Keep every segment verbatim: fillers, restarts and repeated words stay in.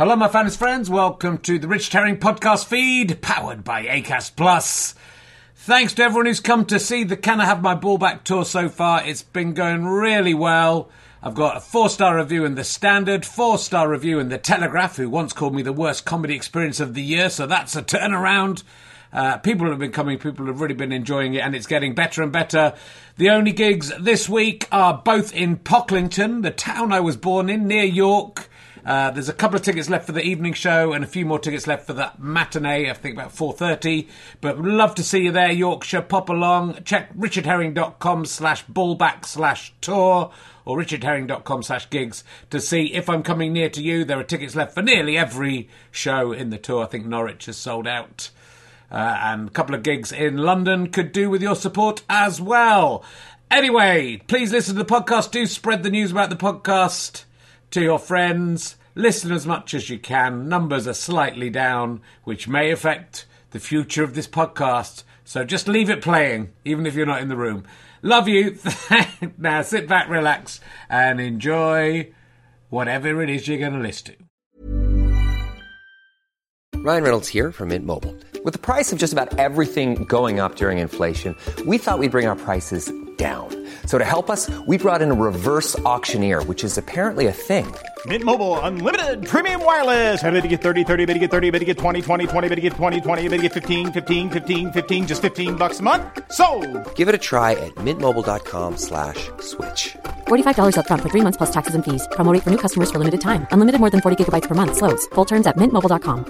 Hello, my fans friends. Welcome to the Richard Herring podcast feed, powered by Acast Plus. Thanks to everyone who's come to see the Can I Have My Ball Back tour so far. It's been going really well. I've got a four-star review in The Standard, four-star review in The Telegraph, who once called me the worst comedy experience of the year, so that's a turnaround. Uh, people have been coming, people have really been enjoying it, and it's getting better and better. The only gigs this week are both in Pocklington, the town I was born in, near York. Uh, there's a couple of tickets left for the evening show and a few more tickets left for the matinee, I think about four thirty. But would love to see you there, Yorkshire. Pop along. Check richardherring.com slash ballback slash tour or richardherring.com slash gigs to see if I'm coming near to you. There are tickets left for nearly every show in the tour. I think Norwich has sold out. Uh, and a couple of gigs in London could do with your support as well. Anyway, please listen to the podcast. Do spread the news about the podcast to your friends. Listen as much as you can. Numbers are slightly down, which may affect the future of this podcast. So just leave it playing, even if you're not in the room. Love you. Now sit back, relax, and enjoy whatever it is you're going to listen to. Ryan Reynolds here from Mint Mobile. With the price of just about everything going up during inflation, we thought we'd bring our prices down. So to help us, we brought in a reverse auctioneer, which is apparently a thing. Mint Mobile Unlimited Premium Wireless. How to get thirty, thirty, how to get thirty, how to get twenty, twenty, twenty, how to get twenty, twenty, how to get fifteen, fifteen, fifteen, fifteen, just fifteen bucks a month? Sold! Give it a try at mintmobile.com slash switch. forty-five dollars up front for three months plus taxes and fees. Promo rate for new customers for limited time. Unlimited more than forty gigabytes per month. Slows full terms at mint mobile dot com.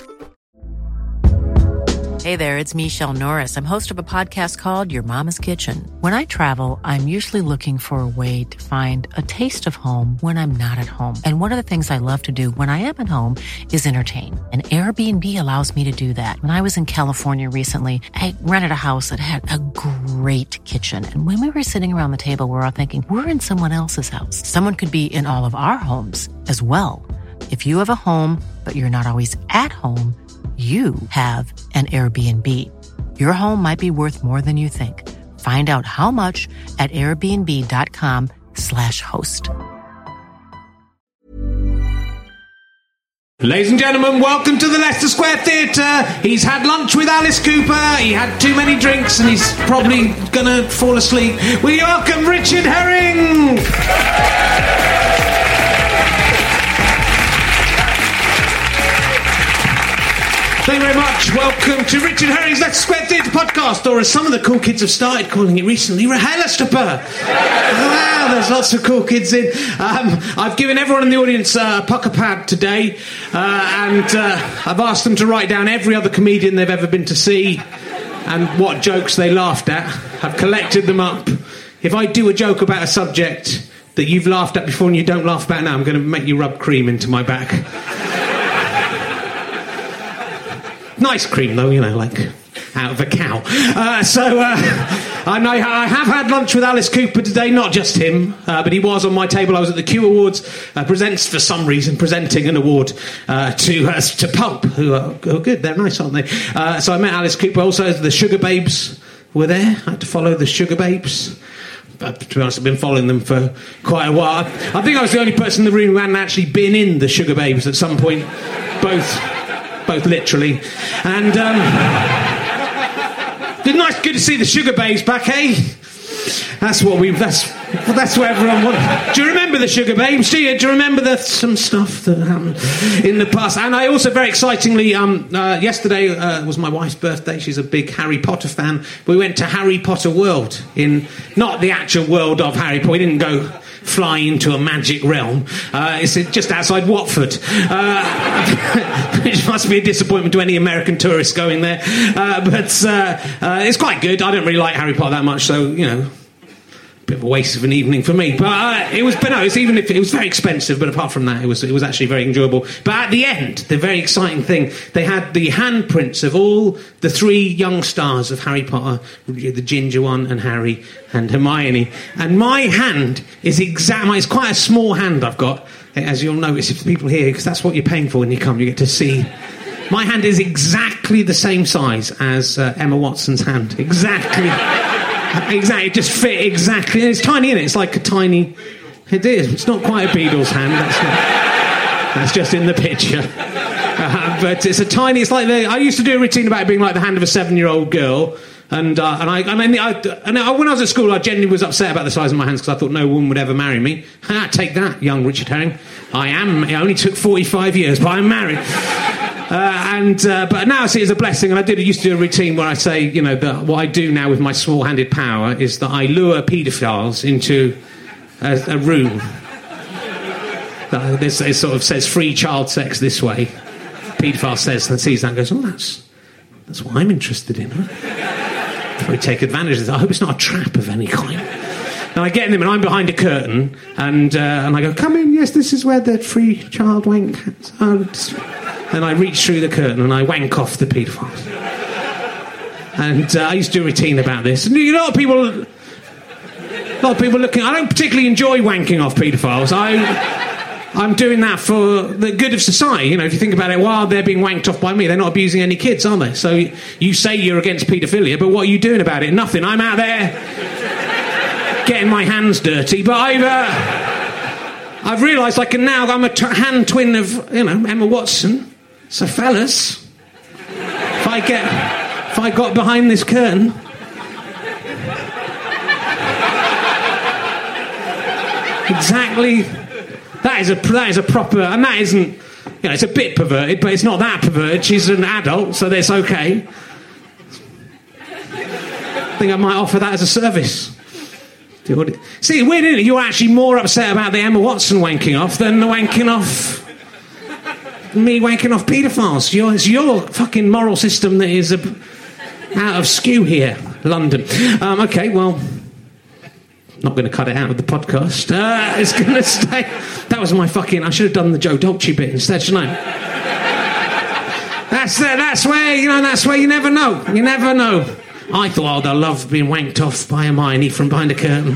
Hey there, it's Michelle Norris. I'm host of a podcast called Your Mama's Kitchen. When I travel, I'm usually looking for a way to find a taste of home when I'm not at home. And one of the things I love to do when I am at home is entertain. And Airbnb allows me to do that. When I was in California recently, I rented a house that had a great kitchen. And when we were sitting around the table, we were all thinking, we're in someone else's house. Someone could be in all of our homes as well. If you have a home, but you're not always at home, you have an Airbnb. Your home might be worth more than you think. Find out how much at airbnb.com slash host. Ladies and gentlemen, welcome to the Leicester Square Theatre. He's had lunch with Alice Cooper. He had too many drinks and he's probably going to fall asleep. We welcome Richard Herring. Thank you very much. Welcome to Richard Herring's Leicester Square Theatre podcast, or as some of the cool kids have started calling it recently, RHLSTP. Wow, there's lots of cool kids in. Um, I've given everyone in the audience uh, a pucker pad today, uh, and uh, I've asked them to write down every other comedian they've ever been to see and what jokes they laughed at. I've collected them up. If I do a joke about a subject that you've laughed at before and you don't laugh about now, I'm going to make you rub cream into my back. Nice cream, though, you know, like out of a cow. Uh, so, uh, I, know, I have had lunch with Alice Cooper today, not just him, uh, but he was on my table. I was at the Q Awards, uh, presents, for some reason, presenting an award uh, to uh, to Pulp, who are, who are good, they're nice, aren't they? Uh, so I met Alice Cooper. Also, the Sugar Babes were there. I had to follow the Sugar Babes. But to be honest, I've been following them for quite a while. I think I was the only person in the room who hadn't actually been in the Sugar Babes at some point, both... both literally, and um, it's nice, good to see the Sugar Babes back, eh? That's what we. That's that's what everyone wants. Do you remember the Sugar Babes? Do you? Do you remember the some stuff that happened in the past? And I also, very excitingly, um, uh, yesterday uh, was my wife's birthday. She's a big Harry Potter fan. We went to Harry Potter World, in not the actual world of Harry Potter. We didn't go fly into a magic realm. Uh, it's just outside Watford. Uh, which must be a disappointment to any American tourists going there. Uh, but uh, uh, it's quite good. I don't really like Harry Potter that much, so, you know, a bit of a waste of an evening for me. But uh, it was, but no, it was, even if it was very expensive, but apart from that, it was it was actually very enjoyable. But at the end, the very exciting thing, they had the handprints of all the three young stars of Harry Potter, the ginger one and Harry and Hermione. And my hand is exactly, it's quite a small hand I've got, as you'll notice if people here, because that's what you're paying for when you come, you get to see. My hand is exactly the same size as uh, Emma Watson's hand. Exactly. Exactly. It just fit exactly. It's tiny, isn't it? It's like a tiny... It is. It's not quite a Beatles hand. That's not... That's just in the picture. uh, but it's a tiny. It's like the, I used to do a routine about it being like the hand of a seven-year-old girl. And uh, and I and, then I, and I, when I was at school, I genuinely was upset about the size of my hands because I thought no woman would ever marry me. Ha, take that, young Richard Herring. I am. It only took forty-five years, but I'm married. Uh, and uh, but now I see it as a blessing. And I did. I used to do a routine where I say, you know, that what I do now with my small-handed power is that I lure paedophiles into a, a room. That this it sort of says free child sex this way. Paedophile says and sees that and goes, oh, that's that's what I'm interested in. Huh? We take advantage of this. I hope it's not a trap of any kind. And I get in them, and I'm behind a curtain, and uh, and I go, "Come in, yes, this is where the free child wank." And I reach through the curtain and I wank off the paedophiles. And uh, I used to do a routine about this. And a lot of people, a lot of people looking. I don't particularly enjoy wanking off paedophiles. I. I'm doing that for the good of society. You know, if you think about it, while they're being wanked off by me, they're not abusing any kids, are they? So you say you're against paedophilia, but what are you doing about it? Nothing. I'm out there getting my hands dirty. But I've uh, I've realised I can now. I'm a t- hand twin of, you know, Emma Watson. So fellas, if I get if I got behind this curtain. Exactly. That is a that is a proper, and that isn't, you know, it's a bit perverted, but it's not that perverted. She's an adult, so that's okay. I think I might offer that as a service. See, weird, isn't it? You're actually more upset about the Emma Watson wanking off than the wanking off, me wanking off paedophiles. Your, it's your fucking moral system that is a, out of skew here, London. Um, okay, well. Not going to cut it out of the podcast. Uh, it's going to stay. That was my fucking. I should have done the Joe Dolce bit instead, shouldn't I? That's the, That's where you know. That's where you never know. You never know. I thought, oh, they'll love being wanked off by Hermione from behind a curtain.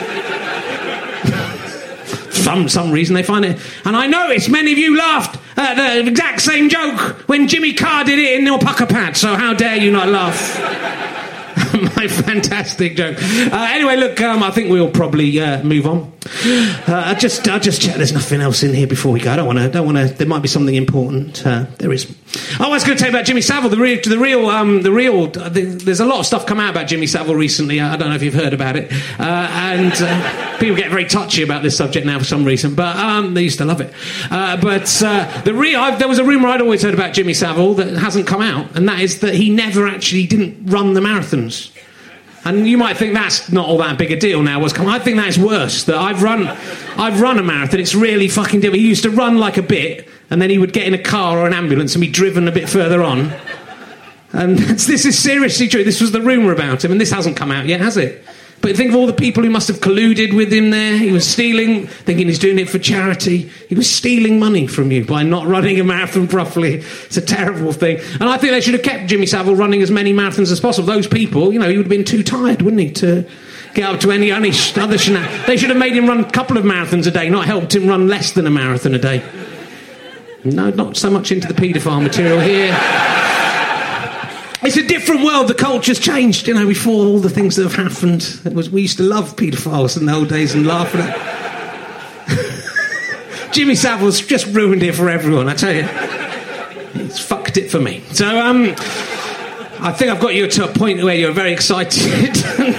some some reason they find it. And I noticed many of you laughed at the exact same joke when Jimmy Carr did it in your pucker pad. So how dare you not laugh? My fantastic joke. Uh, anyway, look, um, I think we'll probably uh, move on. Uh, I just, I just check. There's nothing else in here before we go. I don't want to. Don't want to. There might be something important. Uh, there is. Oh, I was going to tell you about Jimmy Savile. The real, the real, um, the real. Uh, the, there's a lot of stuff come out about Jimmy Savile recently. I don't know if you've heard about it. Uh, and uh, people get very touchy about this subject now for some reason. But um, they used to love it. Uh, but uh, the real. I've, there was a rumor I'd always heard about Jimmy Savile that hasn't come out, and that is that he never actually didn't run the marathons. And you might think that's not all that big a deal now. What's come? I think that's worse. That I've run, I've run a marathon. It's really fucking difficult. He used to run like a bit, and then he would get in a car or an ambulance and be driven a bit further on. And this is seriously true. This was the rumour about him, and this hasn't come out yet, has it? But think of all the people who must have colluded with him there. He was stealing, thinking he's doing it for charity. He was stealing money from you by not running a marathon properly. It's a terrible thing. And I think they should have kept Jimmy Savile running as many marathons as possible. Those people, you know, he would have been too tired, wouldn't he, to get up to any other shenanigans. They should have made him run a couple of marathons a day, not helped him run less than a marathon a day. No, not so much into the paedophile material here. It's a different world. The culture's changed, you know, before all the things that have happened. It was, we used to love paedophiles in the old days and laugh at it. Jimmy Savile's just ruined it for everyone, I tell you. He's fucked it for me. So, um, I think I've got you to a point where you're very excited.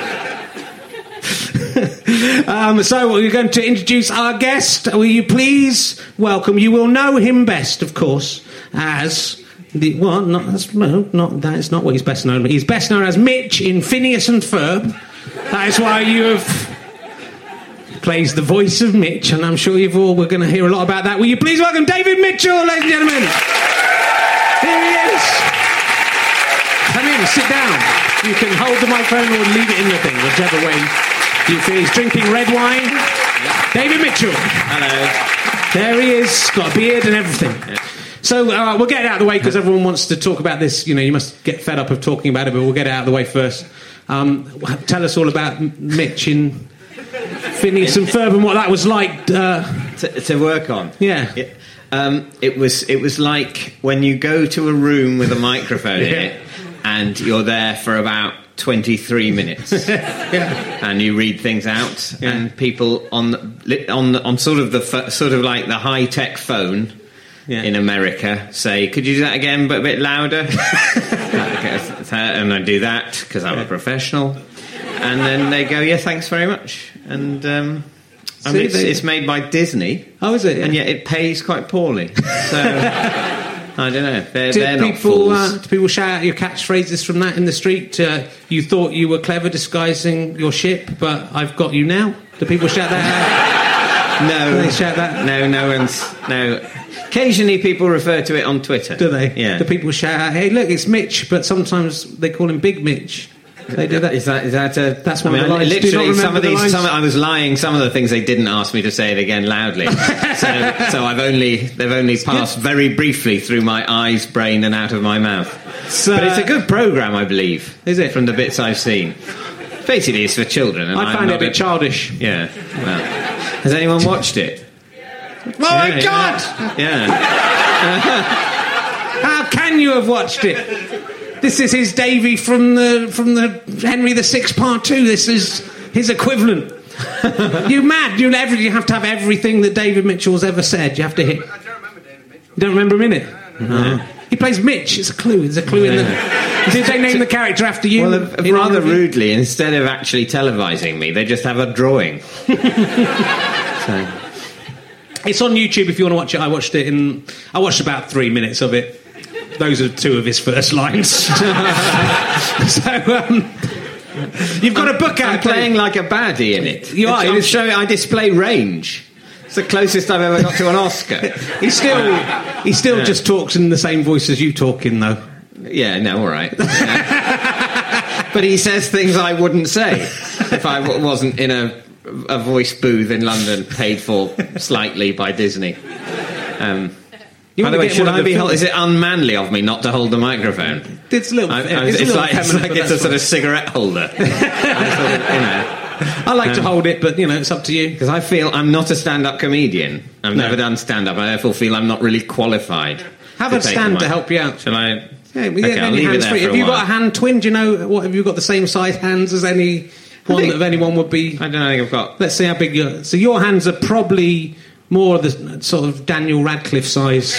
um, so we're going to introduce our guest. Will you please welcome, you will know him best, of course, as... The, well, not, that's, no, not, that is not what he's best known for. He's best known as Mitch in Phineas and Ferb. That is why you have... plays the voice of Mitch, and I'm sure you've all... We're going to hear a lot about that. Will you please welcome David Mitchell, ladies and gentlemen? Here he is. Come in, sit down. You can hold the microphone or leave it in the thing, whichever way you feel. He's drinking red wine. Yeah. David Mitchell. Hello. There he is, got a beard and everything. Yeah. So uh, we'll get it out of the way because everyone wants to talk about this. You know, you must get fed up of talking about it, but we'll get it out of the way first. Um, tell us all about Mitch in Phineas and Ferb and what that was like uh, to, to work on. Yeah, it, um, it was. It was like when you go to a room with a microphone yeah. in it, and you're there for about twenty-three minutes, yeah. and you read things out, yeah. and people on on on sort of the sort of like the high tech phone. yeah. in America say, "Could you do that again, but a bit louder?" And I do that because I'm a professional. And then they go, "Yeah, thanks very much." And um, I mean, it's, it's made by Disney. Oh, is it? Yeah. And yet it pays quite poorly. So I don't know. They're, do they're people, not fools. Uh, do people shout out your catchphrases from that in the street? Uh, you thought you were clever disguising your ship, but I've got you now. Do people shout that out? No, do they shout that? No, no one's no. Occasionally, people refer to it on Twitter. Do they? Yeah. Do people shout out, "Hey, look, it's Mitch," but sometimes they call him Big Mitch. They do that. Is that is that a? That's one I mean, of the lines. Literally, do you not some of remember these. the lines? Some, I was lying. Some of the things they didn't ask me to say it again loudly. so, so I've only they've only passed very briefly through my eyes, brain, and out of my mouth. So, but it's a good program, I believe. Is it? From the bits I've seen. Basically, it's for children. And I I'm find it a not bit childish. Yeah. Well, has anyone watched it? Oh my yeah, God! Yeah. How can you have watched it? This is his Davy from the from the Henry the Sixth Part Two. This is his equivalent. You mad? You every you have to have everything that David Mitchell's ever said. You have to hit. I don't remember David Mitchell. You don't remember him in it? No. He plays Mitch. It's a clue. There's a clue in the. Did they name the character after you? Well, uh, rather rudely, instead of actually televising me, they just have a drawing. So. It's on YouTube if you want to watch it. I watched it in. I watched about three minutes of it. Those are two of his first lines. so um, you've got a book out. I'm playing like a baddie in it. You are. I'm showing. I display range. It's the closest I've ever got to an Oscar. he still, he still yeah. just talks in the same voice as you talk in, though. Yeah, no, all right. Yeah. But he says things I wouldn't say if I w- wasn't in a a voice booth in London, paid for slightly by Disney. Um, by the way, should I be? Hold, is it unmanly of me not to hold the microphone? It's a little. I, I, it's, it's, a little like, it's like it's a sort of cigarette holder. I, sort of, you know. I like um, to hold it, but you know, it's up to you. Because I feel I'm not a stand-up comedian. I've no. never done stand-up. I therefore feel I'm not really qualified. Have to a stand to help you out. Shall I? Yeah, well, okay, yeah, I'll leave it there free. for Have a you while. got a hand twin? Do you know what? Have you got the same size hands as any one think, of anyone would be? I don't know. I think I've got. Let's see how big your. So your hands are probably more of the sort of Daniel Radcliffe size.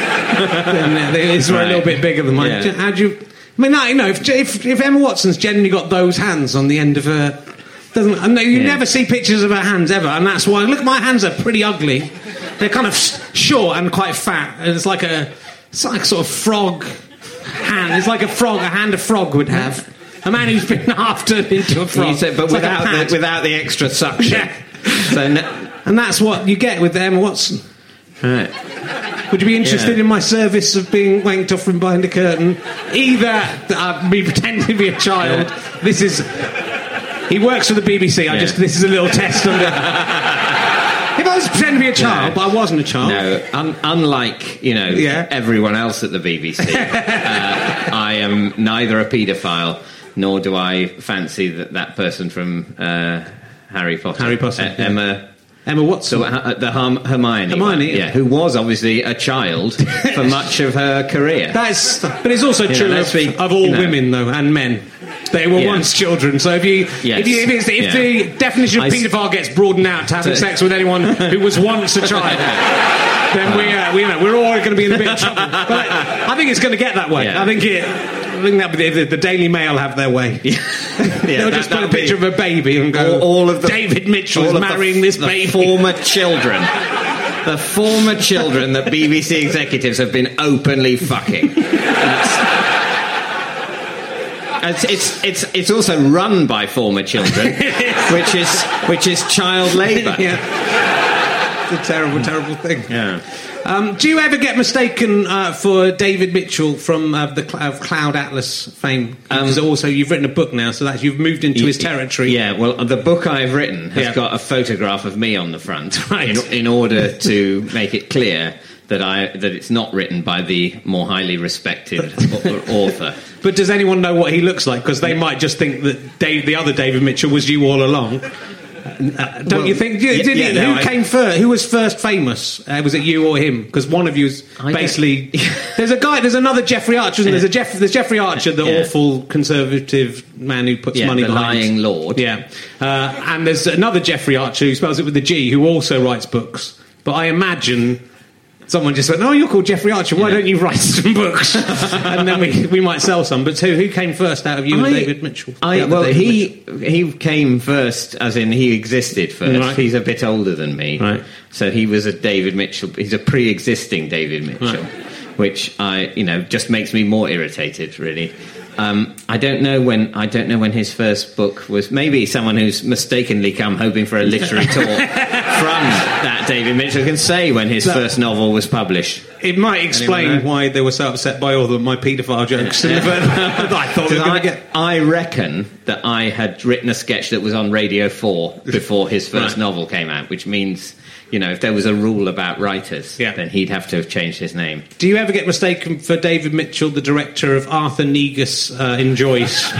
It's right. a little bit bigger than mine. Yeah. How do you? I mean, no, you know, if, if if Emma Watson's generally got those hands on the end of her, doesn't? And you yeah. never see pictures of her hands ever, and that's why. Look, my hands are pretty ugly. They're kind of short and quite fat, and it's like a, it's like a sort of frog hand. It's like a frog, a hand a frog would have. A man who's been half turned into a frog. You said, but it's without like the, without the extra suction. Yeah. So no, and that's what you get with Emma Watson. right. Would you be interested Yeah. in my service of being wanked off from behind a curtain? Either uh, me pretending to be a child. Yeah. This is. He works for the B B C. I Yeah. just. This is a little test on it. If I was pretending to be a child, No. but I wasn't a child. No, un- unlike you know Yeah. everyone else at the B B C, uh, I am neither a paedophile nor do I fancy that that person from uh, Harry Potter, Harry Potter, uh, yeah. Emma. Emma Watson. So uh, the Herm- Hermione, Hermione, one, yeah. who was obviously a child for much of her career. That's. But it's also You know, true let's of, be- of all you know. women, though, and men. They were Yeah. once children. So if you, Yes. if, you if, it's, if Yeah. the definition of I s- paedophile gets broadened out to having To- sex with anyone who was once a child, then we, uh, we, you know, we're all going to be in a bit of trouble. But I think it's going to get that way. Yeah. I think it. I think that the, the Daily Mail have their way. Yeah, They'll that- just put a that'll be- picture of a baby and go, all, all of the David Mitchell all is of the- marrying this the baby. former children, the former children that B B C executives have been openly fucking. That's- It's, it's it's it's also run by former children, which is which is child labour. Yeah. It's a terrible, terrible thing. Yeah. Um, do you ever get mistaken uh, for David Mitchell from uh, the Cl- uh, Cloud Atlas fame? Because Um, also you've written a book now, so that you've moved into his territory. Yeah, well, the book I've written has Yeah. got a photograph of me on the front, Right. in, in order to make it clear that I that it's not written by the more highly respected au- author. But does anyone know what he looks like? Because they might just think that Dave, the other David Mitchell was you all along. Uh, don't Well, you think? Did, yeah, did yeah, you, no, who I- came first? Who was first famous? Uh, was it you or him? Because one of you's I don't- basically. There's a guy. There's another Jeffrey Archer. Isn't there? There's a Jeff. There's Jeffrey Archer, the Yeah. awful conservative man who puts Yeah, money the behind. lying lord. Yeah, uh, and there's another Jeffrey Archer who spells it with a G, who also writes books. But I imagine someone just went, "Oh, you're called Jeffrey Archer. Why yeah. don't you write some books?" And then we we might sell some. But who who came first out of you I, and David Mitchell? I, well, David he Mitchell? he came first, as in he existed first. Right. He's a bit older than me, right. So he was a David Mitchell. He's a pre-existing David Mitchell, right. Which I you know just makes me more irritated, really. Um, I don't know when. I don't know when his first book was. Maybe someone who's mistakenly come hoping for a literary talk from that David Mitchell can say when his that, first novel was published. It might explain why they were so upset by all the my paedophile jokes. Yeah. I thought we were going to get. I reckon that I had written a sketch that was on Radio Four before his first right. novel came out, which means. You know, if there was a rule about writers, yeah. then he'd have to have changed his name. Do you ever get mistaken for David Mitchell, the director of Arthur Negus uh, in Joyce?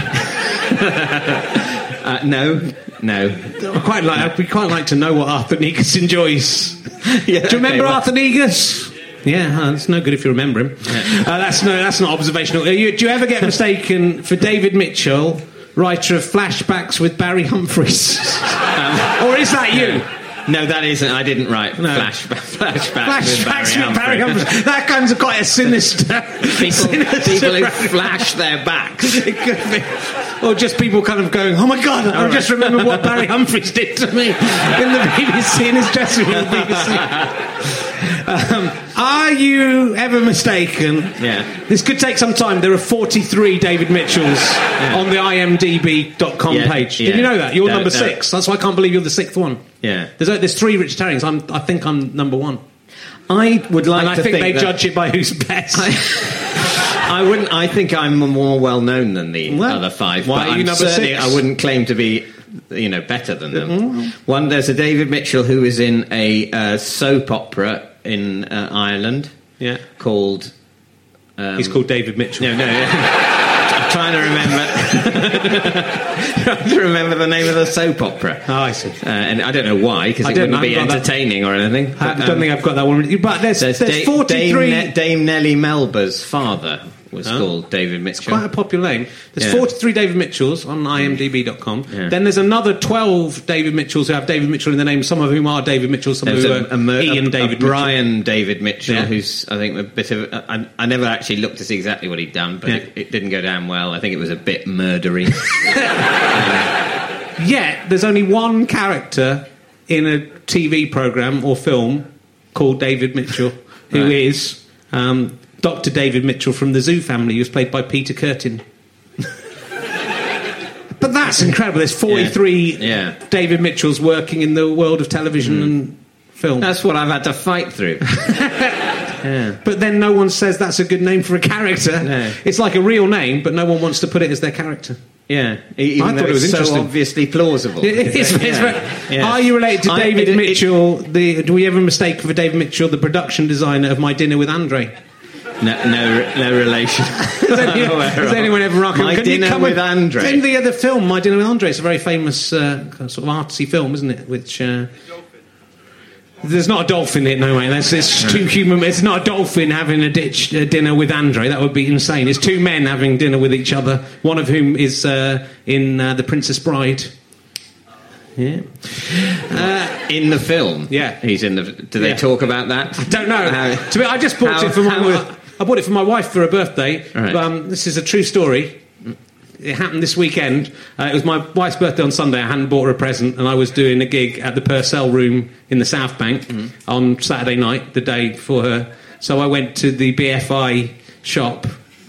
uh, no, no. I quite like. I'd quite like to know what Arthur Negus in Joyce. Yeah, do you remember okay, well. Arthur Negus? Yeah, uh, it's no good if you remember him. Yeah. Uh, that's no, that's not observational. You, do you ever get mistaken for David Mitchell, writer of Flashbacks with Barry Humphries, um, or is that you? Yeah. No, that isn't. I didn't write no. flash, flashbacks, flashbacks with Barry Humphries. Humphries. That kind of quite a sinister. People, sinister people who flash their backs. It could be, or just people kind of going, "Oh my God!" I right. just remember what Barry Humphries did to me in the B B C in his dressing room. B B C. Um, are you ever mistaken? Yeah. This could take some time. There are forty-three David Mitchells yeah. on the I M D B dot com yeah. page. Yeah. Did you know that? You're no, number no. six. That's why I can't believe you're the sixth one. Yeah. There's there's three Rich Tarrings. I'm I think I'm number one. I would like and I to think, think they that judge it by who's best. I, I wouldn't. I think I'm more well known than the well, other five. Why but are you I'm number certainly, six? I wouldn't claim to be, you know, better than them. Mm-hmm. One, there's a David Mitchell who is in a uh, soap opera in uh, Ireland. Yeah. Called. Um, He's called David Mitchell. No, no. I'm trying to remember. trying to remember the name of the soap opera. Oh, I see. Uh, and I don't know why, because it wouldn't be entertaining or anything. I but, don't um, think I've got that one. But there's, there's, there's da- forty-three. Dame, ne- Dame Nellie Melba's father was oh. called David Mitchell. It's quite a popular name. There's yeah. forty-three David Mitchells on I M D B dot com. Yeah. Then there's another twelve David Mitchells who have David Mitchell in the name, some of whom are David Mitchell, some There's of whom a, are a, Ian a, David a Brian Mitchell. David Mitchell, yeah. who's, I think, a bit of... A, I, I never actually looked to see exactly what he'd done, but yeah. it, it didn't go down well. I think it was a bit murdery. um, Yet, there's only one character in a T V programme or film called David Mitchell, who right. is... Um, Doctor David Mitchell from the Zoo Family, who was played by Peter Curtin. But that's incredible. There's forty-three yeah. Yeah. David Mitchells working in the world of television mm. and film. That's what I've had to fight through. yeah. But then no one says that's a good name for a character. No. It's like a real name, but no one wants to put it as their character. Yeah, even I though thought it was it's interesting. so obviously plausible. It is, it's yeah. very, yeah. Are you related to I, David it, Mitchell? It, the, do we ever mistake for David Mitchell, the production designer of My Dinner with Andre? No, no, no relation. Has anyone, has anyone ever run? My Can Dinner you come with with, Andre. In the other film, My Dinner with Andre, it's a very famous uh, sort of artsy film, isn't it? Which uh, there's not a dolphin in it, no way. That's it's two human. It's not a dolphin having a ditch uh, dinner with Andre. That would be insane. It's two men having dinner with each other. One of whom is uh, in uh, The Princess Bride. Yeah. Uh, in the film, yeah, he's in the. Do they yeah. talk about that? I don't know. How, to be, I just bought how, it for my. How, I bought it for my wife for her birthday. Right. Um, this is a true story. It happened this weekend. Uh, it was my wife's birthday on Sunday. I hadn't bought her a present, and I was doing a gig at the Purcell Room in the South Bank mm-hmm. on Saturday night, the day before her. So I went to the B F I shop,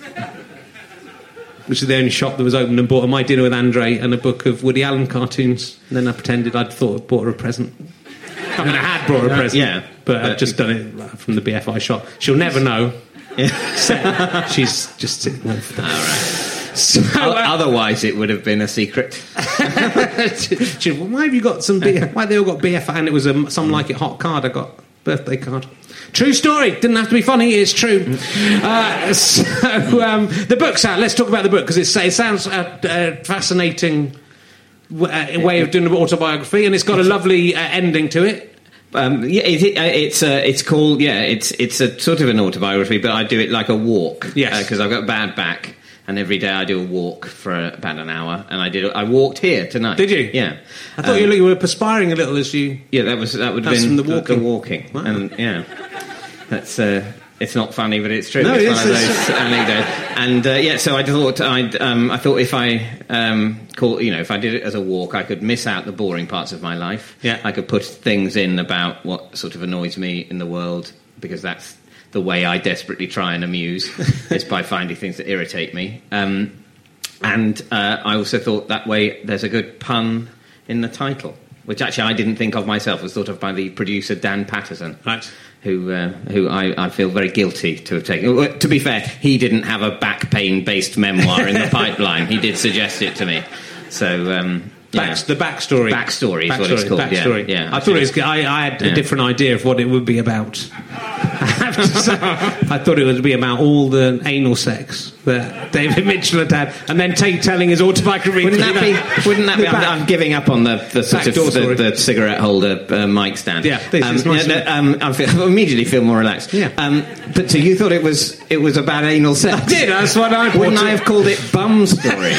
which is the only shop that was open, and bought a My Dinner with Andre and a book of Woody Allen cartoons. And then I pretended I'd thought I'd bought her a present. I mean, I had brought her a present, yeah, but I've just done it from the B F I shop. She'll never know. Yeah. She's just sitting there. All right. So, uh, otherwise, it would have been a secret. she, well, why have you got some? B- why they all got B F I? And it was a some like it hot card. I got birthday card. True story. Didn't have to be funny. It's true. Uh, so um, the book's out. Let's talk about the book because it sounds a, a fascinating w- way of doing an autobiography, and it's got a lovely uh, ending to it. Um, yeah, it, it, it's uh, it's called yeah, it's it's a sort of an autobiography, but I do it like a walk. Yes, because uh, I've got a bad back, and every day I do a walk for uh, about an hour. And I did I walked here tonight. Did you? Yeah. I thought um, you were perspiring a little as you. Yeah, that was that would have been from the walking. The walking, wow. and yeah. That's uh, it's not funny, but it's true. No, it's, it's, one of it's, those anecdotes. And uh, yeah, so I thought I'd um, I thought if I um, call you know if I did it as a walk, I could miss out the boring parts of my life. Yeah. I could put things in about what sort of annoys me in the world, because that's the way I desperately try and amuse is by finding things that irritate me. Um, and uh, I also thought that way there's a good pun in the title, which actually I didn't think of myself. It was thought of by the producer Dan Patterson, Right. who uh, who I, I feel very guilty to have taken. Well, to be fair, he didn't have a back pain based memoir in the pipeline. He did suggest it to me. So um, yeah. Back, the backstory. Backstory is what it's called. Backstory. Yeah, yeah. I thought it was. I, I had Yeah. a different idea of what it would be about. I have to say, I thought it would be about all the anal sex that David Mitchell had had, and then Tate telling his autobiography. Wouldn't that be? Wouldn't that be? I'm, I'm giving up on the, the sort of Backdoor story. the, the cigarette holder uh, mic stand. Yeah, this um, is nice. yeah, no, um, I, feel, I immediately feel more relaxed. Yeah. Um, but so you thought it was it was about anal sex? I did. That's what I. Wouldn't bought I it. have called it Bum Story?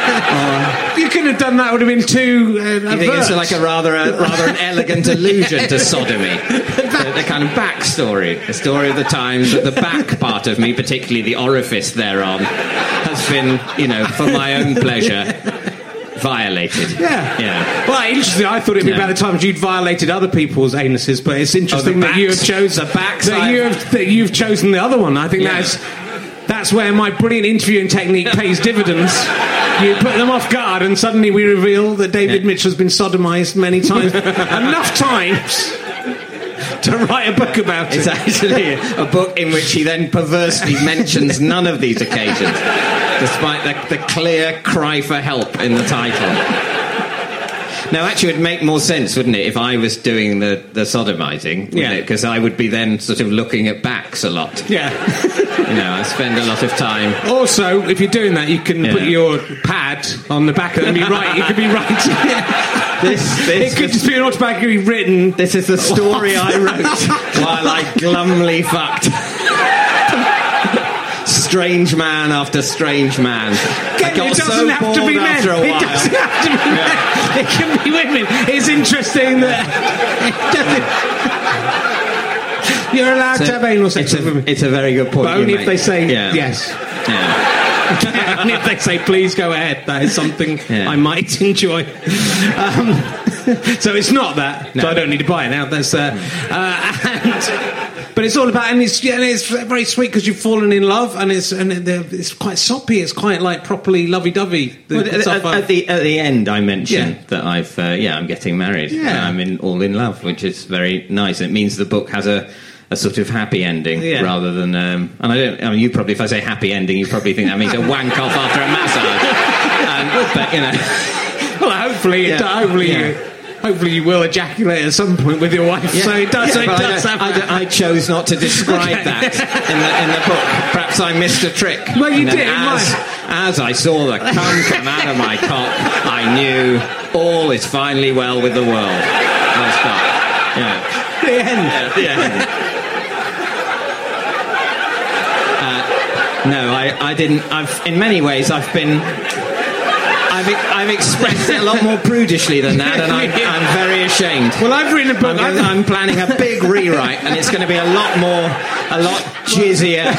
You could have done that. Would have been too. Uh, You think it's like a rather a, rather an elegant allusion to sodomy? the, the kind of backstory, the story of the times that the back part of me, particularly the orifice thereon, has been, you know, for my own pleasure, violated. Yeah. Yeah. Well, interesting. I thought it'd be Yeah. about the times you'd violated other people's anuses, but it's interesting Oh, the that you have backs- chosen the backs that I've- you have that you've chosen the other one. I think Yeah. that's that's where my brilliant interviewing technique pays dividends. You put them off guard, and suddenly we reveal that David Yeah. Mitchell's been sodomised many times, enough times to write a book about It's it. actually a book in which he then perversely mentions none of these occasions, despite the, the clear cry for help in the title. Now, actually, it would make more sense, wouldn't it, if I was doing the, the sodomising? Yeah. Because I would be then sort of looking at backs a lot. Yeah. You know, I spend a lot of time. Also, if you're doing that, you can Yeah. put your pad on the back of it and be right. You could be right. This, It this, could just be an autobiography written. this is the story I wrote while I glumly fucked strange man after strange man. I got it doesn't so have to bored be men. after a It while. doesn't have to be men. It can be women. It's interesting that it doesn't- you're allowed to have anal sex it's, with women, a, it's a very good point. but you only if make. they say Yeah. yes. Yeah. Only if they say, "Please go ahead." That is something Yeah. I might enjoy. Um, so it's not that. So No. I don't need to buy it now. That's uh, uh, and, but it's all about, and it's yeah, and it's very sweet because you've fallen in love, and it's and it's quite soppy. It's quite like properly lovey-dovey. The, Well, the at, stuff at, I've- at the at the end, I mentioned Yeah. that I've uh, yeah I'm getting married. Yeah. And I'm in all in love, which is very nice. It means the book has a. A sort of happy ending Yeah. rather than, um, and I don't. I mean, you probably, if I say happy ending, you probably think that means a wank off after a massage. um, but you know, well, hopefully, it, Yeah. hopefully, Yeah. you, hopefully you will ejaculate at some point with your wife. So it does. Yeah, it but does I, have. I, that. I chose not to describe Okay. that in the in the book. Perhaps I missed a trick. Well, you And then did, in As, as I saw the cum come out of my cock, I knew all is finally well with the world. I'll stop. Yeah. the end. Yeah, the end. No, I, I didn't. I've, in many ways, I've been. I've, I've expressed it a lot more prudishly than that, and I'm, I'm very ashamed. Well, I've written a book. I'm, going- I'm planning a big rewrite, and it's going to be a lot more, a lot jizzier.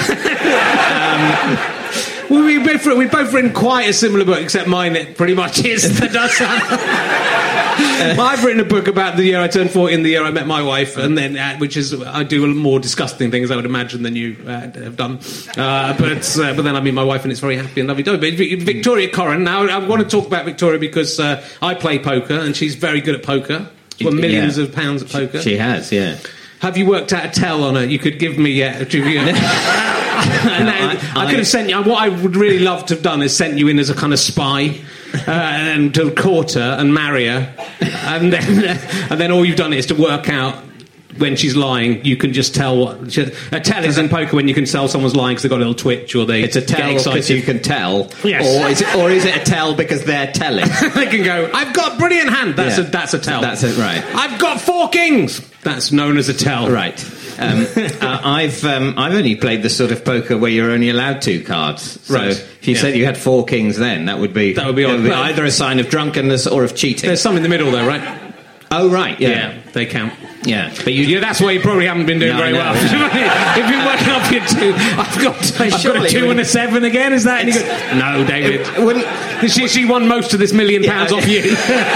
Well, we both we've both written quite a similar book, except mine it pretty much is. That does well, I've written a book about the year I turned forty and the year I met my wife, and then uh, which is I do more disgusting things I would imagine than you uh, have done. Uh, but uh, but then I meet my wife and it's very happy and lovely. But Victoria Corrin. Now I want to talk about Victoria because uh, I play poker and she's very good at poker. She's won millions Yeah. of pounds at poker. She has, yeah. Have you worked out a tell on her? You could give me uh, a trivia. No, I, I- I could have sent you. What I would really love to have done is sent you in as a kind of spy, uh, and to court her and marry her, and then and then all you've done is to work out when she's lying. You can just tell what she, a tell is in poker when you can tell someone's lying because they've got a little twitch or they It's a get tell because excited. you can tell, Yes. or is it, or is it a tell because they're telling? They can go, I've got brilliant hand. That's Yeah. a that's a tell. That's it, right. I've got four kings. That's known as a tell. Right. Um, uh, I've um, I've only played the sort of poker where you're only allowed two cards. So Right. if you Yeah. said you had four kings, then that would be That would be odd. either a sign of drunkenness or of cheating. There's some in the middle though, right? Oh right, yeah. they count. Yeah, but you, Yeah, that's why you probably haven't been doing No, very I well. know. If you're working up your two, I've got, I've got surely a two we- and a seven again. Is that any good? No, David. It wouldn't- She, she won most of this million pounds off you.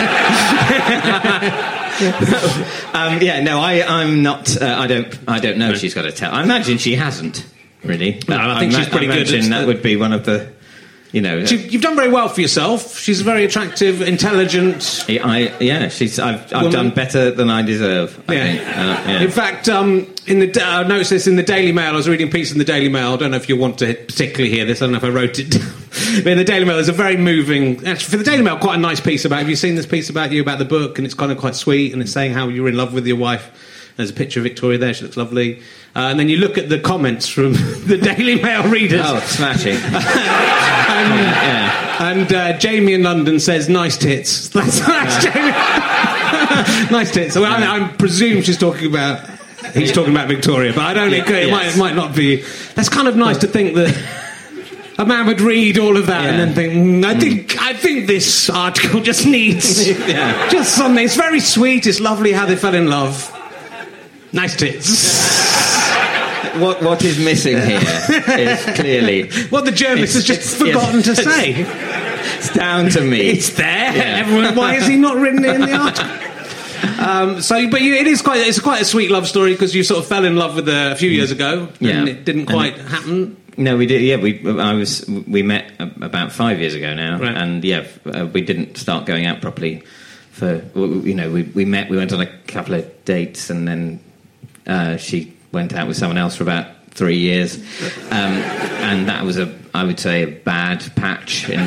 um, yeah, no, I, I'm not. Uh, I don't. I don't know if she's got a tell. I imagine she hasn't really. No, I think she's pretty I good imagine at- that would be one of the. You know, She, you've done very well for yourself. She's very attractive, intelligent. I yeah, she's. I've, I've Woman. done better than I deserve. I Yeah. think. Uh, yeah. In fact, um, in the I noticed this in the Daily Mail. I was reading a piece in the Daily Mail. I don't know if you want to particularly hear this. I don't know if I wrote it down. But in the Daily Mail, there's a very moving. Actually, for the Daily Mail, quite a nice piece about. Have you seen this piece about you about the book? And it's kind of quite sweet. And it's saying how you're in love with your wife. There's a picture of Victoria there. She looks lovely. Uh, and then you look at the comments from the Daily Mail readers. Oh, smashing! and yeah. and uh, Jamie in London says, "Nice tits." That's, that's Jamie. Nice tits. Well, I, I presume she's talking about. He's talking about Victoria, but I don't. It, it, might, it might not be. That's kind of nice to think that a man would read all of that Yeah. and then think, mm, I think, I think this article just needs Yeah. just something. It's very sweet. It's lovely how they fell in love. Nice tits. What what is missing here is clearly What the journalist has It's- just it's- forgotten yes. to say. it's down to me. It's there. Yeah. Everyone, why has he not written it in the article? Um, so, but you, it is quite. It's quite a sweet love story because you sort of fell in love with her a few years ago, and Yeah. it didn't And quite it- happen. No, we did. Yeah, we. I was. We met about five years ago now, Right. and yeah, uh, we didn't start going out properly. For you know, we we met. We went on a couple of dates, and then uh, she went out with someone else for about three years, um, and that was a. I would say a bad patch in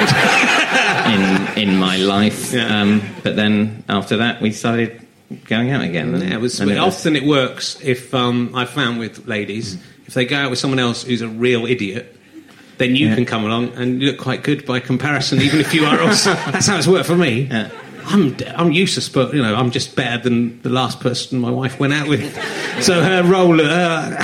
in in, in my life. Yeah. Um, but then after that, we started going out again. and- Yeah, it was, and it was- often it works if um, I found with ladies if they go out with someone else who's a real idiot. Then you Yeah. can come along and you look quite good by comparison, even if you are also. That's how it's worked for me. Yeah. I'm I'm useless, but you know I'm just better than the last person my wife went out with. So her role, uh,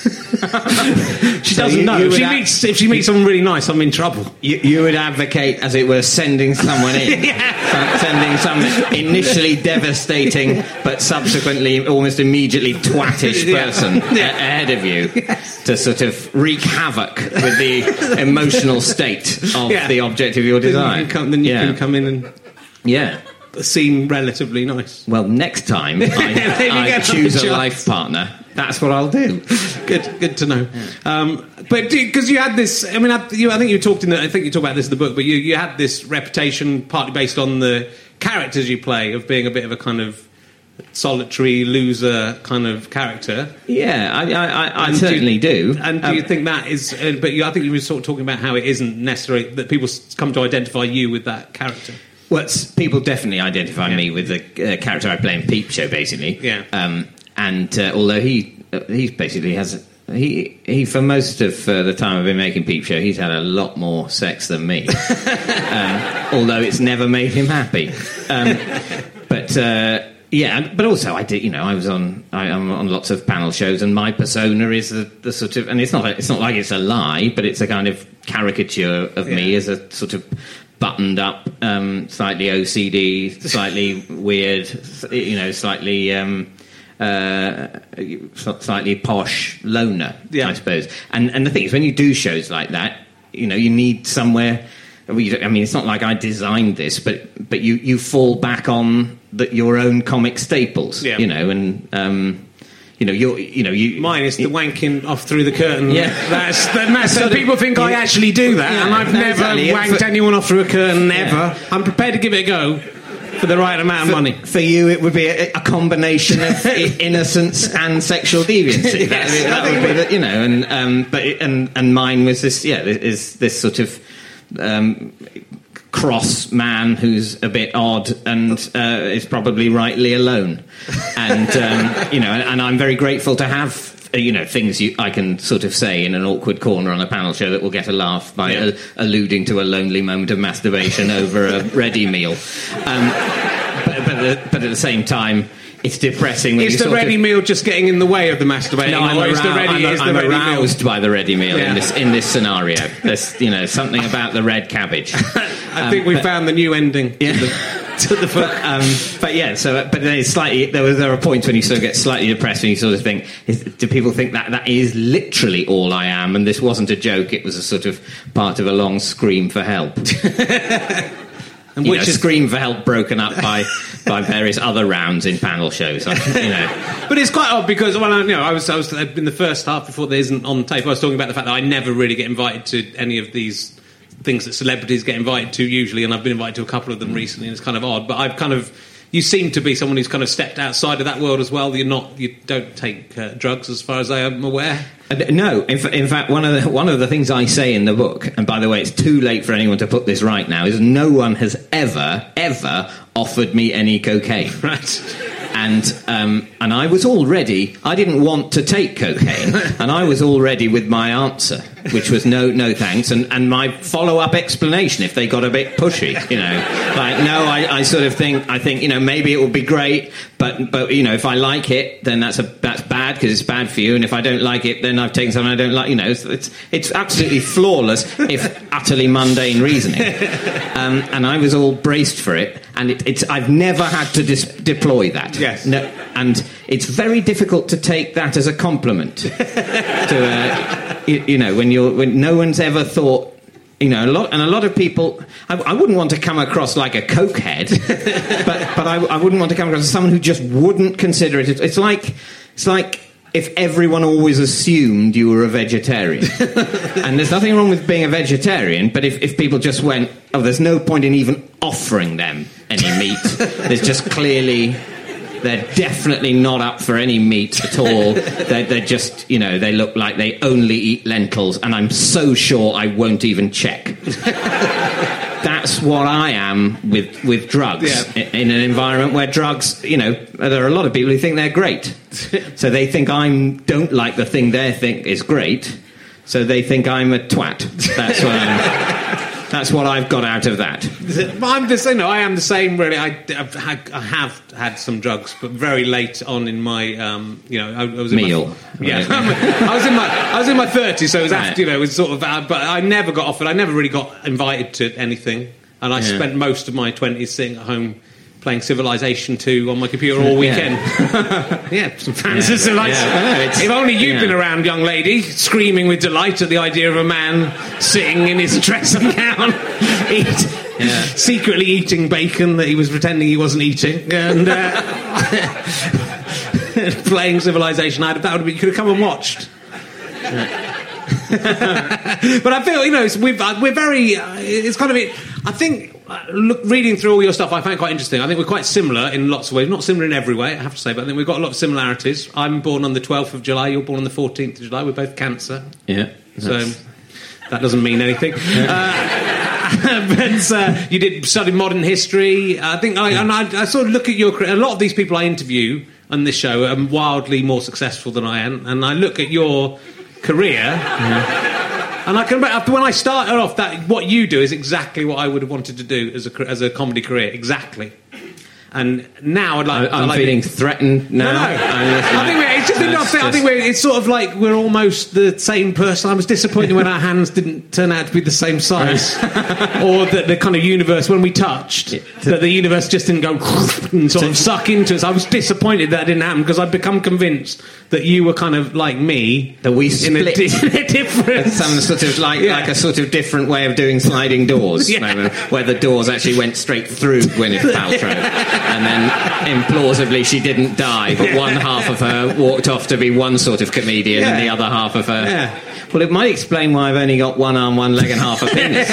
she So doesn't you- know. you If would she act- meets if she meets someone really nice, I'm in trouble. You, you would advocate, as it were, sending someone in. Some- sending some initially devastating, but subsequently almost immediately twattish Yeah. person a- ahead of you to sort of wreak havoc with the emotional state of Yeah. the object of your Then desire. you can come, then you yeah. can come in and Yeah. seem relatively nice. Well, next time Maybe I, I get choose another a chance. life partner, that's what I'll do. Good, good to know. Um, but because you had this, I mean, I, you, I think you talked in the, I think you talked about this in the book, but you, you had this reputation partly based on the characters you play of being a bit of a kind of solitary loser kind of character. Yeah, I, I, I, I And certainly do. And do Um, you think that is? Uh, but you, I think you were sort of talking about how it isn't necessary that people s- come to identify you with that character. Well, it's, people definitely identify Yeah. me with the uh, character I play in Peep Show, basically. Yeah. Um, and uh, although he uh, he basically has he he for most of uh, the time I've been making Peep Show, he's had a lot more sex than me. um, although it's never made him happy. Um, but. Uh, Yeah, but also I did. You know, I was on. I, I'm on lots of panel shows, and my persona is the, the sort of. And it's not. It's not like it's a lie, but it's a kind of caricature of me Yeah. as a sort of buttoned up, um, slightly O C D, slightly weird. You know, slightly. Um, uh, slightly posh loner, Yeah. I suppose. And and the thing is, when you do shows like that, you know, you need somewhere. I mean, it's not like I designed this, but but you, you fall back on the, your own comic staples, Yeah. you know, and um, you know you're you know you. Mine is the wanking off through the curtain. Yeah. that's, that's so Sort of- people think I you- actually do that, Yeah, and I've no, never exactly. wanked For- anyone off through a curtain. Yeah. Never. I'm prepared to give it a go for the right amount of For, money. for you, it would be a, a combination of i- innocence and sexual deviancy. That, Yes, that I think would be, the, you know, and um, but it, and and mine was this. Yeah, is this sort of. Um, cross man who's a bit odd and uh, is probably rightly alone, and um, you know, and, and I'm very grateful to have uh, you know things you, I can sort of say in an awkward corner on a panel show that will get a laugh by Yeah. uh, alluding to a lonely moment of masturbation over a ready meal, um, but, but, at, but at the same time. It's depressing. When Is you the sort ready of, meal just getting in the way of the masturbating? no, I'm, or is the arou- ready, I'm, is the I'm ready meal- aroused by the ready meal Yeah. in this in this scenario. There's you know something about the red cabbage. I Um, think we but- found the new ending Yeah. to, the, to the book. But, um, but yeah, so but then it's slightly. There was there are points when you sort of get slightly depressed, when you sort of think, is, do people think that that is literally all I am, and this wasn't a joke? It was a sort of part of a long scream for help. And which know, is scream for help broken up by by various other rounds in panel shows, you know. But it's quite odd because, well, you know, I was I was in the first half before there isn't on tape. I was talking about the fact that I never really get invited to any of these things that celebrities get invited to usually, and I've been invited to a couple of them recently, and it's kind of odd. But I've kind of, you seem to be someone who's kind of stepped outside of that world as well. You're not, you don't take uh, drugs, as far as I am aware. No, in, f- in fact, one of the one of the things I say in the book, and by the way, it's too late for anyone to put this right now, is no one has ever, ever offered me any cocaine. Right. And um, and I was all ready. I didn't want to take cocaine, and I was all ready with my answer, which was no, no thanks, and, and my follow-up explanation if they got a bit pushy, you know, like no, I, I sort of think I think you know maybe it would be great, but but you know if I like it, then that's a that's bad because it's bad for you, and if I don't like it, then I've taken something I don't like. You know, it's it's, it's absolutely flawless, if utterly mundane reasoning, um, and I was all braced for it, and it, it's I've never had to dis- deploy that. Yes. No, and it's very difficult to take that as a compliment. to uh, you, you know, when you're when no one's ever thought, you know, a lot and a lot of people. I, I wouldn't want to come across like a cokehead, but but I, I wouldn't want to come across as someone who just wouldn't consider it. It's like it's like if everyone always assumed you were a vegetarian. And there's nothing wrong with being a vegetarian, but if, if people just went, oh, there's no point in even offering them any meat. There's just clearly. They're definitely not up for any meat at all. They're, they're just, you know, they look like they only eat lentils, and I'm so sure I won't even check. That's what I am with, with drugs. Yeah. In, in an environment where drugs, you know, there are a lot of people who think they're great. So they think I don't like the thing they think is great, so they think I'm a twat. That's what I'm... That's what I've got out of that. I'm just, you know, I am the same. Really, I, I've had, I have had some drugs, but very late on in my, um, you know, I, I was in meal. My, yeah, I was in my, I was in my thirties, so it was after, you know, it was sort of. Uh, but I never got offered. I never really got invited to anything, and I yeah. spent most of my twenties sitting at home playing Civilization two on my computer all weekend. Yeah, yeah some fans yeah. of Civilization. Yeah. If only you'd yeah. been around, young lady, screaming with delight at the idea of a man sitting in his dressing gown, eat, yeah. secretly eating bacon that he was pretending he wasn't eating, and uh, playing Civilization. I'd, that would be, you could have come and watched. Yeah. But I feel, you know, it's, we've, uh, we're very. Uh, it's kind of it. I think. Uh, look, reading through all your stuff, I find quite interesting. I think we're quite similar in lots of ways. Not similar in every way, I have to say, but I think we've got a lot of similarities. I'm born on the twelfth of July. You're born on the fourteenth of July. We're both Cancer. Yeah. So that doesn't mean anything. uh, but uh, you did study modern history. I think, I, and I, I sort of look at your career. A lot of these people I interview on this show are wildly more successful than I am, and I look at your career. Yeah. And I can remember when I started off, that what you do is exactly what I would have wanted to do as a as a comedy career, exactly. And now I'd like. I'm I'd like feeling to, threatened now. No, no. I think we're, it's just, no, I think we're, it's sort of like we're almost the same person. I was disappointed when our hands didn't turn out to be the same size, or that the kind of universe when we touched, yeah. that the universe just didn't go and sort of suck into us. I was disappointed that didn't happen because I'd become convinced that you were kind of like me, that we split in a, di- a different, some sort of like yeah. like a sort of different way of doing sliding doors, yeah. where the doors actually went straight through Gwyneth Paltrow. And then, implausibly, she didn't die, but one half of her walked off to be one sort of comedian, yeah. and the other half of her... Yeah. Well, it might explain why I've only got one arm, one leg, and half a penis.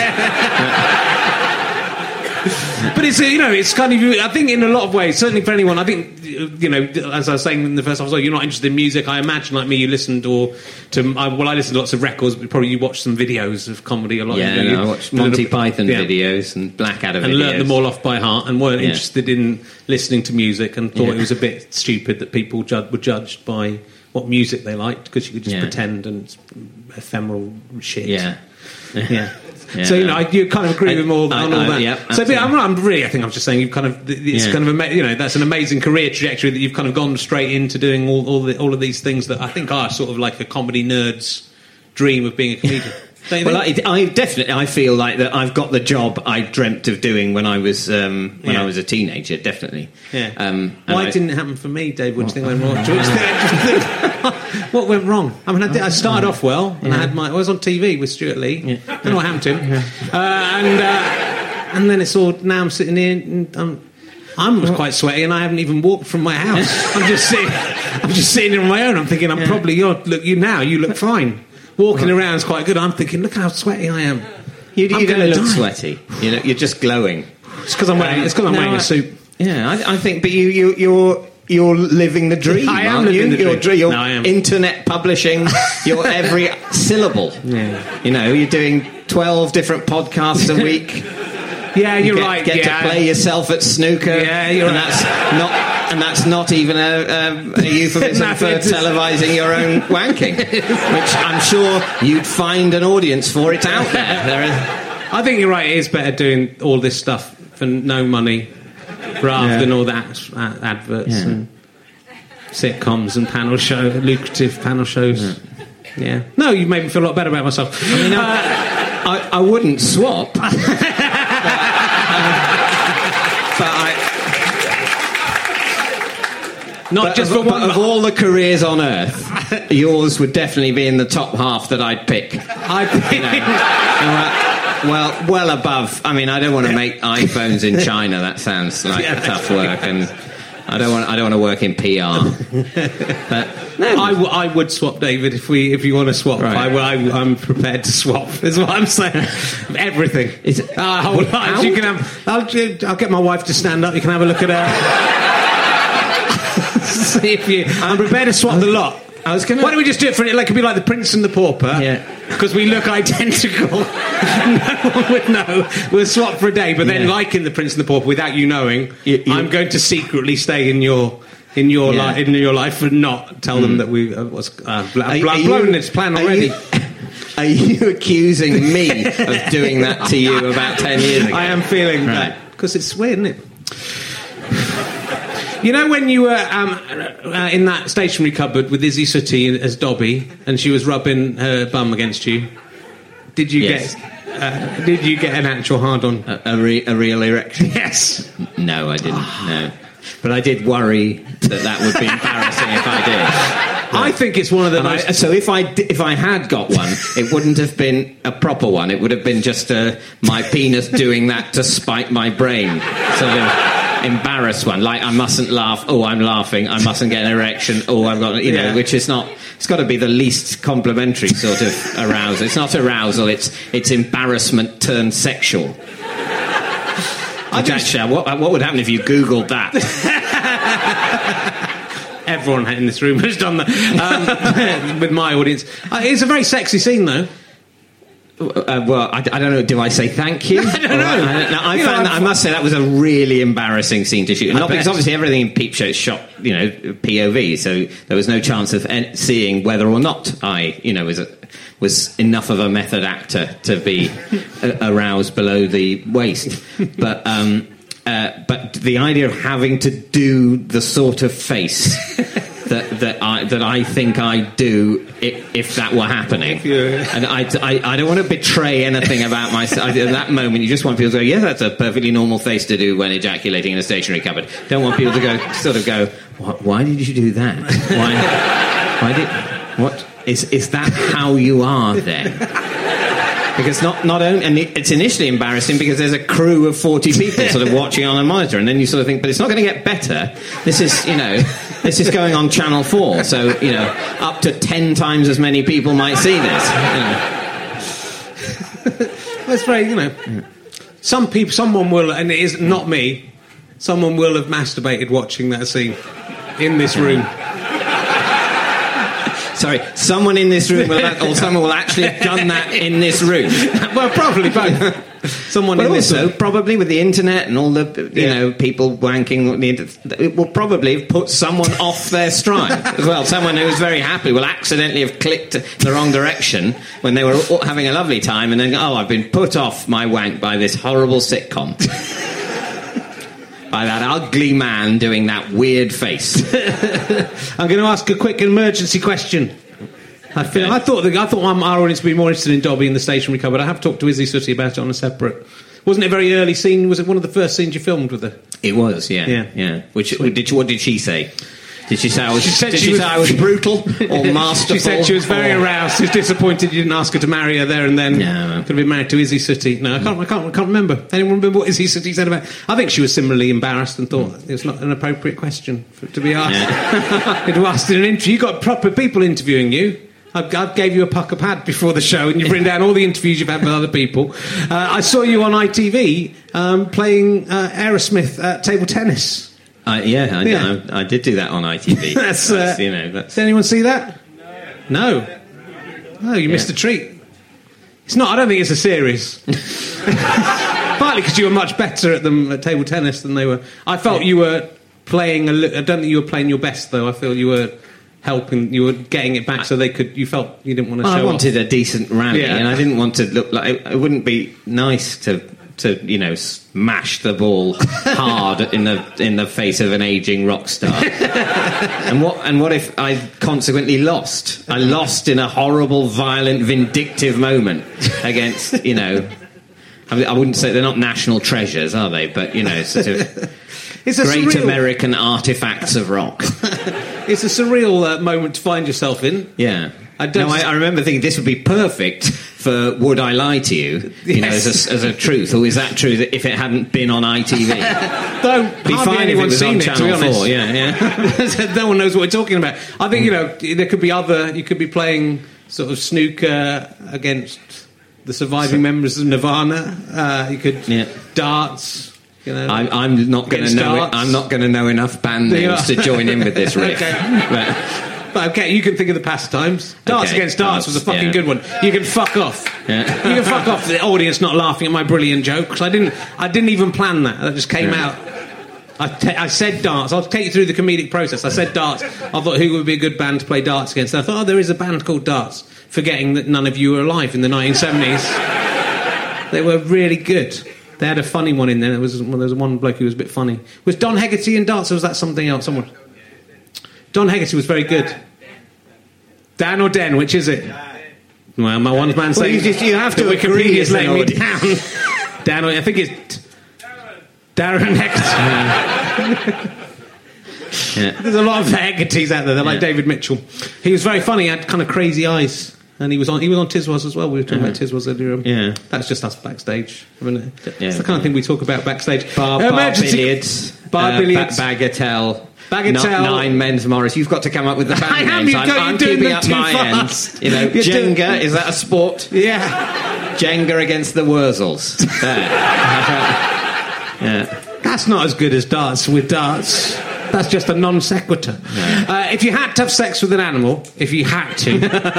But it's, you know, it's kind of... I think in a lot of ways, certainly for anyone, I think, you know, as I was saying in the first episode, you're not interested in music. I imagine, like me, you listened or to... Well, I listened to lots of records, but probably you watched some videos of comedy a lot. Yeah, you know, no, I watched Monty Python yeah. videos and Blackadder videos. And learnt them all off by heart and weren't yeah. interested in listening to music and thought yeah. it was a bit stupid that people ju- were judged by what music they liked because you could just yeah. pretend and it's ephemeral shit. Yeah. Yeah. Yeah. So you know, I, you kind of agree I, with all I, on all I, that. Yeah, so I'm, I'm really, I think I'm just saying you've kind of, it's yeah. kind of, a, you know, that's an amazing career trajectory that you've kind of gone straight into doing all all, the, all of these things that I think are sort of like a comedy nerd's dream of being a comedian. Don't you Well, I, think? I definitely I feel like that I've got the job I dreamt of doing when I was um, when Yeah. I was a teenager. Definitely. Yeah. Um, and Why I- didn't it happen for me, Dave? What do you think went wrong? Do you think- what went wrong? I mean, I, did, I started off well, and I had my. I was on T V with Stuart Lee. Don't know what happened to him. Uh, and uh, and then it's all. Now I'm sitting here. And I'm, I'm quite sweaty, and I haven't even walked from my house. I'm just sitting. I'm just sitting on my own. I'm thinking, I'm probably. You're, look, you now. You look fine. Walking around is quite good. I'm thinking, look how sweaty I am. You, I'm you don't gonna look die. sweaty. You know, you're just glowing. It's because I'm wearing. It's because I'm No, wearing I- a suit. Yeah, I, I think. But you, you, you're you're living the dream. I am aren't living you? the You're, dream. dr- you're No, I am. internet publishing. You're every syllable. Yeah. You know, you're doing twelve different podcasts a week. Yeah, You you're get, right. Get yeah. to play yourself at snooker. Yeah, you're and right. that's not and that's not even a, um, a euphemism No, for it is. televising your own wanking, which I'm sure you'd find an audience for. It's out there. There is. I think you're right. It is better doing all this stuff for no money rather Yeah. than all that uh, adverts Yeah. and sitcoms and panel show, lucrative panel shows. Yeah. No, you made me feel a lot better about myself. I mean, Uh, I, I wouldn't swap. but, um, but I. not But just of, for but one. of all the careers on earth, yours would definitely be in the top half that I'd pick. I think. Uh, well, well above. I mean, I don't want to make iPhones in China. That sounds like Yeah, tough work, and I don't want. I don't want to work in P R. But I, w- I would swap, David, if we if you want to swap. Right. I, w- I, I'm prepared to swap. Is what I'm saying. Everything. Is it- Our whole lives. How? You can have. I'll, ju- I'll get my wife to stand up. You can have a look at her. See if you. I'm prepared to swap the lot. I was gonna- Why don't we just do it for it? Like, it could be like the Prince and the Pauper. Yeah. Because we look identical. No one would know. We'll swap for a day, but then, Yeah. like in the Prince and the Pauper, without you knowing, You- you- I'm going to secretly stay in your. In your Yeah. life, in your life, and not tell them that we uh, was uh, bl- Are- I've are blown you- this plan are already. you- Are you accusing me of doing that to you about ten years ago? I am feeling Right. that because it's weird, isn't it? You know when you were um, uh, in that stationery cupboard with Izzy Sooty as Dobby, and she was rubbing her bum against you. Did you Yes. get? Uh, did you get an actual hard on? A, a, re- a real erection? Yes. No, I didn't. No, but I did worry that that would be embarrassing if I did. I think it's one of the And most. I, so if I di- if I had got one, it wouldn't have been a proper one. It would have been just a, my penis doing that to spite my brain, sort of embarrassed one. Like I mustn't laugh. Oh, I'm laughing. I mustn't get an erection. Oh, I've got you know, Yeah. which is not. It's got to be the least complimentary sort of arousal. It's not arousal. It's it's embarrassment turned sexual. I actually, what, what would happen if you Googled that? Everyone in this room has done that um, with my audience. Uh, it's a very sexy scene, though. Uh, well, I, I don't know. Do I say thank you? I don't know. Or I, don't know. I You found know, that, I must say that was a really embarrassing scene to shoot. I Not because bet. obviously everything in Peep Show is shot, you know, P O V, so there was no chance of en- seeing whether or not I, you know, was a, was enough of a method actor to be uh, aroused below the waist. But um, uh, but the idea of having to do the sort of face that that I that I think I do if, if that were happening, Yeah. and I, I I don't want to betray anything about myself. At that moment, you just want people to go, "Yes, that's a perfectly normal face to do when ejaculating in a stationery cupboard." Don't want people to go, sort of go, "Why, why did you do that? Why? Why did? What is is that? How you are then?" Because not not only, and it's initially embarrassing because there's a crew of forty people sort of watching on a monitor, and then you sort of think, but it's not going to get better. This is, you know, this is going on Channel Four, so you know, up to ten times as many people might see this. You know. That's very, you know. Some people, someone will, and it is not me. Someone will have masturbated watching that scene in this room. Sorry, someone in this room will, or someone will actually have done that in this room. Well, probably both. Someone But in this also, room. probably with the internet and all the, you Yeah. know, people wanking, on the inter- it will probably have put someone off their stride as well. Someone who's very happy will accidentally have clicked the wrong direction when they were all having a lovely time, and then, oh, I've been put off my wank by this horrible sitcom. By that ugly man doing that weird face. I'm going to ask a quick emergency question. I feel. I thought. The, I thought our audience would be more interested in Dobby in the stationery cupboard. I have talked to Izzy Sooty about it on a separate. Wasn't it a very early scene? Was it one of the first scenes you filmed with her? It was, yeah, Yeah. yeah. Which did she, what did she say? Did she say I was? She said did she she, was- say I was brutal or masterful? She said she was very or- aroused. She was disappointed you didn't ask her to marry her there and then. No. Could have been married to Izzy Sooty. No, I can't. I can't. I can't remember. Anyone remember what Izzy Sooty said about? I think she was similarly embarrassed and thought it was not an appropriate question for, to be asked. Yeah. It was asked in an interview. You got proper people interviewing you. I, I gave you a pucker pad before the show, and you've written down all the interviews you've had with other people. Uh, I saw you on I T V um, playing uh, Aerosmith at table tennis. I, yeah, I, Yeah. I, I did do that on I T V. That's, uh, you know. That's, Did anyone see that? No. No, you missed a treat. It's not. I don't think it's a series. Partly because you were much better at them at table tennis than they were. I felt you were playing. A li- I don't think you were playing your best though. I feel you were helping. You were getting it back so they could. You felt you didn't want to Well, show I wanted off. a decent rally, Yeah. and I didn't want to look like it, it wouldn't be nice to to you know smash the ball hard in the in the face of an aging rock star. and what and what if I consequently lost? I lost in a horrible, violent, vindictive moment against you know. I, mean, I wouldn't say they're not national treasures, are they? But you know, sort of It's a great surreal, American artifacts of rock. It's a surreal uh, moment to find yourself in. Yeah. I don't- no, I, I remember thinking this would be perfect for Would I Lie to You, you know, Yes. as a, as a truth, or is that true that if it hadn't been on I T V? Though Be hardly fine if it anyone's was seen on it, to be Channel honest. four, yeah, yeah. No one knows what we're talking about. I think, you know, there could be other... You could be playing sort of snooker against the surviving members of Nirvana. Uh, you could... Yeah. Darts, you know... I'm, I'm not going to Against know. It, darts. I'm not going to know enough band There you names are. to join in with this riff. Okay. But, But okay, you can think of the pastimes. Darts Okay, against darts, was a darts, fucking yeah. good one. You can fuck off. Yeah. You can fuck off. The audience not laughing at my brilliant joke because I didn't. I didn't even plan that. That just came Yeah. out. I, ta- I said darts. I'll take you through the comedic process. I said darts. I thought who would be a good band to play darts against. And I thought, oh, there is a band called Darts. Forgetting that none of you were alive in the nineteen seventies. They were really good. They had a funny one in there. There was, well, there was one bloke who was a bit funny. Was Don Hegarty in darts, or was that something else? Someone. Don Hegarty was very good. Dan or Den, which is it? Well, my one man saying you just- you have to that agree Wikipedia's as an letting me audience. down. Dan, or, I think it's Darren Hegarty. yeah. There's a lot of Hegartys out there. They're like Yeah. David Mitchell. He was very funny. He had kind of crazy eyes. And he was on. He was on Tiswas as well. We were talking about Tiswas earlier. on. Yeah. That's just us backstage, isn't it? Yeah. It's the kind of thing we talk about backstage. Bar, bar Emergency- billiards, Bar uh, billiards. ba- bagatelle, Bagatelle. Not nine men's Morris. You've got to come up with the band I am, names. you I'm, go- you're I'm doing keeping them up too my fast. end. You know, You're doing- Jenga, is that a sport? Yeah. Jenga against the Wurzels. There. yeah. That's not as good as darts with darts. That's just a non sequitur. Uh, if you had to have sex with an animal, if you had to,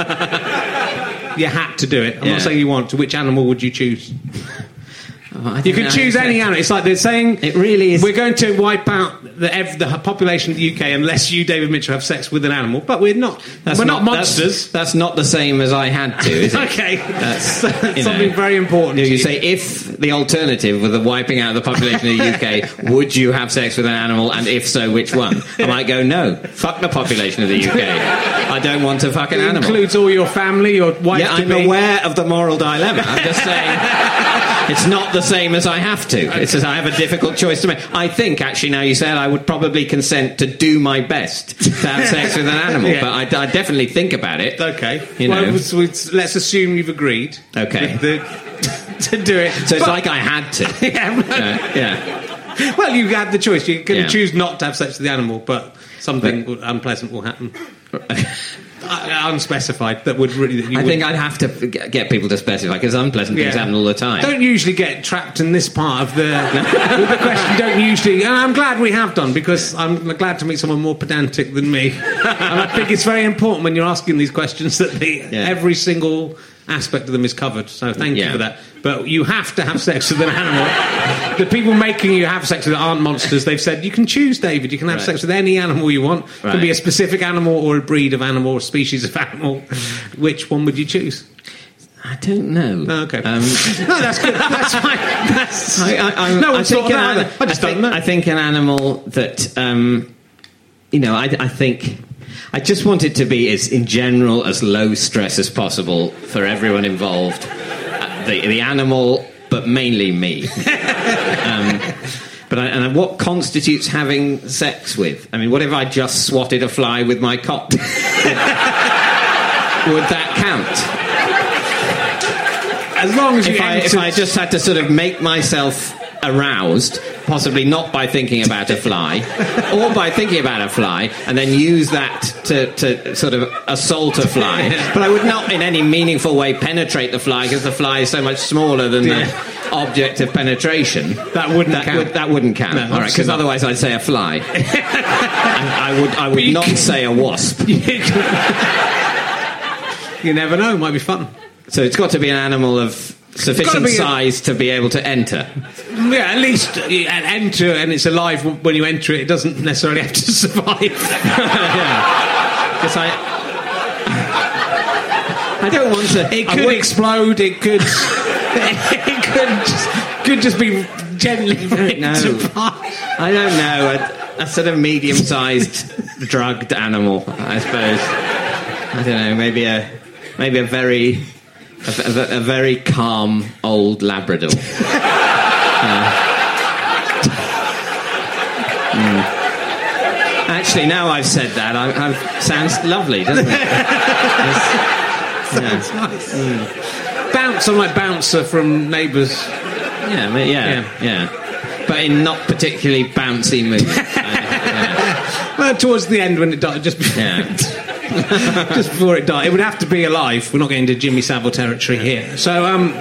you had to do it. I'm Yeah. not saying you want to. Which animal would you choose? Oh, I You don't can know. choose any animal. It's like they're saying It really is- We're going to wipe out the, ev- the population of the U K unless you, David Mitchell, have sex with an animal. But we're not. That's we're not, that's- monsters. That's, not the same as I had to, is it? Okay, That's that's you something know. very important. You, to you say if the alternative was the wiping out the population of the U K, would you have sex with an animal, and if so, which one? I might go no. Fuck the population of the U K. I don't want to fuck an it animal. includes all your family, your wife. Yeah, to I'm be. aware of the moral dilemma. I'm just saying it's not the same as I have to. It's just I have a difficult choice to make. I think, actually, now you said I would probably consent to do my best to have sex with an animal, Yeah. but I, I definitely think about it. Okay. You well, know. let's, let's- let's assume you've agreed. Okay. with the- to do it. So it's But- like I had to. yeah, Uh, yeah. well, you had the choice. You can Yeah. choose not to have sex with the animal, but something will- unpleasant will happen. Uh, unspecified. That would really. That you I would- think I'd have to g- get people to specify because unpleasant things Yeah. happen all the time. Don't usually get trapped in this part of the, with the question. Don't usually, and I'm glad we have done because I'm glad to meet someone more pedantic than me. And I think it's very important when you're asking these questions that the, Yeah. every single aspect of them is covered. So thank you Yeah. for that. But you have to have sex with an animal. The people making you have sex with it aren't monsters. They've said you can choose, David. You can have Right. sex with any animal you want. It Right. can be a specific animal or a breed of animal or a species of animal. Which one would you choose? I don't know. Oh, okay. Um, No, that's good. That's fine. That's, I, I, I, no I one's think thought of an that ani- either. I just think, don't know. I think an animal that, um, you know, I, I think I just want it to be, as in general, as low stress as possible for everyone involved. Uh, the, the animal, but mainly me. um, but I, and what constitutes having sex with? I mean, what if I just swatted a fly with my cock? Would that count? As long as you if I, if I just had to sort of make myself aroused, possibly not by thinking about a fly, or by thinking about a fly, and then use that to, to sort of assault a fly. But I would not in any meaningful way penetrate the fly, because the fly is so much smaller than yeah. the object of penetration. That wouldn't that count. Would, that wouldn't count. No, all right, because otherwise I'd say a fly. And I would, I would not can... say a wasp. You never know, it might be fun. So it's got to be an animal of sufficient size a... to be able to enter. Yeah, at least uh, enter, and it's alive when you enter it. It doesn't necessarily have to survive. yeah. Because I, I don't want to. It could explode. It could. It could just, could just be gently ripped no. apart. I don't know. A, a sort of medium-sized drugged animal, I suppose. I don't know. Maybe a, maybe a very. A, a, a very calm old Labrador. uh, mm. Actually, now I've said that, I, I, sounds lovely, doesn't it? Sounds yeah. nice. Mm. Bouncer, like Bouncer from Neighbours. Yeah, yeah, yeah, yeah. But in not particularly bouncy mood. uh, yeah. Well, towards the end when it died, just before, yeah. just before it died, it would have to be alive. We're not getting into Jimmy Savile territory here. So, um,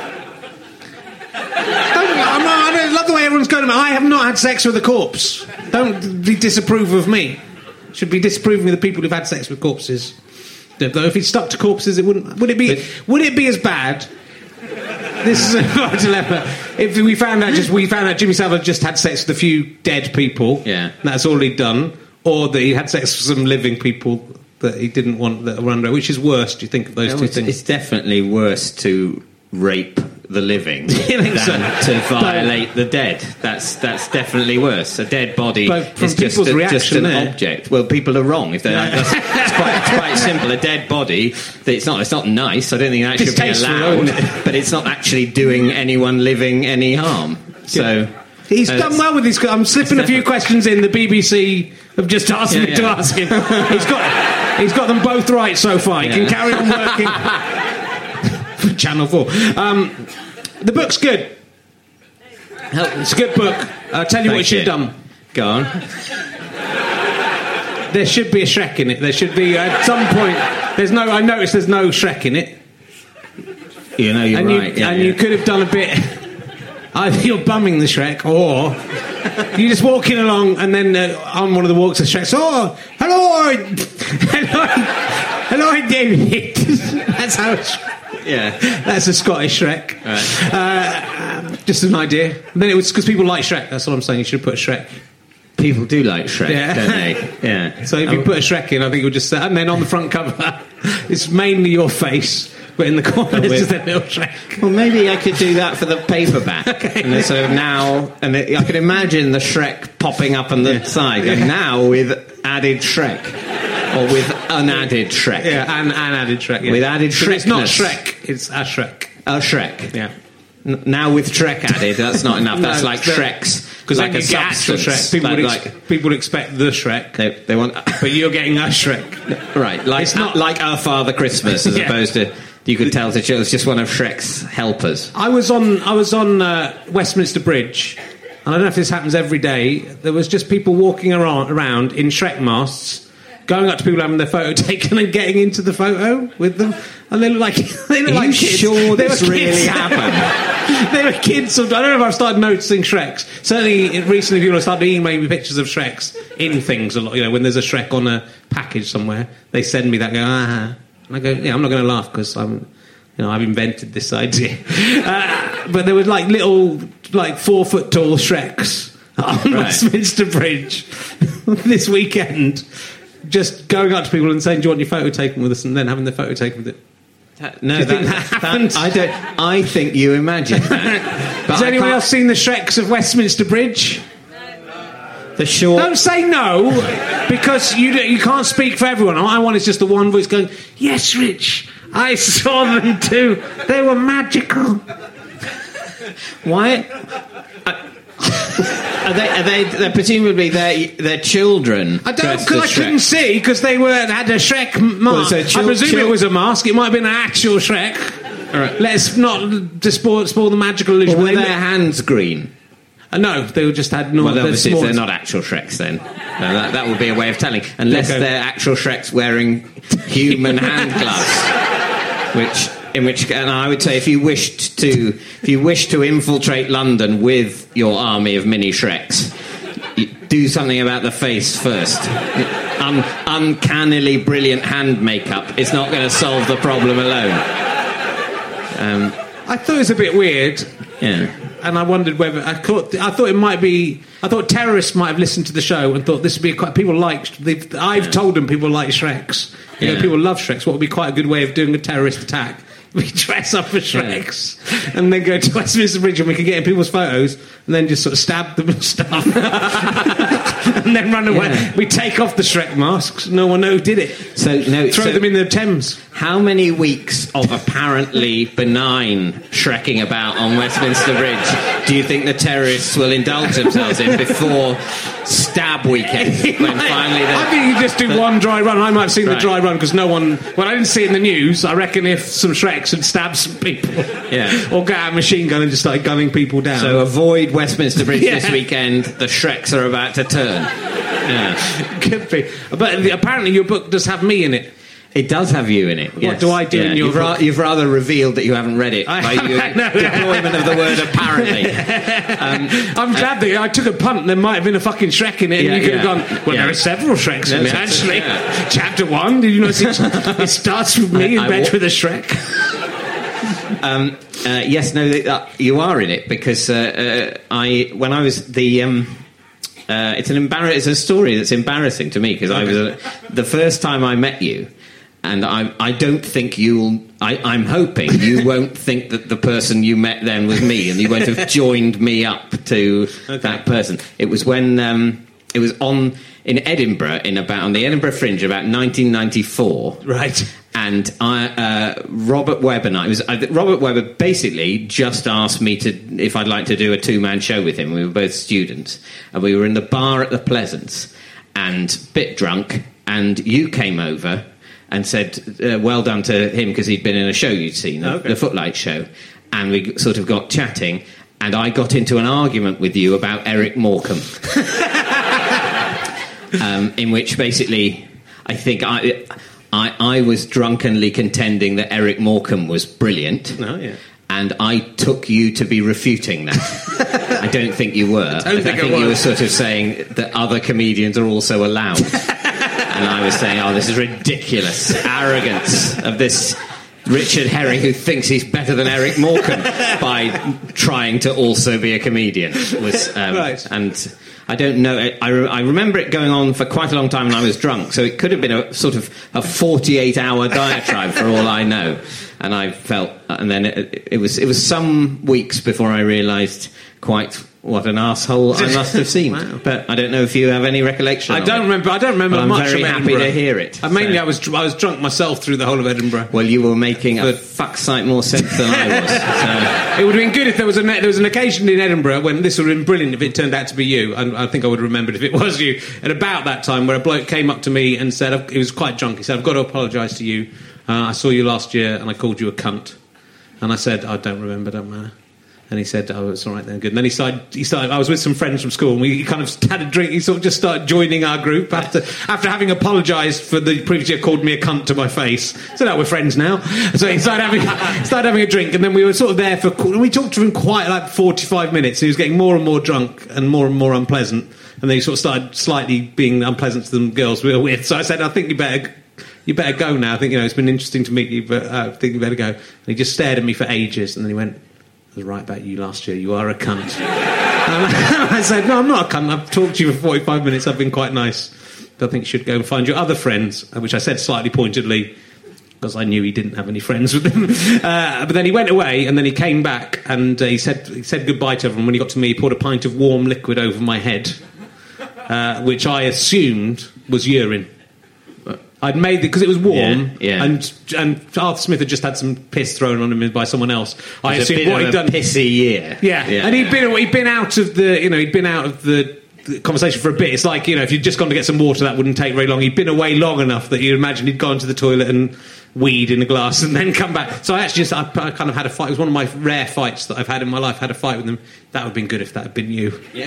I'm not, I don't love the way everyone's going about. I have not had sex with a corpse. Don't be disapprove of me. Should be disapproving of the people who've had sex with corpses. Though if he stuck to corpses, it wouldn't. Would it be? But, would it be as bad? This is a dilemma. If we found out just we found out Jimmy Savile just had sex with a few dead people, yeah, that's all he'd done, or that he had sex with some living people that he didn't want that were under. Which is worse? Do you think of those no, two it's, things? It's definitely worse to rape the living than so? to violate but, the dead. That's that's definitely worse. A dead body is just, a, just an there. object. Well, people are wrong. If they're no. that's, it's, quite, it's quite simple. A dead body. It's not. It's not nice. I don't think that should be allowed. It? But it's not actually doing anyone living any harm. So. He's uh, done well with these. I'm slipping a few questions in. The B B C have just asked yeah, me yeah. to ask him. He's got, he's got them both right so far. He yeah. can carry on working. Channel four. Um, the book's good. It's a good book. I'll tell you Thank what you should have done. Go on. There should be a Shrek in it. There should be at some point. There's no. I noticed there's no Shrek in it. You know you're and right. You, yeah, and yeah. you could have done a bit. Either you're bumming the Shrek, or you're just walking along, and then uh, on one of the walks of Shrek, oh, hello, hello, hello, David. That's how it's. Yeah, that's a Scottish Shrek. Right. Uh, just an idea. And then it was because people like Shrek. That's what I'm saying. You should put a Shrek. People do like Shrek, yeah. don't they? Yeah. So if you put a Shrek in, I think it would just say, and then on the front cover, it's mainly your face. But in the corner, it's just a little Shrek. Well, maybe I could do that for the paperback. Okay. And so now, and it, I could imagine the Shrek popping up on the yeah. side, and yeah. now with added Shrek, or with unadded Shrek. Yeah, and unadded Shrek. Yeah. With added Shrek. It's not Shrek. It's a Shrek. A Shrek. Yeah. N- now with Shrek added, that's not enough. That's no, like Shreks. Because like like a actual Shrek. People, like, would ex- like, people would expect the Shrek. They, they want, but you're getting a Shrek. Right. Like it's not like Our Father Christmas, as yeah. opposed to. You could tell that it was just one of Shrek's helpers. I was on I was on uh, Westminster Bridge, and I don't know if this happens every day. There was just people walking around, around in Shrek masks, going up to people having their photo taken and getting into the photo with them, and they look like they look Are like you kids. Sure, they this were really kids. happened. They were kids. I don't know if I've started noticing Shreks. Certainly, recently people have started emailing me pictures of Shreks in things a lot. You know, when there's a Shrek on a package somewhere, they send me that. Go ah. And I go, yeah, I'm not going to laugh because I'm, you know, I've invented this idea. Uh, but there were like little, like four foot tall Shreks on right. Westminster Bridge this weekend, just going up to people and saying, "Do you want your photo taken with us?" and then having their photo taken with it. That, no, Do you that, think that happened? That, I don't. I think you imagine that. Has anyone else seen the Shreks of Westminster Bridge? The short. Don't say no, because you you can't speak for everyone. All I want is just the one voice going, yes, Rich, I saw them too. They were magical. Why? Uh, are they? Are they? They're presumably their their children. I don't, because I couldn't see, because they were had a Shrek mask. Well, so chil- I presume chil- it was a mask. It might have been an actual Shrek. All right. Let's not just spoil, spoil the magical illusion. Well, were They their look- hands green? Uh, no, they were just had no. Well, they're obviously, small. they're not actual Shreks then. No, that, that would be a way of telling. Unless Okay. they're actual Shreks wearing human hand gloves. Which, in which, and I would say, if you wished to, if you wish to infiltrate London with your army of mini Shreks, you do something about the face first. Un, uncannily brilliant hand makeup is not going to solve the problem alone. Um, I thought it was a bit weird. yeah. And I wondered whether I thought I thought it might be. I thought terrorists might have listened to the show and thought this would be quite. People like. they've- I've told them people like Shreks. You know, Yeah. people love Shreks. What would be quite a good way of doing a terrorist attack? We dress up as Shreks and then go to Westminster Bridge and we can get in people's photos and then just sort of stab them and stuff and then run away. Yeah. We take off the Shrek masks. No one knows who did it. So no. Throw so them in the Thames. How many weeks of apparently benign shrekking about on Westminster Bridge do you think the terrorists will indulge themselves in before stab weekend? When finally I they think you just do one dry run. I might have seen Right. the dry run because no one. Well, I didn't see it in the news. I reckon if some Shreks had stabbed some people, Yeah. or got out a machine gun and just started gunning people down. so avoid Westminster Bridge Yeah. this weekend. The Shreks are about to turn. Yeah. Could be. But apparently, your book does have me in it. It does have you in it. Yes. do I do in your you've, ra- book? you've rather revealed that you haven't read it I by your haven't, no. deployment of the word apparently. Um, I'm glad that I took a punt. There might have been a fucking Shrek in it, Yeah, and you could yeah. have gone. Well, Yeah. there are several Shreks in Yes, it. Actually, yeah. chapter one. Did you not see? It starts with me I- in I bed wa- with a Shrek. Um, uh, yes, no, uh, you are in it because uh, uh, I when I was the. Um, uh, it's an embar- It's a story that's embarrassing to me because I was uh, the first time I met you, and I I don't think you'll. I, I'm hoping you won't think that the person you met then was me, and you won't have joined me up to that person. It was when um, it was on in Edinburgh in about on the Edinburgh Fringe about nineteen ninety-four. Right. And I, uh, Robert Webb and I, it was, uh, Robert Webb basically just asked me to if I'd like to do a two-man show with him. We were both students, and we were in the bar at the Pleasance, and a bit drunk, and you came over and said, uh, well done to him, because he'd been in a show you'd seen, the, Okay. the Footlight show, and we sort of got chatting, and I got into an argument with you about Eric Morecambe, um, in which basically I think I... I, I was drunkenly contending that Eric Morecambe was brilliant. Oh, yeah. And I took you to be refuting that. I don't think you were. I, don't think I think you were was. sort of saying that other comedians are also allowed. And I was saying, oh, this is ridiculous arrogance of this Richard Herring who thinks he's better than Eric Morecambe by trying to also be a comedian. Was um, Right. And I don't know. I, re- I remember it going on for quite a long time, and I was drunk, so it could have been a sort of a forty-eight hour diatribe for all I know. And I felt, and then it, it was it was some weeks before I realised quite what an asshole I must have seemed. Wow. But I don't know if you have any recollection. I of don't it. remember. I don't remember But I'm much very of happy Edinburgh. to hear it. Uh, mainly, So- I was dr- I was drunk myself through the whole of Edinburgh. Well, you were making a But- fuck sight more sense than I was. So. It would have been good if there was, a, there was an occasion in Edinburgh when this would have been brilliant if it turned out to be you. And I think I would have remembered if it was you. And about that time, where a bloke came up to me and said, he was quite drunk, he said, I've got to apologise to you. Uh, I saw you last year and I called you a cunt. And I said, I don't remember, don't matter. And he said, oh, it's all right then, good. And then he started, he started, I was with some friends from school, and we kind of had a drink. He sort of just started joining our group after after having apologised for the previous year, called me a cunt to my face. So now we're friends now. So he started having, started having a drink, and then we were sort of there for, and we talked to him quite like forty-five minutes. He was getting more and more drunk and more and more unpleasant. And then he sort of started slightly being unpleasant to the girls we were with. So I said, I think you better... You better go now. I think, you know, it's been interesting to meet you, but uh, I think you better go. And he just stared at me for ages, and then he went, I was right about you last year. You are a cunt. And I said, no, I'm not a cunt. I've talked to you for forty-five minutes. I've been quite nice. But I think you should go and find your other friends, which I said slightly pointedly, because I knew he didn't have any friends with him. Uh, but then he went away, and then he came back, and uh, he said he said goodbye to everyone. When he got to me, he poured a pint of warm liquid over my head. uh, which I assumed was urine. I'd made it because it was warm, Yeah, yeah. and and Arthur Smith had just had some piss thrown on him by someone else. I It's a assumed bit what of he'd a done. pissy year. Yeah. Yeah. and he'd been he'd been out of the you know he'd been out of the, the conversation for a bit. It's like you know if you'd just gone to get some water, that wouldn't take very long. He'd been away long enough that you'd imagine he'd gone to the toilet and weed in a glass and then come back. So I actually just I, I kind of had a fight. It was one of my rare fights that I've had in my life. I had a fight with them. That would have been good if that had been you. Yeah.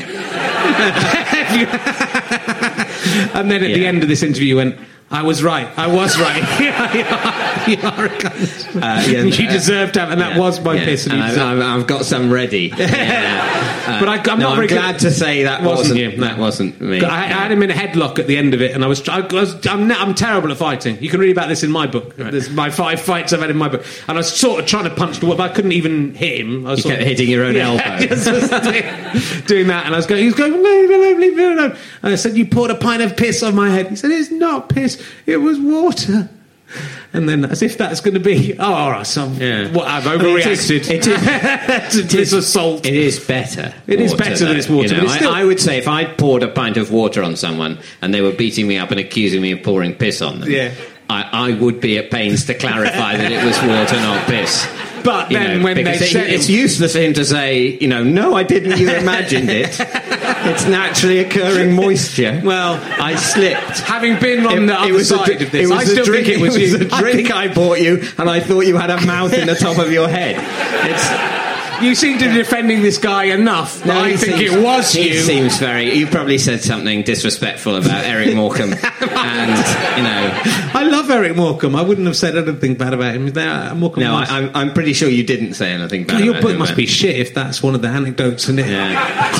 And then at the Yeah. end of this interview, you went, I was right. I was right. you, are, you are a cunt. Uh, yeah, you uh, deserved to have, and that Yeah, was my yeah. piss. And And you I've, deserved- I've, I've got some ready. Yeah. But I- I'm no, not very glad good- to say that Wasn't wasn't, you, no. That wasn't me. I, I had him in a headlock at the end of it, and I was. I was I'm, I'm terrible at fighting. You can read about this in my book. There's my five fights I've had in my book, and I was sort of trying to punch the wall, but I couldn't even hit him. I was You sort kept of, hitting your own yeah, elbow. just was doing, doing that, and I was going. He was going, no, no, no, leave me alone. And I said, you poured a pint of piss on my head. He said, it's not piss. It was water. And then, as if that's going to be, oh, all right, so Yeah. what, I've I mean, it is- overreacted it is- to this assault. It is better. It is water, better than though, it's water, you know. but it's still- I, I would say if I'd poured a pint of water on someone and they were beating me up and accusing me of pouring piss on them, Yeah. I, I would be at pains to clarify that it was water, not piss. But You then know, when they because it- said it's it- useless for him to say, you know, no, I didn't. You imagined it. It's naturally occurring moisture. Well, I slipped. having been on It- the it other was a side dr- of this, it was I a still drink, think it was it you. was a I drink think- I bought you, and I thought you had a mouth in the top of your head. It's. You seem to be defending this guy enough. that I he think seems- it was he you. seems very. You probably said something disrespectful about Eric Morecambe, and you know. I love Eric Morecambe. I wouldn't have said anything bad about him. There, uh, Morecambe No, was- I, I'm, I'm pretty sure you didn't say anything bad. your about book him, must but- be shit if that's one of the anecdotes in it. Yeah.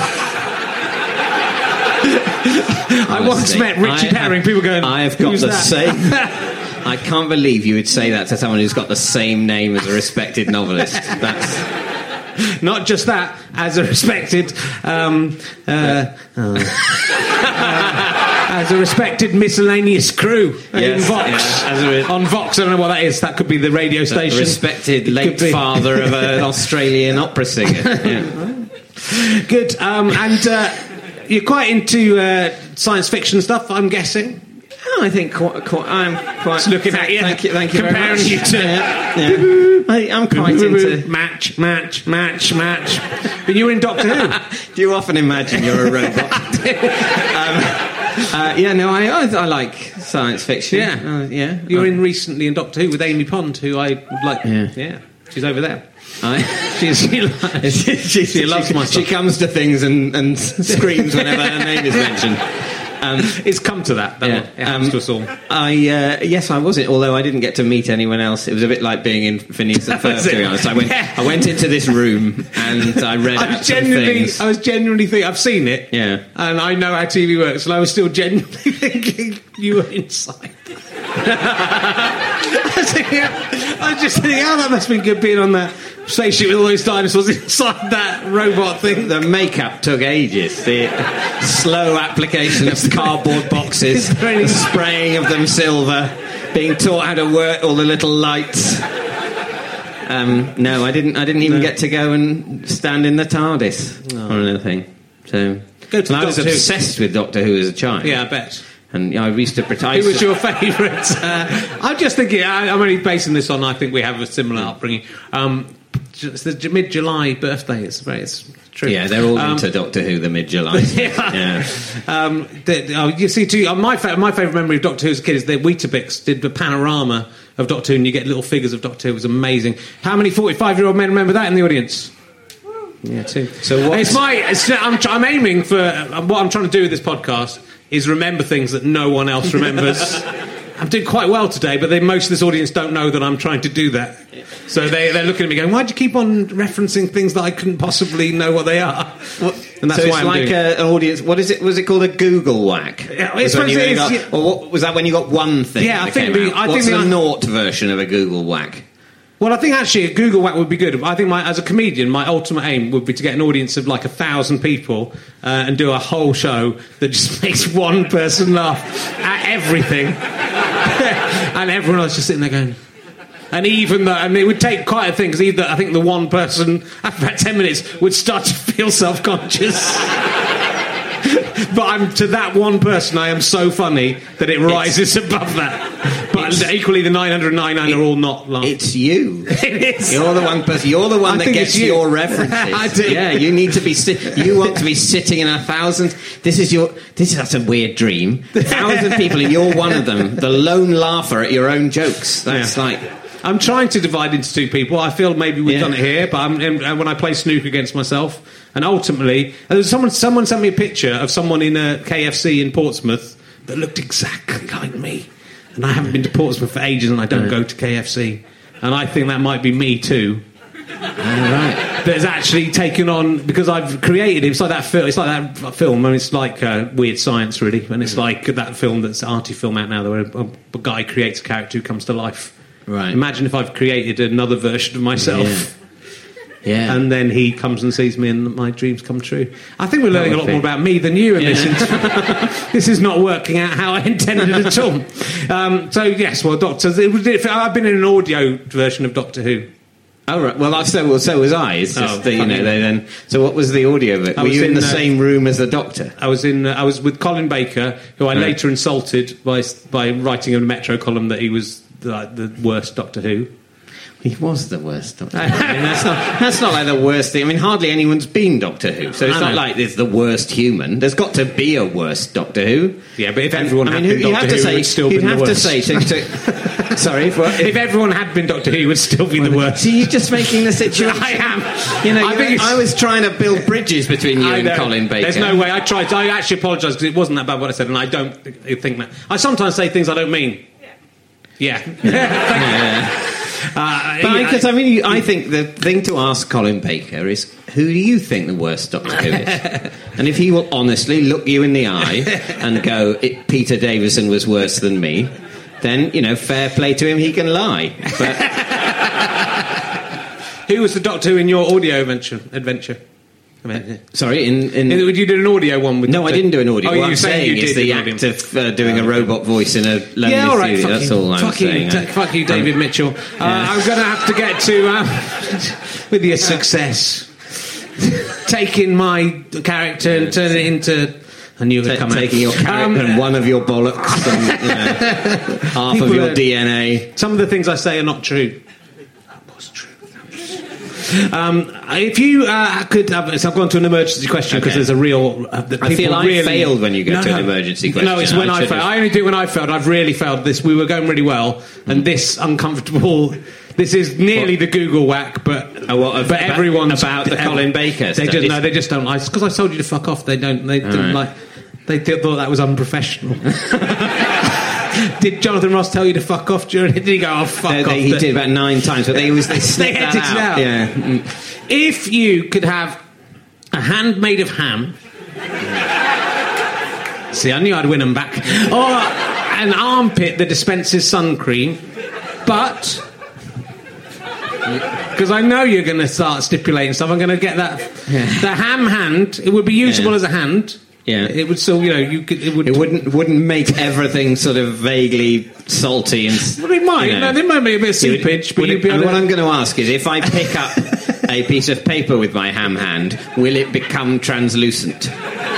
I once Honestly, met Richard I- Herring. People going, I have got "Who's the that?" same. I can't believe you would say that to someone who's got the same name as a respected novelist. That's. Not just that, as a respected, um, uh, uh, as a respected miscellaneous crew in Yes, Vox. yeah, as a re- on Vox, I don't know what that is. That could be the radio station. Respected It late could be. father of an Australian opera singer. Yeah. Good. Um, and uh, you're quite into uh, science fiction stuff, I'm guessing. Oh, I think quite, quite, I'm quite Just looking at you. Thank you, thank you very Comparing much. you to- Yeah, yeah. I, I'm quite into. match, match, match, match. But you were in Doctor Who. Do you often imagine you're a robot? um, uh, yeah, no, I, I I like science fiction. Yeah. uh, yeah. You were I- in recently in Doctor Who with Amy Pond, who I would like. Yeah. yeah. She's over there. I, She's, she, she, she, she loves my she stuff. comes to things and, and screams whenever her name is mentioned. Um, It's come to that. Though. Yeah, It happens um, to us all. I uh, yes, I was it. Although I didn't get to meet anyone else, it was a bit like being in Phineas and Ferb. Was To it? be honest, I went. Yeah. I went into this room and I read I out was some genuinely, things. I was genuinely thinking. I've seen it. Yeah. And I know how T V works, and I was still genuinely thinking you were inside. I was thinking, I was just thinking, oh, that must have been good being on that spaceship with all those dinosaurs inside that robot thing. The makeup took ages. The slow application of cardboard boxes, Is there any- the spraying of them silver, being taught how to work all the little lights. Um, no, I didn't. I didn't even No. get to go and stand in the TARDIS or anything. So, Go to and I was Doctor Who. obsessed with Doctor Who as a child. Yeah, I bet. and you know, I used to pretend. Who was your favourite? Uh, I'm just thinking. I, I'm only basing this on. I think we have a similar upbringing. Um, it's the mid-July birthday. It's very. It's true. Yeah, they're all Um, into Doctor Who. The mid-July. Yeah. yeah. Um, the, oh, you see, too. Uh, my fa- my favourite memory of Doctor Who as a kid is the Weetabix did the panorama of Doctor Who, and you get little figures of Doctor Who. It was amazing. How many forty-five-year-old men remember that in the audience? Yeah, too. So what- It's my. It's, I'm, I'm aiming for uh, what I'm trying to do with this podcast is remember things that no one else remembers. I'm doing quite well today, but they, most of this audience don't know that I'm trying to do that. So they, they're looking at me going, "Why'd you keep on referencing things that I couldn't possibly know what they are?" And that's so why it's I'm like doing. a, an audience. What is it? Was it called a Google whack? Yeah, I Was when suppose you it only is, got- yeah. Or what, was that when you got one thing? Yeah, I that think came the- out? I What's think the the- naught version of a Google whack? Well, I think actually a Google whack would be good. I think my, as a comedian, my ultimate aim would be to get an audience of like a thousand people uh, and do a whole show that just makes one person laugh at everything, and everyone else just sitting there going. And even though, I mean, it would take quite a thing because either I think the one person after about ten minutes would start to feel self-conscious. but I'm to that one person. I am so funny that it rises it's, above that. But equally, the nine hundred ninety-nine are all not laughing. It's you. It is. You're the one person. You're the one I that gets you. your references. I do. Yeah, you need to be. Si- you want to be sitting in a thousand. This is your. This is that's a weird dream. A thousand people, and you're one of them. The lone laugher at your own jokes. That's yeah. like. I'm trying to divide into two people. I feel maybe we've yeah. done it here, but I'm, and when I play snooker against myself, and ultimately, and there was someone someone sent me a picture of someone in a K F C in Portsmouth that looked exactly like me. And I haven't been to Portsmouth for ages, and I don't go to K F C. And I think that might be me too. All right. That's actually taken on because I've created it. It's like that film. It's like that film, and it's like uh, Weird Science, really. And it's like that film that's an arty film out now, where a, a guy creates a character who comes to life. Right. Imagine if I've created another version of myself. Yeah. yeah. And then he comes and sees me and my dreams come true. I think we're learning a lot be. more about me than you in yeah. this interview. This is not working out how I intended at all. Um, so, yes, well, Doctor... I've been in an audio version of Doctor Who. Oh, right. Well, so, well, so was I. It's just, oh, the, you know, they then... So what was the audio of it? Were you in, in the uh, same room as the Doctor? I was in. Uh, I was with Colin Baker, who I right. later insulted by by writing in a Metro column that he was like the worst Doctor Who. He was the worst Doctor Who. I mean, that's not, that's not like the worst thing. I mean, hardly anyone's been Doctor Who, so it's not like there's the worst human. There's got to be a worse Doctor Who. Yeah, but if everyone I had mean, been Doctor Who, say, it would still be the worst. You'd have to say... To, to, sorry? If, if, if everyone had been Doctor Who, it would still be the worst. So you're just making the situation... I am. You know, I, think I was trying to build bridges between you and Colin Baker. There's no way. I tried. I actually apologise because it wasn't that bad what I said, and I don't think that... I sometimes say things I don't mean. Yeah. Yeah. yeah. Uh, because I mean, I think the thing to ask Colin Baker is, who do you think the worst Doctor Who is? And if he will honestly look you in the eye and go, it, Peter Davison was worse than me, then, you know, fair play to him, he can lie. But who was the Doctor Who in your audio adventure? adventure? I mean, Sorry, in, in you did an audio one with. No, Doctor... I didn't do an audio. Oh, what I'm saying is the act of uh, doing a robot voice in a lonely yeah, all right, studio. That's all I'm fuck saying. You, fuck you, David um, Mitchell. Uh, yeah. I'm going to have to get to um, with your success, taking my character and turning it into. I knew it would come taking your character um, and one of your bollocks and you know, half of your are, D N A. Some of the things I say are not true. That was true. Um, if you uh, could have, so I've gone to an emergency question because okay. there's a real. Uh, I feel I really, failed when you go no, to no, an emergency question. No, it's when I, I failed. I only do it when I failed. I've really failed this. We were going really well, and this uncomfortable. This is nearly what? the Google whack, but oh, what, but everyone's about the Colin Baker. They just no, they just don't like because I told you to fuck off. They don't. They didn't right. like. They thought that was unprofessional. Did Jonathan Ross tell you to fuck off during it? Did he go, oh, fuck they, off? They, he the... did about nine times, but they always they snipped they that out. out. Yeah. Mm. If you could have a hand made of ham... See, I knew I'd win them back. Or an armpit that dispenses sun cream, but... Because I know you're going to start stipulating stuff. I'm going to get that... Yeah. The ham hand, it would be usable yeah. as a hand... Yeah, it would still, you know, you could. It, would, it wouldn't wouldn't make everything sort of vaguely salty and. Well, it might. You know, there might be a bit of seepage, but you'd be able to... What I'm going to ask is, if I pick up a piece of paper with my ham hand, will it become translucent?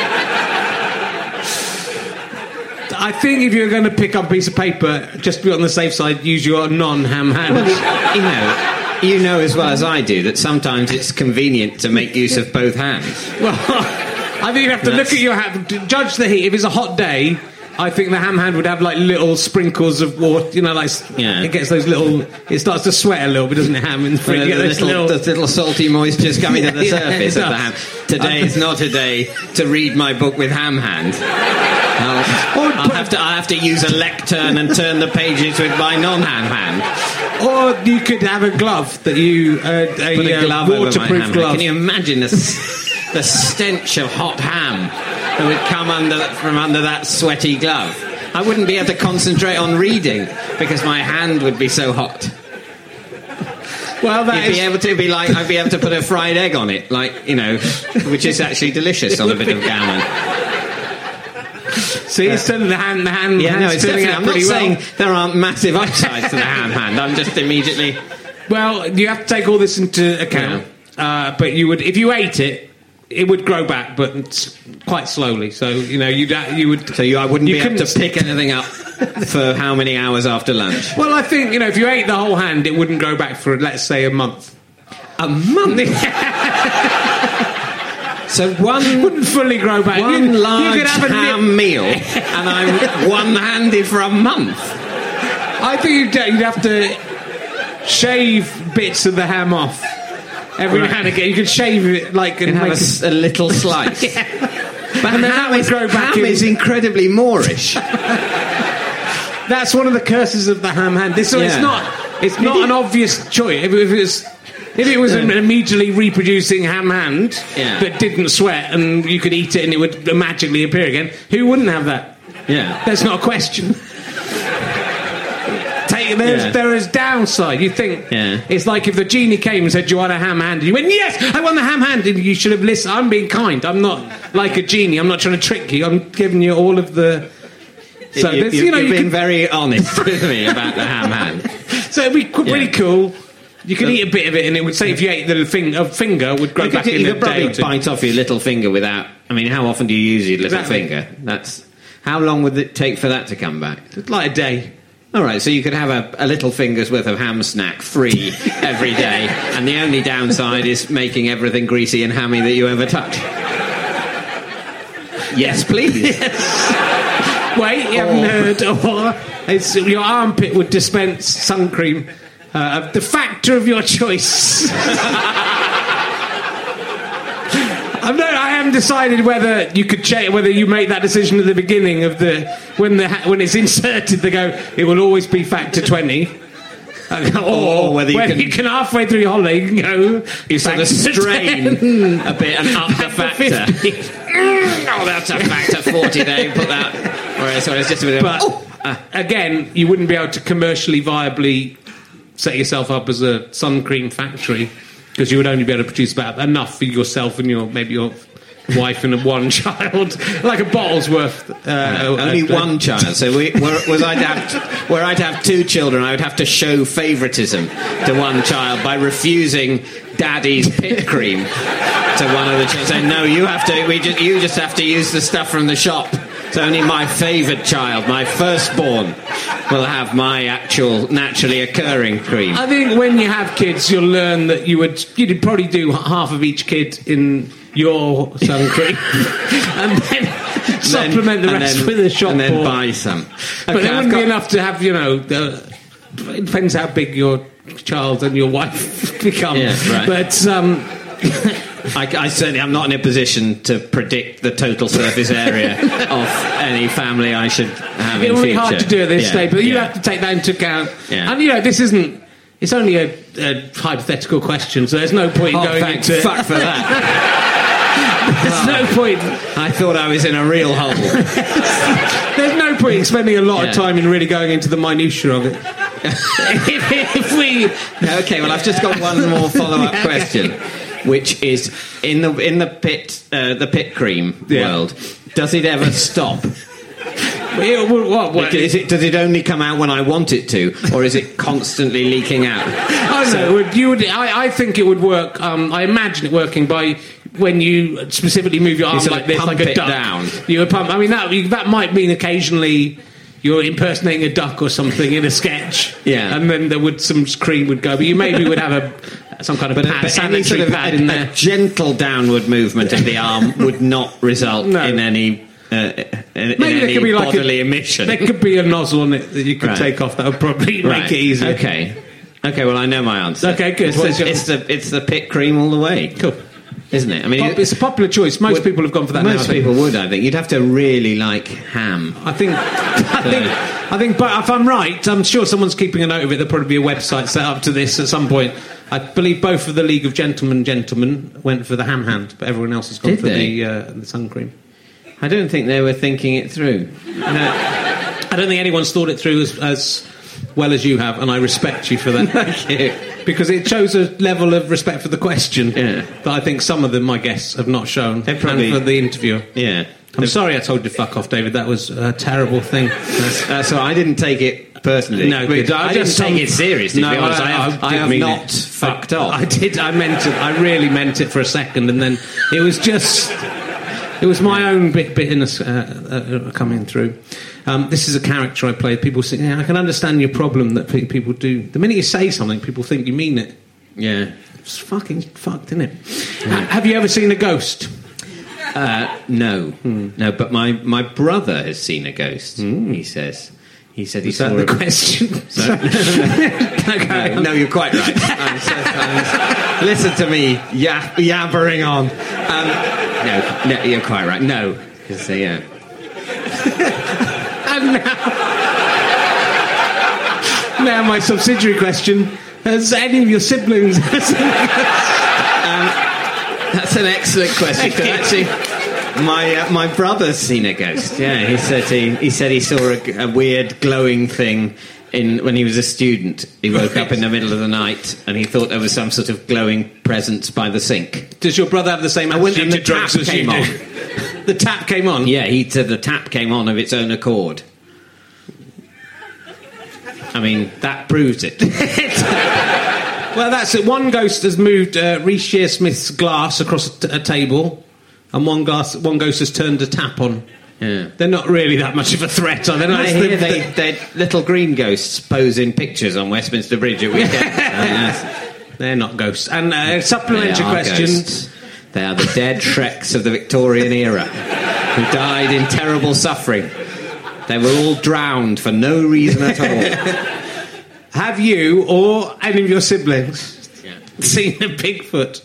I think if you're going to pick up a piece of paper, just to be on the safe side, use your non-ham hand. Well, you know, you know as well as I do that sometimes it's convenient to make use of both hands. Well. I think you have to That's... look at your hand, judge the heat. If it's a hot day, I think the ham hand would have like little sprinkles of water, you know, like yeah. it gets those little. It starts to sweat a little bit, doesn't it? Ham in the fridge, well, you get the those little, little, the little salty moistures coming to the yeah, surface of the ham. Today is not a day to read my book with ham hand. I'll, I'll have to. I have to use a lectern and turn the pages with my non-ham hand. Or you could have a glove that you uh, a, Put a glove uh, waterproof over my ham glove. Can you imagine this? The stench of hot ham that would come under from under that sweaty glove. I wouldn't be able to concentrate on reading because my hand would be so hot. Well, that You'd is... be able to be like I'd be able to put a fried egg on it, like you know, which is actually delicious on a bit of gammon. See, it's turning the hand, the hand. Yeah, no, it's definitely. I'm not well. saying there aren't massive upsides to the ham hand. I'm just immediately. Well, you have to take all this into account. Yeah. Uh, but you would, if you ate it. it would grow back, but it's quite slowly. So you know, you'd you would. So you, I wouldn't you be able couldn't- to pick anything up for how many hours after lunch? Well, I think you know, if you ate the whole hand, it wouldn't grow back for let's say a month. A month. So one Wouldn't fully grow back. one You- you large could have a ham nip- meal, and I'm one-handed for a month. I think you'd, you'd have to shave bits of the ham off every Right. now and again. You could shave it like and And have make a, s- a little slice. it, But and then ham that would is, grow back. ham in- is incredibly Moorish. That's one of the curses of the ham hand. This, so it's Yeah. not. It's not an obvious choice. If, if it was, if it was an immediately reproducing ham hand Yeah. that didn't sweat and you could eat it and it would magically appear again, who wouldn't have that? Yeah. That's not a question. Take, there's, Yeah. There is downside. You think Yeah. it's like if the genie came and said, "Do you want a ham hand?" And you went, "Yes, I want the ham hand." And you should have listened. I'm being kind. I'm not like a genie. I'm not trying to trick you. I'm giving you all of the. So you, there's- you, you know, you've you been could- very honest with me about the ham hand. So it'd be qu- pretty Yeah. cool. You could eat a bit of it, and it would say if you ate the thing, a finger would grow You back could, in you a could day probably or two. bite off your little finger without. I mean, how often do you use your little Exactly. finger? That's how long would it take for that to come back? Like a day. All right, so you could have a, a little finger's worth of ham snack free every day, and the only downside is making everything greasy and hammy that you ever touch. Yes, please. Wait, you haven't heard. Or it's, your armpit would dispense sun cream uh, of the factor of your choice. I'm not, I haven't decided whether you could check whether you make that decision at the beginning of the when the ha- when it's inserted. They go, it will always be factor twenty. or, Or whether you can- you can halfway through your holiday you can go. You sort of factor strain ten. a bit and up the Factor factor. fifty. Oh, that's a factor forty there. Put that. Whereas, so it's just a bit of. But oh, again, you wouldn't be able to commercially viably set yourself up as a sun cream factory because you would only be able to produce about enough for yourself and your maybe your wife and a one child, like a bottle's worth. Uh, only uh, one child. So we, were, was I'd have to, where I'd have two children, I would have to show favouritism to one child by refusing Daddy's pit cream to one of the children. Saying, no, you have to. We just, you just have to use the stuff from the shop. It's only my favoured child, my firstborn, will have my actual naturally occurring cream. I think when you have kids, you'll learn that you would you'd probably do half of each kid in your sun cream, and then supplement the And rest then- with a shop and then bought. buy some. But Okay, it I've wouldn't be got- enough to have, you know, the, it depends how big your child and your wife become. Yeah, right. But, um, I, I certainly am not in a position to predict the total surface area of any family I should have in it would be future. hard to do at this Yeah, stage, but you yeah. have to take that into account. Yeah. And, you know, this isn't, it's only a, a hypothetical question, so there's no point in Oh, going thank into fuck for that. There's no point. I thought I was in a real hole. There's no point in spending a lot Yeah. of time in really going into the minutiae of it. if, if we... Okay, well, I've just got one more follow-up Okay. question, which is in the in the pit uh, the pit cream Yeah. world. Does it ever stop? What, what, what, Is it, does it only come out when I want it to, or is it constantly leaking out? I know. Would, you would, I, I think it would work. Um, I imagine it working by when you specifically move your arm sort like of this, pump like a it duck. down. You would pump. I mean, that that might mean occasionally you're impersonating a duck or something in a sketch. Yeah. and then there would some cream would go, but you maybe would have a some kind of But, pad, but any sanitary sort of pad a, in a there. gentle downward movement of the arm would not result No. in any uh, in, in Maybe any there could be like bodily a, emission. There could be a nozzle on it that you could Right. take off. That would probably Right. make it easier. Okay. Okay, well, I know my answer. Okay, good. It's, What's the, your- it's the it's the pit cream all the way. Cool. Isn't it? I mean, Pop- It's a popular choice. Most people have gone for that. now, I Most think. people would, I think. You'd have to really like ham. I think, I think, I think. But if I'm right, I'm sure someone's keeping a note of it. There'll probably be a website set up to this at some point. I believe both of the League of Gentlemen Gentlemen went for the ham hand, but everyone else has gone Did for they? the uh, the sun cream. I don't think they were thinking it through. No. I don't think anyone's thought it through as, as well as you have, and I respect you for that. Thank you. Because it shows a level of respect for the question Yeah. that I think some of them, my guests, have not shown. They probably- and for the interviewer. Yeah. I'm sorry I told you to fuck off, David. That was a terrible thing. That's, that's all. I didn't take it personally. No, I, good. I I didn't just take some- it seriously, No, to be honest. I, I- I have, I didn't have mean not it. fucked I, off. I did. I meant it. I really meant it for a second, and then it was just. It was my own bit bitterness uh, uh, coming through. Um, this is a character I played. People say, "Yeah, I can understand your problem that pe- people do." The minute you say something, people think you mean it. Yeah. It's fucking fucked, isn't it? Ha- have you ever seen a ghost? Uh, no. No, but my, my brother has seen a ghost, he says. He said he Is saw that the a... question? No, no, you're quite right. I'm so, I'm, listen to me, yab- yabbering on. Um, no, no, you're quite right. No, 'cause, uh, yeah. And now, now my subsidiary question: has any of your siblings? That's an excellent question. 'Cause actually, my uh, my brother's seen a ghost. Yeah, he said he he said he saw a, a weird glowing thing in when he was a student. He woke up in the middle of the night and he thought there was some sort of glowing presence by the sink. Does your brother have the same I went attitude and to the drugs tap as you came do? on. The tap came on. Yeah, he said the tap came on of its own accord. I mean, that proves it. Well, that's it. One ghost has moved uh, Reece Shearsmith's glass across a, t- a table, and one glass, one ghost has turned a tap on. Yeah. They're not really that much of a threat, are they? I That's hear the- they, they little green ghosts pose in pictures on Westminster Bridge at weekends. Yes. They're not ghosts. And uh, supplementary They are question. ghosts. They are the dead Shreks of the Victorian era who died in terrible suffering. They were all drowned for no reason at all. Have you or any of your siblings Yeah. seen a Bigfoot?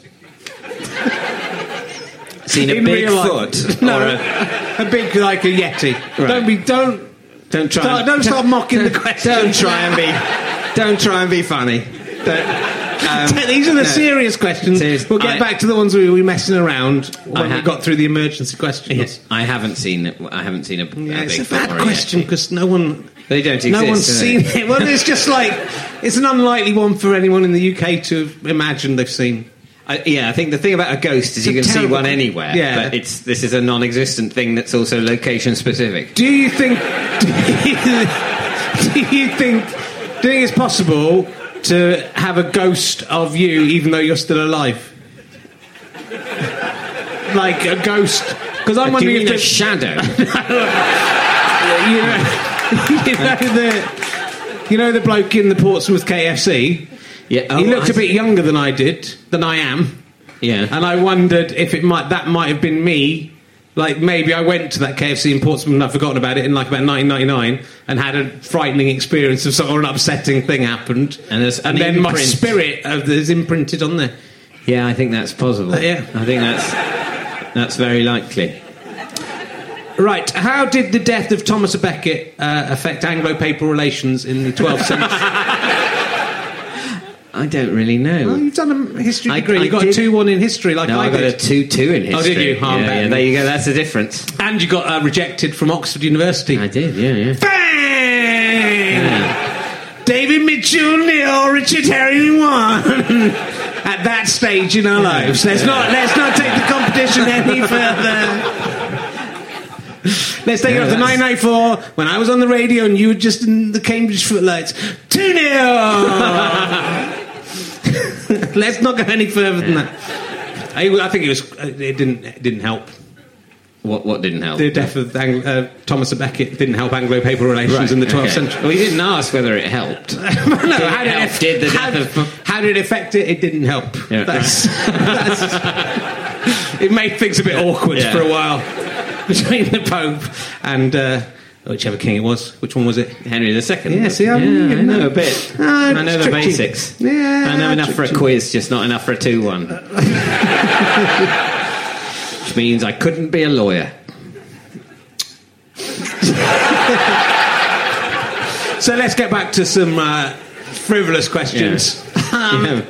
Seen a In big real life? foot? No, Or a... a, big like a Yeti. Right. Don't be. Don't. don't try. Don't, and, don't start mocking the question. Don't try and be. Don't try and be funny. Don't, um, These are the no. serious questions. Serious. We'll get I- back to the ones we were messing around when I we ha- got through the emergency questions. Yes, I haven't seen it. I haven't seen a, Yeah, a it's a Bigfoot bad or a question Yeti. because no one, They don't exist. no one's do seen they? it. Well, it's just like it's an unlikely one for anyone in the U K to imagine they've seen. I, yeah, I think the thing about a ghost is It's you a can see terrible- one anywhere. Yeah. But it's this is a non-existent thing that's also location specific. Do you think? Do you, do you think? Do you think it's possible to have a ghost of you even though you're still alive? Like a ghost? Because I'm Do wondering you mean if a the- shadow? you know, you know the, you know the bloke in the Portsmouth K F C. Yeah, he oh, looked I a bit see. younger than I did, than I am, Yeah. and I wondered if it might that might have been me. Like maybe I went to that K F C in Portsmouth and I'd forgotten about it in like about nineteen ninety-nine and had a frightening experience of sort of an upsetting thing happened, And there's and an then my imprint. spirit of is imprinted on there. Yeah, I think that's possible. Uh, yeah. I think that's that's very likely. Right, how did the death of Thomas à Becket uh, affect Anglo-Papal relations in the twelfth century? I don't really know. Well, you've done a history I- degree. I you got did- a two one in history, like no, I, I got did. a two-two in history. Oh, did you? Oh, I'm yeah, better yeah, than there you. you go. That's the difference. And you got uh, rejected from Oxford University. I did. Yeah, yeah. Bang! David Mitchell nil, Richard Herring one. At that stage in our lives, let's not let's not take the competition any further. Let's take Yeah, it up to that's- nineteen ninety-four when I was on the radio and you were just in the Cambridge Footlights. two nil. Let's not go any further than that. I, I think it was. It didn't. It didn't help. What what didn't help? The death of Ang- uh, Thomas à Becket didn't help Anglo-Papal relations Right, in the twelfth okay. century. Well, he didn't ask whether it helped. no, how did, help? it, Did the how, death of- how did it affect it? It didn't help. Yeah. That's, that's, it made things a bit awkward Yeah. for a while between the Pope and uh, whichever king it was. Which one was it? Henry the Second. Yeah, see, I- yeah, you I know know. a bit. Ah, I know it's the tricky. basics. Yeah, I know enough for a tricky. quiz, just not enough for a two-one. Which means I couldn't be a lawyer. So let's get back to some uh, frivolous questions. Um, Yeah.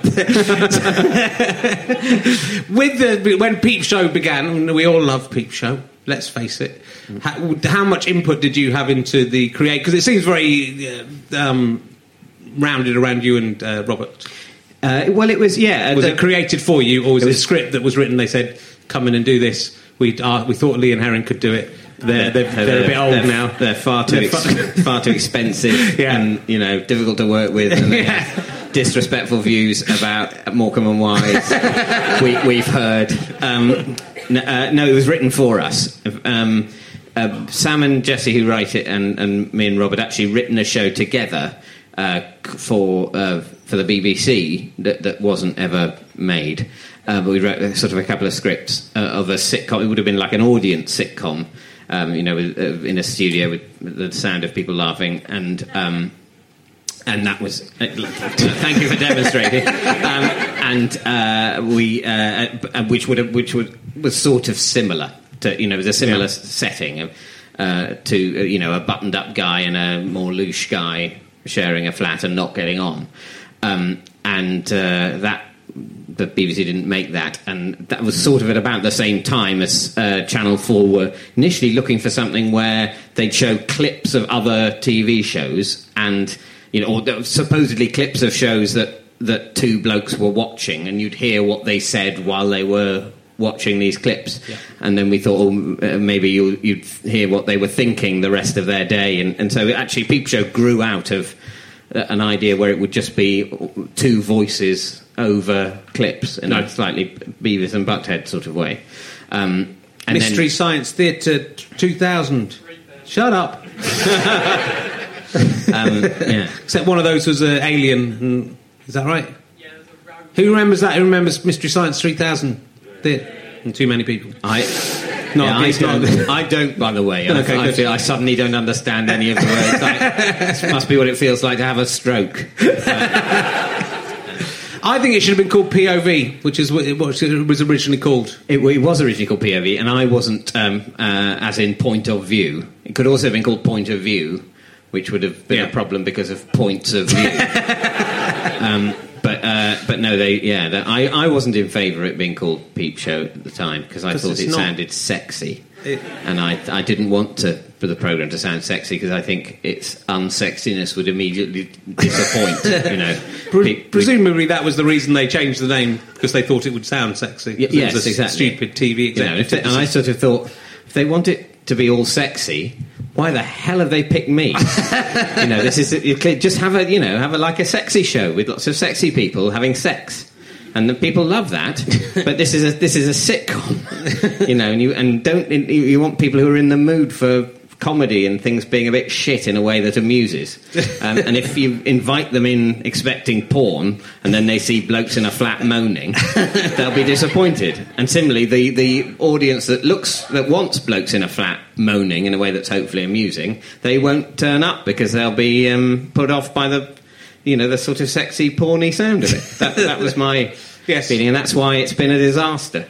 With the when Peep Show began, we all love Peep Show. Let's face it. How, how much input did you have into the create? Because it seems very uh, um, rounded around you and uh, Robert. Uh, well, it was, yeah. Was the- it created for you, or was It it, was- a script that was written? They said, "Come in and do this." we uh, we thought Lee and Herring could do it. They're, they're, they're, they're a bit old they're, now. They're far too they're ex- far, far too expensive yeah. and, you know, difficult to work with. And they have disrespectful views about Morecambe and Wise. we, we've heard. Um, n- uh, no, it was written for us. Um, uh, Sam and Jesse, who write it, and, and me and Rob had actually written a show together uh, for uh, for the B B C that, that wasn't ever made. Uh, but we wrote sort of a couple of scripts uh, of a sitcom. It would have been like an audience sitcom. Um, you know, with, uh, in a studio with the sound of people laughing, and um, and that was. Uh, thank you for demonstrating. Um, and uh, we, uh, which would have, which would was sort of similar to, you know, it was a similar yeah. setting uh, to uh, you know, a buttoned-up guy and a more loose guy sharing a flat and not getting on, um, and uh, that. The B B C didn't make that, and that was sort of at about the same time as uh, Channel four were initially looking for something where they'd show clips of other T V shows, and, you know, or supposedly clips of shows that, that two blokes were watching, and you'd hear what they said while they were watching these clips. Yeah. And then we thought, oh, maybe you'll, you'd hear what they were thinking the rest of their day, and, and so actually Peep Show grew out of an idea where it would just be two voices over clips in no. a slightly Beavis and Butthead sort of way. Um, and Mystery then, Science Theatre two thousand. Shut up. um, yeah. Except one of those was an uh, alien. And, is that right? Yeah. Who remembers that? Who remembers Mystery Science three thousand? And too many people. I... No, yeah, I, don't, I don't, by the way. I, okay, I, feel, I suddenly don't understand any of the words. Like, this must be what it feels like to have a stroke. Uh, I think it should have been called P O V, which is what it was originally called. It, it was originally called P O V, and I wasn't, um, uh, as in point of view. It could also have been called Point of View, which would have been yeah. a problem because of points of view. um, but uh, but no, they yeah. They, I I wasn't in favour of it being called Peep Show at the time because I thought it not... sounded sexy, it... and I I didn't want to for the programme to sound sexy because I think its unsexiness would immediately disappoint. you know, Pre- Pe- presumably that was the reason they changed the name because they thought it would sound sexy. Y- yes, it was a exactly. Stupid T V executive. You know, if they, and I sort of thought if they want it to be all sexy, why the hell have they picked me? you know, this is you just have a you know have a like a sexy show with lots of sexy people having sex, and the people love that. But this is a this is a sitcom, you know, and you and don't you, you want people who are in the mood for comedy and things being a bit shit in a way that amuses. Um, and if you invite them in expecting porn and then they see blokes in a flat moaning, they'll be disappointed. And similarly, the, the audience that looks that wants blokes in a flat moaning in a way that's hopefully amusing, they won't turn up because they'll be um, put off by the, you know, the sort of sexy porny sound of it. That, that was my yes. feeling, and that's why it's been a disaster.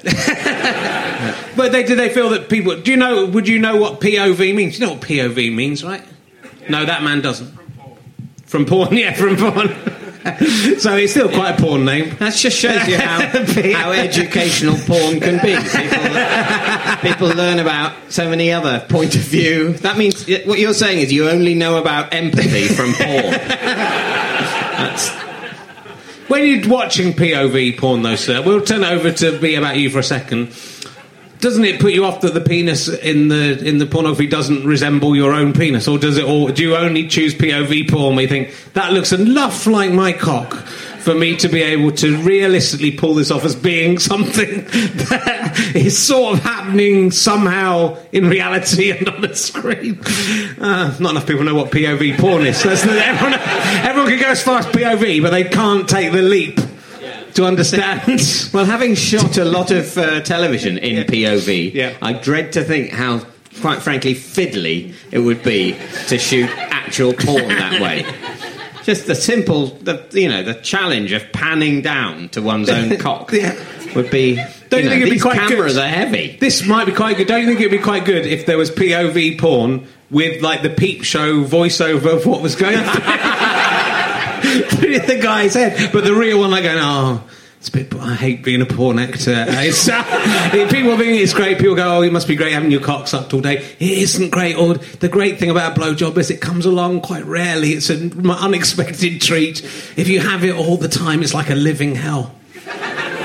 But they, do they feel that people... Do you know... Would you know what P O V means? Do you know what P O V means, right? No, that man doesn't. From porn. From porn, yeah, from porn. So it's still quite a porn name. That just shows you how, how educational porn can be. People, people learn about so many other point of view. That means... What you're saying is you only know about empathy from porn. That's... When you're watching P O V porn, though, sir, we'll turn over to Be About You for a second. Doesn't it put you off that the penis in the in the pornography doesn't resemble your own penis, or does it? Or do you only choose P O V porn where you think that looks enough like my cock for me to be able to realistically pull this off as being something that is sort of happening somehow in reality and on the screen? Uh, not enough people know what P O V porn is. That's, everyone, everyone can go as far as P O V, but they can't take the leap to understand. Well, having shot a lot of uh, television in yeah. P O V, yeah. I dread to think how, quite frankly, fiddly it would be to shoot actual porn that way. Just the simple, the you know, the challenge of panning down to one's own cock yeah. would be. Don't you know, think it'd these be quite cameras good? Are heavy. This might be quite good. Don't you think it'd be quite good if there was P O V porn with like the Peep Show voiceover of what was going on? The guy's head, but the real one, like going, oh, it's a bit. I hate being a porn actor. It's, uh, people think it's great. People go, oh, it must be great having your cock sucked all day. It isn't great. Or the great thing about a blowjob is it comes along quite rarely. It's an unexpected treat. If you have it all the time, it's like a living hell.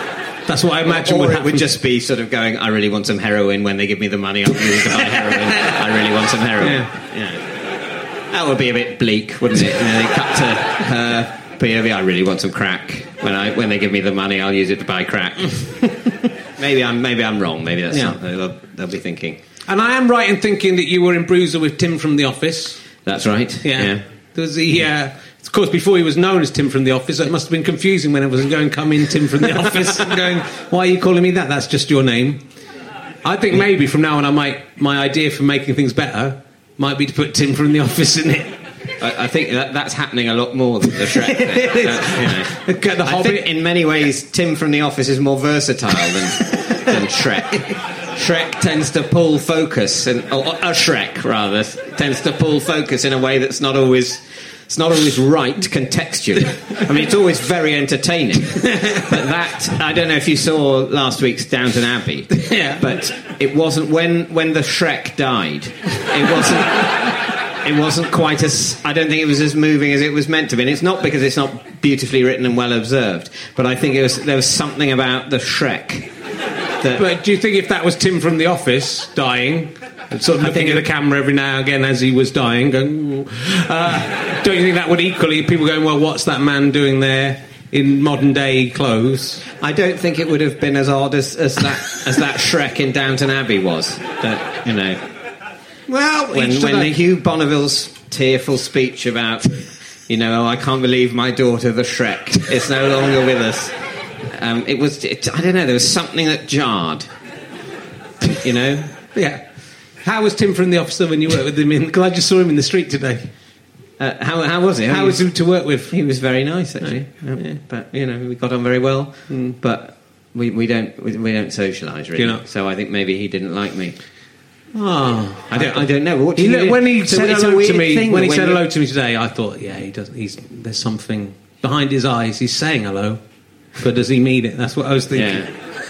That's what I imagine or would it happen. would just be sort of going, I really want some heroin. When they give me the money, I'll use it to buy heroin. I really want some heroin. Yeah. Yeah. That would be a bit bleak, wouldn't it? And then they cut to her P O V, I really want some crack. When I when they give me the money, I'll use it to buy crack. maybe I'm maybe I'm wrong. Maybe that's Yeah. something they'll, they'll be thinking. And I am right in thinking that you were in Bruiser with Tim from The Office. That's right. Yeah. yeah. There was the, uh, of course, before he was known as Tim from The Office, so it must have been confusing when it was going, come in, Tim from The Office, and going, why are you calling me that? That's just your name. I think maybe from now on, I might, my idea for making things better might be to put Tim from The Office in it. I, I think that, that's happening a lot more than the Shrek thing. That's, you know. Get the I Hobbit. think in many ways, Tim from The Office is more versatile than, than Shrek. Shrek tends to pull focus, and or a Shrek rather tends to pull focus in a way that's not always it's not always right contextually. I mean, it's always very entertaining. But that I don't know if you saw last week's Downton Abbey. Yeah. But it wasn't when when the Shrek died. It wasn't. It wasn't quite as... I don't think it was as moving as it was meant to be. And it's not because it's not beautifully written and well observed, but I think it was, there was something about the Shrek that... But do you think if that was Tim from The Office dying, and sort of I looking think at the camera every now and again as he was dying, going, uh, don't you think that would equally... People going, well, what's that man doing there in modern-day clothes? I don't think it would have been as odd as, as, that, as that Shrek in Downton Abbey was. That, you know... Well, When, each to when their- the Hugh Bonneville's tearful speech about, you know, oh, I can't believe my daughter, the Shrek, is no longer with us. Um, it was, it, I don't know, there was something that jarred. You know? Yeah. How was Tim from The Office when you worked with him in... Because I just saw him in the street today. Uh, how, how was it? How was he to work with? He was very nice, actually. Yeah. Yeah. But, you know, we got on very well. Mm. But we, we don't we, we don't socialise, really. Do you not? So I think maybe he didn't like me. Oh, I don't. I don't know. What do He you looked- do? when he It's a- said it's a hello to weird me, thing when he that said you- hello to me today, I thought, yeah, he doesn't. He's there's something behind his eyes. He's saying hello, but does he mean it? That's what I was thinking.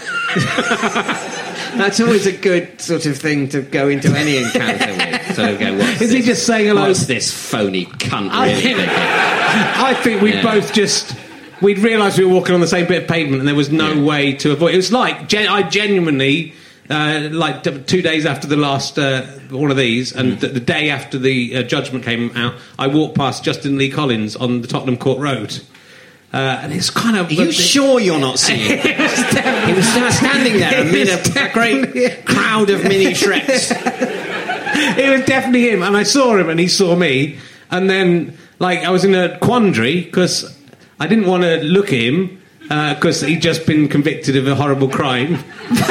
Yeah. That's always a good sort of thing to go into any encounter with. Sort of go, what's Is this? he just saying hello? What's this phony cunt I really think, thinking? I think we Yeah. both just we'd realised we were walking on the same bit of pavement, and there was no Yeah. way to avoid. It was like gen- I genuinely. Uh, like t- two days after the last uh, one of these, and Mm. th- the day after the uh, judgment came out, I walked past Justin Lee Collins on the Tottenham Court Road, uh, and it's kind of. Are you sure you're not seeing him? He was just standing there amid a, a great crowd of mini Shreks. It was definitely him, and I saw him, and he saw me, and then like I was in a quandary because I didn't want to look at him because he'd just been convicted of a horrible crime.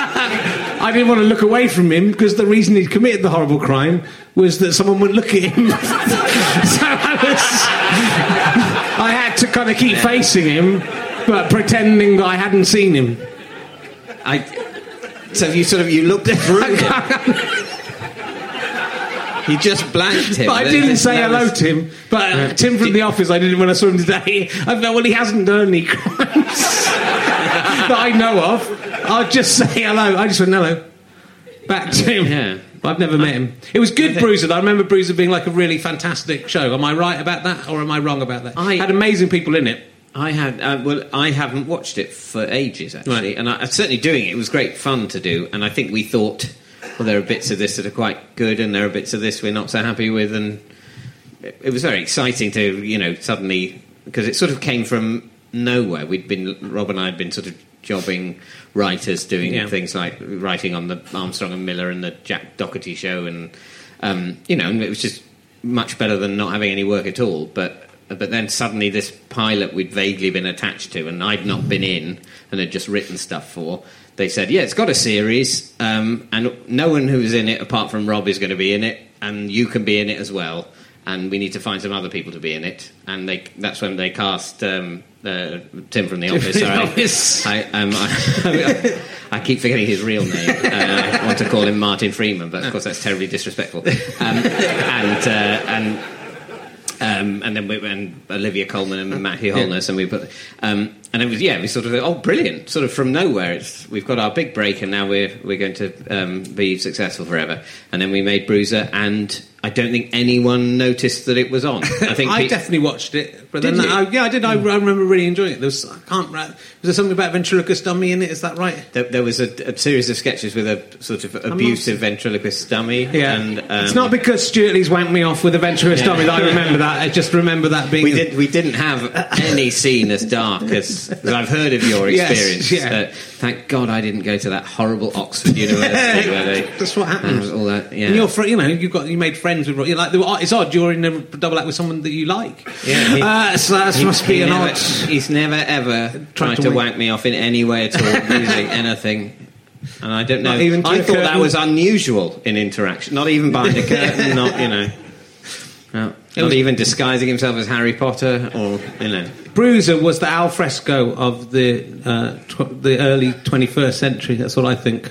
I didn't want to look away from him because the reason he'd committed the horrible crime was that someone would look at him. So I was, I had to kind of keep facing him, but pretending that I hadn't seen him. I, so you sort of you looked through him. He just blanked him. But I That- didn't that- say that hello was- to him. But uh, Tim from The Office, I didn't when I saw him today. I felt, well, he hasn't done any crimes that I know of. I'll just say hello. I just went hello back to him. Yeah. I've never met him. It was good, think- Bruiser. I remember Bruiser being like a really fantastic show. Am I right about that, or am I wrong about that? I- had amazing people in it. I had uh, well, I haven't watched it for ages actually, Right. and I, certainly doing it, it was great fun to do. And I think we thought, well, there are bits of this that are quite good, and there are bits of this we're not so happy with, and it, it was very exciting to, you know, suddenly, because it sort of came from nowhere. We'd been Rob and I had been sort of jobbing writers, doing Yeah. things like writing on the Armstrong and Miller and the Jack Doherty show, and um, you know, and it was just much better than not having any work at all. But but then suddenly this pilot we'd vaguely been attached to, and I'd not been in and had just written stuff for. They said, yeah, it's got a series, um, and no one who's in it apart from Rob is going to be in it, and you can be in it as well. And we need to find some other people to be in it. And they, that's when they cast um, uh, Tim from The Office. from The Sorry. Office. I, um, I, I keep forgetting his real name. Uh, I want to call him Martin Freeman, but of course that's terribly disrespectful. Um, and uh, and um, and then we and Olivia Colman and Matthew Holness, and we put um, and it was yeah, we sort of oh brilliant, sort of from nowhere. It's we've got our big break, and now we're we're going to um, be successful forever. And then we made Bruiser, and I don't think anyone noticed that it was on. I think I pe- definitely watched it, but Did then you? I, yeah, I did. I, I remember really enjoying it. There was I can't. Was there something about ventriloquist dummy in it? Is that right? There, there was a, a series of sketches with a sort of abusive ventriloquist dummy. Yeah, and, um, it's not because Stuart Lee's wanked me off with a ventriloquist Yeah. dummy that I remember that. I just remember that being. We did. We didn't have any scene as dark as, as I've heard of your Yes, experience. yeah. Uh, thank God I didn't go to that horrible Oxford University where they. That's what happens. All that. Yeah. And you're, fr- you know, you got you made friends with. You're like, it's odd. You're in a double act with someone that you like. Yeah, he- uh, so that He- must be he an never, odd. He's never ever tried to to, wink. wank me off in any way at all, using anything. And I don't know. Not even to I a thought that curtain? was unusual in interaction. Not even behind a curtain. Not you know. No, not was- even disguising himself as Harry Potter, or you know. Bruiser was the al fresco of the uh, tw- the early twenty-first century. That's what I think.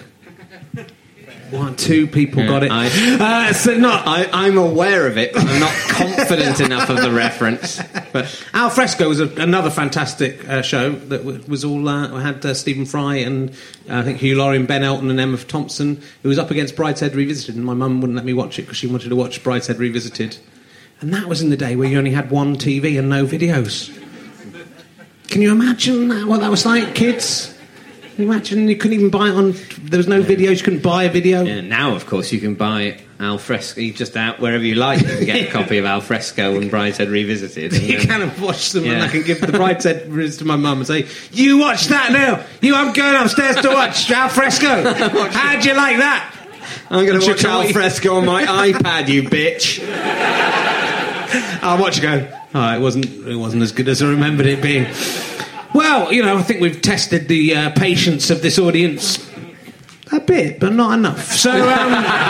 One, two people Yeah, got it. I- uh, so not I, I'm aware of it, but I'm not confident enough of the reference. But Al Fresco was a, another fantastic uh, show that w- was all uh, had uh, Stephen Fry and uh, I think Hugh Laurie and Ben Elton and Emma Thompson. It was up against Brideshead Revisited, and my mum wouldn't let me watch it because she wanted to watch Brideshead Revisited. And that was in the day where you only had one T V and no videos. Can you imagine that, what that was like, kids? Can you imagine you couldn't even buy it on... There was no videos, you couldn't buy a video. yeah, now, of course, you can buy Al Fresco. You just out wherever you like. You can get a copy of Al Fresco and Brideshead Revisited. And You then- kind of watch them, and Yeah. I can give the Brideshead Riz to my mum and say, "You watch that now. You, I'm going upstairs to watch Al Fresco. How'd you like that?" I'm going to watch Chicken Al wing. Fresco on my iPad, you bitch. I'll watch it go. Oh, it wasn't. It wasn't as good as I remembered it being. Well, you know, I think we've tested the uh, patience of this audience a bit, but not enough. So, um,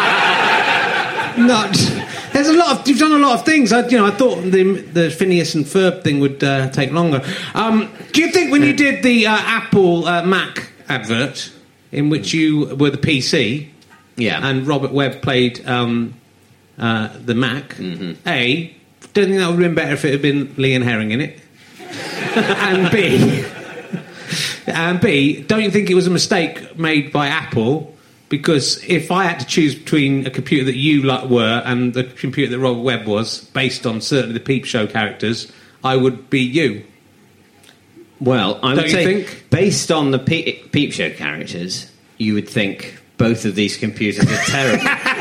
not. There's a lot of. You've done a lot of things. I, you know, I thought the the Phineas and Ferb thing would uh, take longer. Um, do you think when you did the uh, Apple uh, Mac advert, in which you were the P C, Yeah. and Robert Webb played um, uh, the Mac, A, don't think that would have been better if it had been Lee and Herring in it. and B, and B, don't you think it was a mistake made by Apple? Because if I had to choose between a computer that you like were and the computer that Robert Webb was, based on certainly the Peep Show characters, I would be you. Well, I Don't would you say, think? based on the Pe- Peep Show characters, you would think both of these computers are terrible.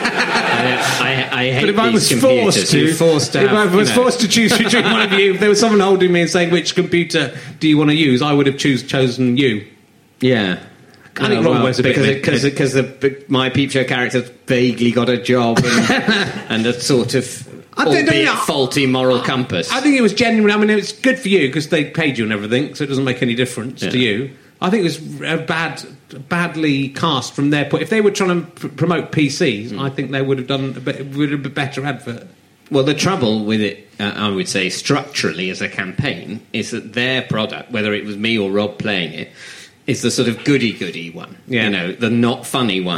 I, I, I hate But if these I was computers. forced to, You're forced to if have, I was you know, forced to choose between one of you, if there was someone holding me and saying which computer do you want to use, I would have choose, chosen you. Yeah. I think Oh, Robert well, Webb's a bit because of a- because the my Peep Show characters vaguely got a job and, and a sort of I don't know, albeit yeah. faulty moral compass. I think it was genuine. I mean, it was good for you because they paid you and everything, so it doesn't make any difference to Yeah. you. I think it was a bad, badly cast from their point. If they were trying to pr- promote P Cs, Hmm. I think they would have done a bit, would have been a better advert. Well, the trouble with it, uh, I would say, structurally as a campaign, is that their product, whether it was me or Rob playing it, is the sort of goody-goody one. Yeah. You know, the not funny one.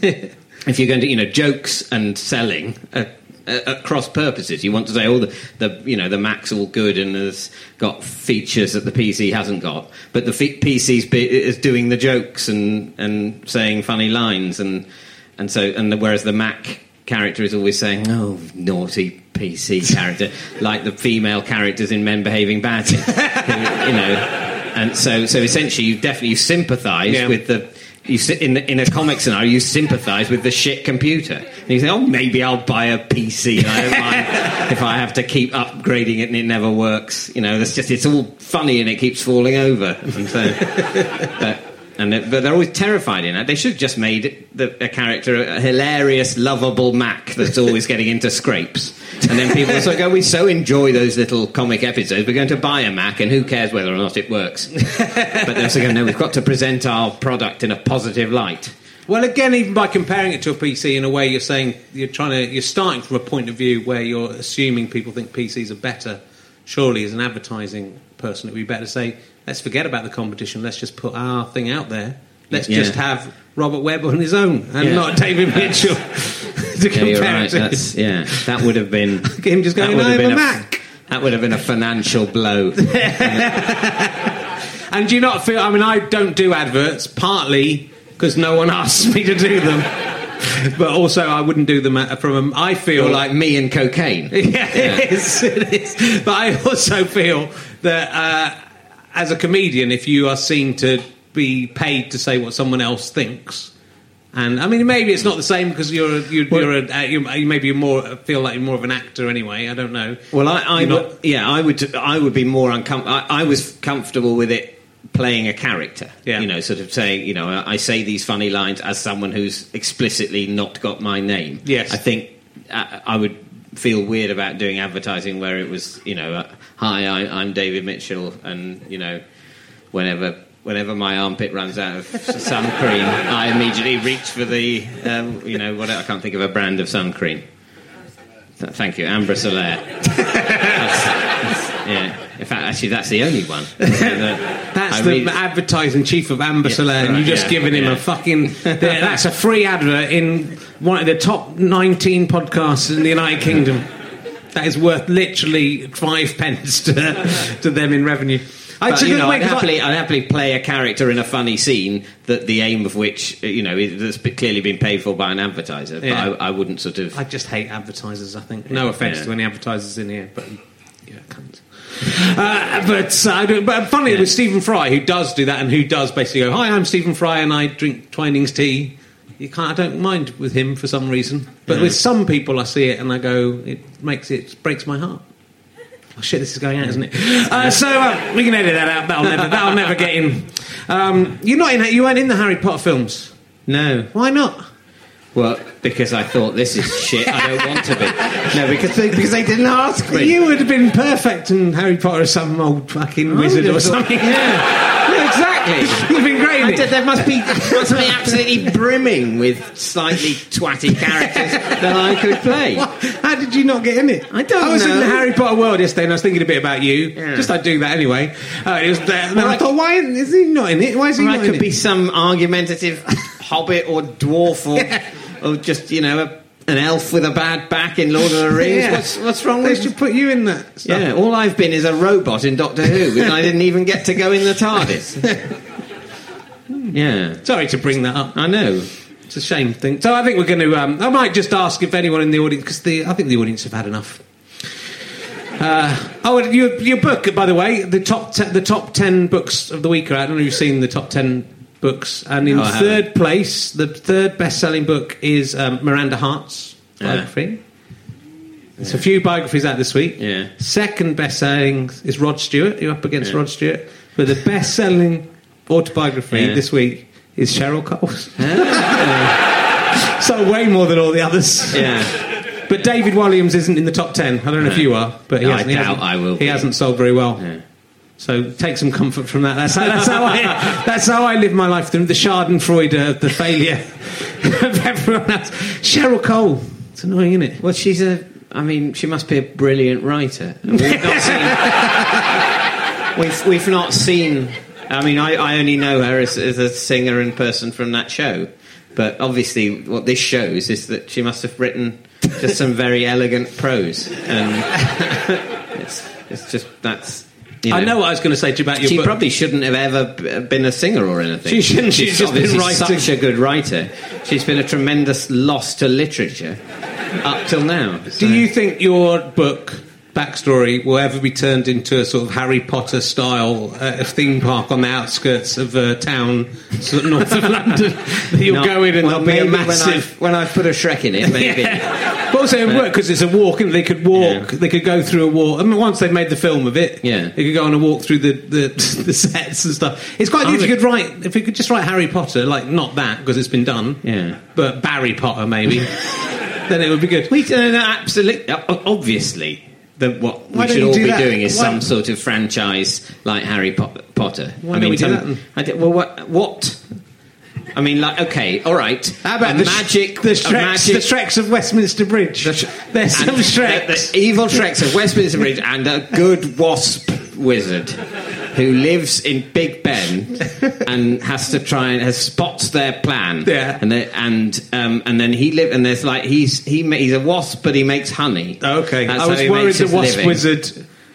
If you're going to, you know, jokes and selling are, are, are cross purposes. You want to say, oh, the, the you know, the Mac's all good and has got features that the P C hasn't got, but the f- P C's be, is doing the jokes and, and saying funny lines, and and so and the, whereas the Mac character is always saying, oh, naughty P C character, like the female characters in Men Behaving Badly, who, you know. And so, so essentially, you definitely you sympathise Yeah. with the you sit in the, in a comic scenario. You sympathise with the shit computer, and you think, oh, maybe I'll buy a P C. I don't mind if I have to keep upgrading it and it never works. You know, that's just it's all funny and it keeps falling over. And so, but, and it, but they're always terrified in it. They should have just made it, the, a character a hilarious, lovable Mac that's always getting into scrapes. And then people will sort of go, we so enjoy those little comic episodes, we're going to buy a Mac, and who cares whether or not it works? But they'll also go, no, we've got to present our product in a positive light. Well, again, even by comparing it to a P C, in a way, you're saying you're trying to you're starting from a point of view where you're assuming people think P Cs are better. Surely, as an advertising person, it would be better to say, let's forget about the competition. Let's just put our thing out there. Let's Yeah. just have Robert Webb on his own and Yeah. not David Mitchell to Yeah, you're compare right. it to. That's, yeah, that would have been Him just going, that would have I'm been a Mac. That would have been a financial blow. And do you not feel... I mean, I don't do adverts, partly because no one asks me to do them. But also, I wouldn't do them from... A, I feel... You're like me and cocaine. Yeah, yeah. It is, it is. But I also feel that uh, as a comedian, if you are seen to be paid to say what someone else thinks... And I mean, maybe it's not the same because you're you're, well, you're, a, you're you maybe more feel like you're more of an actor anyway. I don't know. Well, I, I would, yeah, I would I would be more uncomfortable. I, I was comfortable with it playing a character. Yeah. You know, sort of saying, you know, I say these funny lines as someone who's explicitly not got my name. Yes, I think I, I would feel weird about doing advertising where it was, you know, uh, hi, I, I'm David Mitchell, and you know, whenever. Whenever my armpit runs out of sun cream, I immediately reach for the, um, you know, what I can't think of a brand of sun cream. Th- thank you, Amber Solaire. That's, that's, yeah, in fact, actually, that's the only one. That's I the read... advertising chief of Amber yeah, Solaire, and right, you've just yeah, given him yeah. a fucking... That's a free advert in one of the top nineteen podcasts in the United Kingdom. That is worth literally five pence to, to them in revenue. But, you know, I'd happily, I'd happily play a character in a funny scene that the aim of which, you know, that's clearly been paid for by an advertiser. Yeah. But I, I wouldn't sort of... I just hate advertisers, I think. No offence yeah. to any advertisers in here, but... Yeah, can't. Uh, but, uh, I don't, but funny, yeah. with Stephen Fry, who does do that and who does basically go, hi, I'm Stephen Fry and I drink Twinings tea. You can't, I don't mind with him for some reason. But yeah. with some people, I see it and I go, it makes it, it breaks my heart. Oh, shit, this is going out, isn't it? Uh, so uh, we can edit that out. That'll never, that'll never get in. Um, you're not in. You weren't in the Harry Potter films. No. Why not? Well, because I thought this is shit. I don't want to be. No, because they, because they didn't ask me. You would have been perfect in Harry Potter as some old fucking wizard or something. Yeah. Yeah, exactly. You've been great in it. Did, there must be must be absolutely brimming with slightly twatty characters that I could play. What? How did you not get in it? I don't know. I was know. in the Harry Potter world yesterday and I was thinking a bit about you. Yeah. Just I do that anyway. Uh, it was there. And well, I thought, why is he not in it? Why is he well, not I in could it? be some argumentative hobbit or dwarf or, yeah. or just, you know, a, an elf with a bad back in Lord of the Rings. Yeah. What's, what's wrong they with... They should put you in that stuff. Yeah, all I've been is a robot in Doctor Who and I didn't even get to go in the TARDIS. Yeah. Sorry to bring that up. I know. It's a shame thing. So I think we're going to... Um, I might just ask if anyone in the audience... Because the, I think the audience have had enough. Uh, oh, your, your book, by the way, the top te- the top ten books of the week are out. I don't know if you've seen the top ten books. And in oh, third place, the third best-selling book is um, Miranda Hart's biography. Yeah. There's a few biographies out this week. Yeah. Second best-selling is Rod Stewart. You're up against yeah. Rod Stewart. But the best-selling autobiography yeah. this week is Cheryl Cole's. So way more than all the others. Yeah. But David Walliams isn't in the top ten. I don't know no. if you are, but he no, hasn't, I he doubt hasn't, I will. He be. hasn't sold very well. Yeah. So take some comfort from that. That's how, that's how I that's how I live my life. The, the Schadenfreude of the failure of everyone else. Cheryl Cole. It's annoying, isn't it? Well, she's a. I mean, she must be a brilliant writer. We've not seen. we've we've not seen. I mean, I, I only know her as, as a singer in person from that show. But obviously, what this shows is that she must have written just some very elegant prose, and it's, it's just that's. You know, I know what I was going to say to you about your she book. She probably shouldn't have ever been a singer or anything. She shouldn't. She's, She's just obviously been writing. Such a good writer. She's been a tremendous loss to literature up till now. So. Do you think your book backstory will ever be turned into a sort of Harry Potter style uh, theme park on the outskirts of a town sort of north of London that you'll Not, go in and well, there'll be a maybe massive when I put a Shrek in it maybe. Yeah. But also it would work because it's a walk and they could walk yeah. they could go through a walk. I mean, once they've made the film of it yeah. they could go on a walk through the, the, the sets and stuff. It's quite good if you could write if you could just write Harry Potter, like not that because it's been done yeah. but Barry Potter maybe then it would be good. We uh, absolutely obviously The, what Why we should all do be that? doing is Why? some sort of franchise like Harry po- Potter. Why I don't mean, we do some, that? I did, well, what, what? I mean, like, okay, all right. How about a the magic? Sh- the Shreks, magic, the Shreks of Westminster Bridge. The sh- There's some Shreks. The, the evil Shreks of Westminster Bridge and a good wasp wizard who lives in Big Ben and has to try and has spots their plan. Yeah. And they, and um, and then he live and there's like he's he he's a wasp but he makes honey. Okay. That's I was how he worried makes the his wasp living. wizard